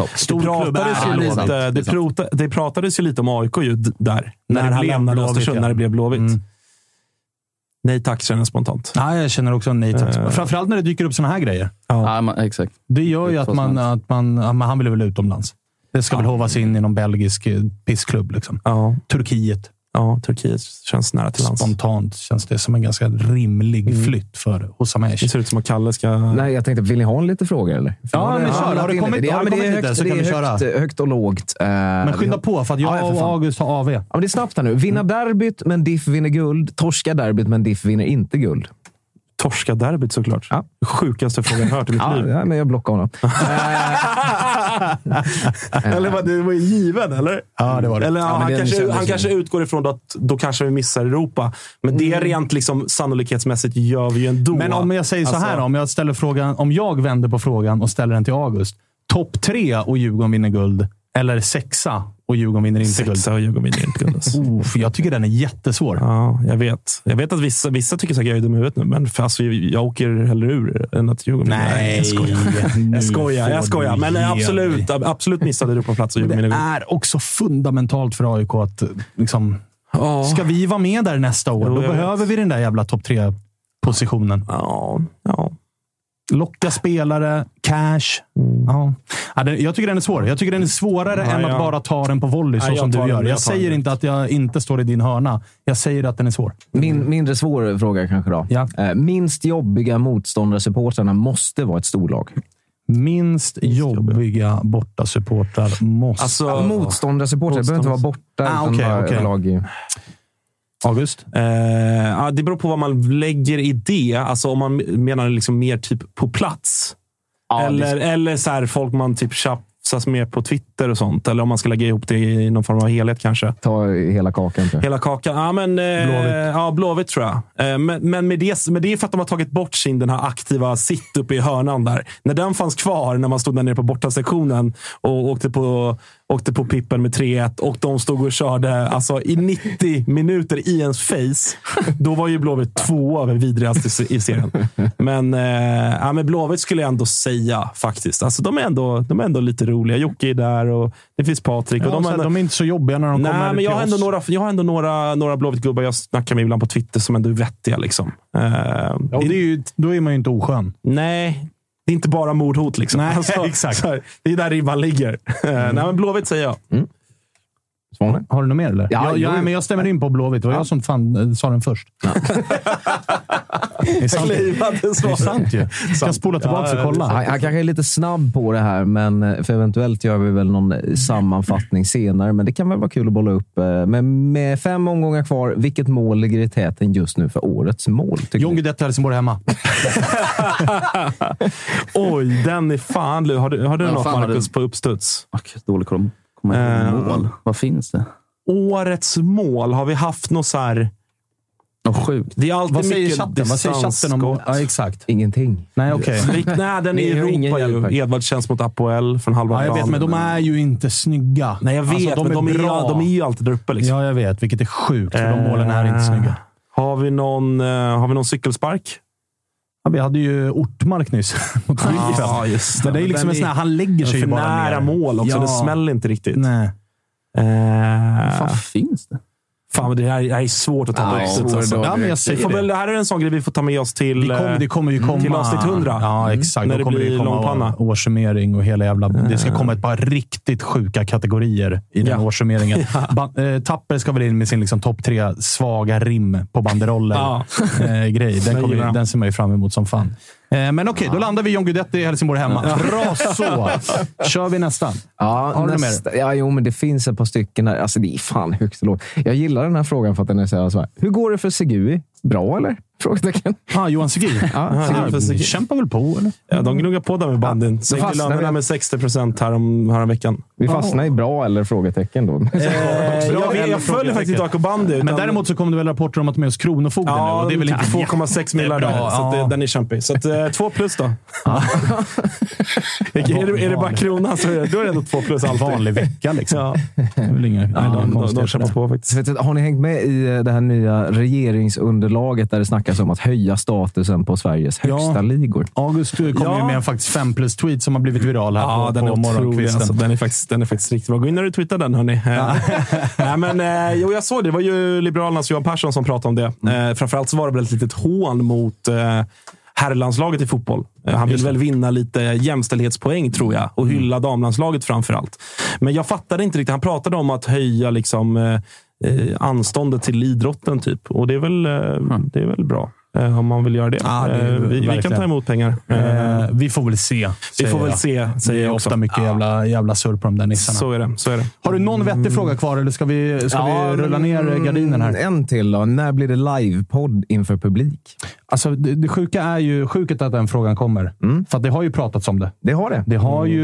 Det pratades ju lite om AIK ju där. När han lämnade Östersund, när det blev Blåvitt. Nej tack, känner jag spontant. Ja, jag känner också nej tack. Framförallt när det dyker upp såna här grejer. Ja, exakt. Det gör ju att han vill väl utomlands. Det ska väl hovas in i någon belgisk pissklubb liksom. Ja. Turkiet. Ja, Turkiet känns nära till lands. Spontant känns det som en ganska rimlig flytt för Hossam Aiesh. Det ser ut som att Kalle ska... Nej, jag tänkte, vill ni ha en lite frågor eller? Ja, men kör. Har det kommit det är högt och lågt. Men skynda på, för att jag och August har AV. Ja, men det är snabbt här nu. Vinna derbyt, men Diff vinner guld. Torska derbyt, men Diff vinner inte guld. Torska derbyt såklart. Ja. Sjukaste frågan jag hört i mitt liv. Ja, men jag blockar honom. Eller det var ju given, eller? Ja, det var det. Eller han kanske utgår ifrån att då kanske vi missar Europa. Men det är rent liksom sannolikhetsmässigt gör vi ju ändå. Men om jag säger så här, om jag ställer frågan, om jag vänder på frågan och ställer den till August. Topp 3 och Djurgården vinner guld. Eller 6 och Djurgården vinner inte guld. 6 och Djurgården vinner inte guld. För jag tycker den är jättesvår. Ja, jag vet. Jag vet att vissa tycker att jag är dum i huvudet nu. Men för alltså, jag åker hellre ur än att Djurgården... Nej, jag skojar. Men absolut missade du på plats. Och det är också fundamentalt för AIK att liksom... Ska vi vara med där nästa år? Då behöver vi den där jävla topp 3-positionen. Ja. Locka spelare, cash. Jag tycker den är svår. Jag tycker den är svårare än att bara ta den på volley så som du gör. Jag säger inte att jag inte står i din hörna. Jag säger att den är svår. Mindre svår fråga kanske då. Ja. Minst jobbiga motståndarsupportrarna måste vara ett storlag. Minst jobbiga bortasupportrar måste... Alltså, motståndarsupportrar behöver inte vara borta. Okej. Lag. August? Det beror på vad man lägger i det. Alltså om man menar liksom mer typ på plats. Eller så här, folk man typ tjafsas med på Twitter och sånt. Eller om man ska lägga ihop det i någon form av helhet kanske. Ta hela kakan. Hela kakan. Ja, men Blåvitt tror jag. Men med det är för att de har tagit bort den här aktiva sitt uppe i hörnan där. När den fanns kvar, när man stod där nere på bortasektionen och åkte på pippen med 3-1 och de stod och körde alltså i 90 minuter i ens face. Då var ju Blåvitt 2 över vidrigast i serien. Men Blåvitt skulle jag ändå säga faktiskt. Alltså de är ändå lite roliga. Jocke är där och det finns Patrik. Ja, och de är inte så jobbiga när de kommer men till jag har ändå några Blåvitt-gubbar jag snackar med ibland på Twitter som ändå är vettiga liksom. Då är man ju inte oskön. Nej, det är inte bara mordhot liksom. Nej, exakt. Det är där ribban ligger. Nej, men Blåvitt säger jag. Har du något mer eller? Ja, men jag stämmer in på Blåvitt. Det var jag som sa den först. Ja. Det är sant ju. Jag kan spola tillbaka och kolla. Han kanske är lite snabb på det här, men för eventuellt gör vi väl någon sammanfattning senare. Men det kan väl vara kul att bolla upp. Men med 5 omgångar kvar, vilket mål ligger i täten just nu för årets mål? Jon Guidetti Helsingborg hemma. Oj, den är fan. Har du något, Marcus, på uppstuds? Dålig koll. Mål. Vad finns det? Årets mål, har vi haft något så här... Något sjukt. Det är alltid vad säger mycket chatten om... Ja, exakt. Ingenting. Nej, okej. Nej, den är i Europa ju. Edvard känns mot Apoel från halva plan. Jag vet, men de är ju inte snygga. Nej, jag vet, alltså, de är ju alltid där uppe. Liksom. Ja, jag vet. Vilket är sjukt, för de målen är inte snygga. Har vi någon cykelspark? Ja, vi hade ju Ortmark nyss. Ja, just det. Men det är liksom en sån här, han lägger sig ju bara nära mål också. Det smäller inte riktigt. Nej. Vad fan finns det? Fan, det här är svårt att ta med oss. Det här är en sån grej vi får ta med oss till det kommer ju komma till avsnitt 100. Ja, exakt. När det kommer blir komma årssummering och hela jävla... Det ska komma ett par riktigt sjuka kategorier i den årssummeringen. Tapper ska väl in med sin liksom, topp 3 svaga rim på banderoller grej. Den ser man ju fram emot som fan. Men okej, då landar vi John Guidetti i Helsingborg hemma. Bra så! Kör vi nästan. Ja, men det finns ett par stycken här. Alltså det är fan högt och lågt. Jag gillar den här frågan för att den är så här. Hur går det för Segui? Bra eller? Frågetecken. Johan Segui. Kämpar väl på eller? Ja, de gnuggar på där med bandin. Sänkte lönerna med 60% här veckan. Vi fastnar i bra eller frågetecken då. Jag följer faktiskt inte AK bandy. Men däremot så kom det väl rapporter om att med oss Kronofogden nu. Och det är väl inte 2,6 miljarder. Så den är kämpig. Så 2+ då. Är det bara kronan så då är det ändå 2+ alltid. Vanlig vecka liksom. De kämpar på faktiskt. Har ni hängt med i det här nya regeringsunderlaget där det snackas om att höja statusen på Sveriges högsta ligor? August kom ju med en faktiskt 5+ tweet som har blivit viral här på morgonkvisten. Alltså, den är faktiskt riktigt bra. Gå in och retweeta den, hörni. Nej, men jag såg det. Det var ju Liberalernas Johan Persson som pratade om det. Framförallt så var det väl ett litet hån mot herrlandslaget i fotboll. Han vill väl vinna lite jämställdhetspoäng, tror jag. Och hylla damlandslaget framförallt. Men jag fattade inte riktigt. Han pratade om att höja liksom anståndet till idrotten typ. Och det är väl bra. Om man vill göra det. Vi kan ta emot pengar. Vi får väl se. Vi får väl se. Det är ofta mycket jävla surr på de där nissarna. Så är det. Har du någon vettig fråga kvar eller ska vi rulla ner gardinen här? En till då. När blir det livepodd inför publik? Alltså det sjuka är ju sjukt att den frågan kommer. För att det har ju pratats om det. Det har det.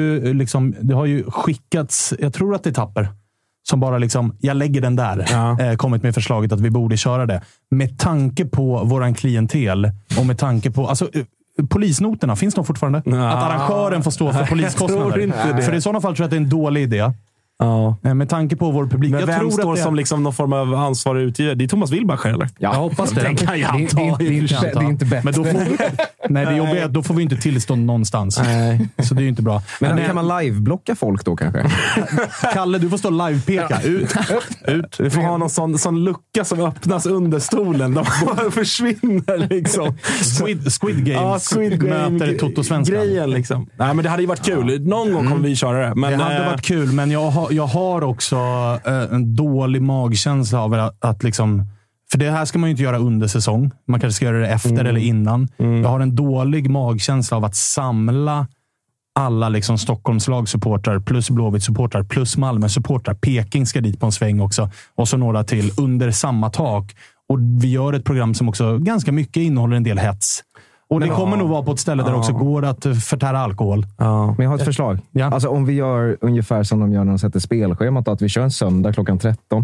Det har ju skickats, jag tror att det är Tapper som bara liksom, jag lägger den där. Kommit med förslaget att vi borde köra det. Med tanke på våran klientel och med tanke på, alltså polisnoterna, finns de fortfarande? Att arrangören får stå för poliskostnader. För i sådana fall tror jag att det är en dålig idé. Med tanke på vår publik. Men vem står som liksom någon form av ansvarig utgivare? Det är Thomas Wilbacher, eller? Jag hoppas det. Det är inte bättre. Men då får det jobbiga är att då får vi inte tillstånd någonstans. Nej. Så det är ju inte bra. Men kan man live-blocka folk då kanske? Kalle, du får stå live-peka. Ut. Vi får ha någon sån lucka som öppnas under stolen. De bara försvinner liksom. Squid Games möter Toto-svenskan. Grejen liksom. Nej, men det hade ju varit kul. Någon gång kommer vi köra det. Men, det hade varit kul, men jag har också en dålig magkänsla av att liksom... För det här ska man ju inte göra under säsong. Man kanske ska göra det efter eller innan. Jag har en dålig magkänsla av att samla alla liksom Stockholmslag-supportrar plus Blåvitt-supportrar plus Malmö-supportrar. Peking ska dit på en sväng också. Och så några till under samma tak. Och vi gör ett program som också ganska mycket innehåller en del hets. Och det kommer nog vara på ett ställe där det också går att förtära alkohol. Men jag har ett förslag. Alltså om vi gör ungefär som de gör när de sätter spelschemat, att vi kör en söndag klockan 13.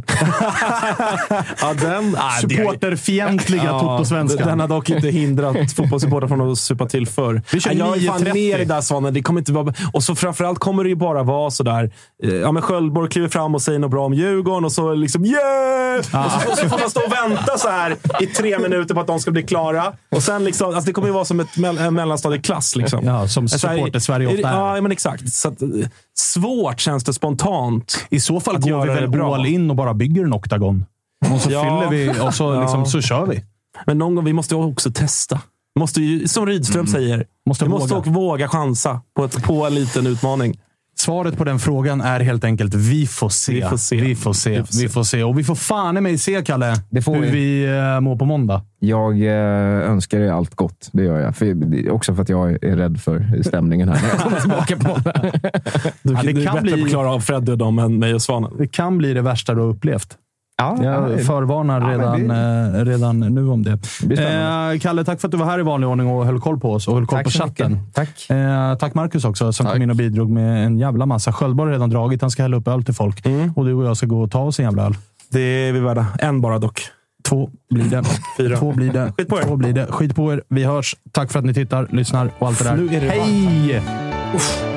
Supporterfientliga Toto-svenskan. Den har dock inte hindrat fotbollssupportrar från att supa till för. Jag är fan med i där sådana. Det kommer inte vara... Och så framförallt kommer det ju bara vara sådär. Men Sköldborg kliver fram och säger något bra om Djurgården och så liksom yeah! Och så får man stå och vänta så här i 3 minuter på att de ska bli klara. Och sen liksom, alltså det kommer ju vara som en mellanstadieklass liksom. Ja, som supporter Sverige ofta är. Ja, men exakt. Så att, svårt känns det spontant. I så fall går vi väl all in och bara bygger en oktagon. Och så fyller vi och så, liksom, så kör vi. Men någon gång, vi måste också testa. Måste ju, som Rydström säger, vi måste våga chansa på en liten utmaning. Svaret på den frågan är helt enkelt vi får se. Vi får se. Och vi får fan i mig se, Kalle, hur vi mår på måndag. Jag önskar dig allt gott. Det gör jag. Också för att jag är rädd för stämningen här. Jag kommer tillbaka på måndag. Det kan bli att klara av Fred och dem än mig och Svanen. Det kan bli det värsta du har upplevt. Jag förvarnar redan nu om det. Kalle, tack för att du var här i vanlig ordning och höll koll på oss och höll koll på chatten. Tack Marcus också som kom in och bidrog med en jävla massa. Sköldborg har redan dragit, han ska hälla upp öl till folk. Och du och jag ska gå och ta oss en jävla öl. Det är vi värda. En bara dock. 2 blir det. 4. 2 blir det. Skit på er. 2 blir det. Skit på er. Vi hörs. Tack för att ni tittar, lyssnar och allt det där. Nu är det hej!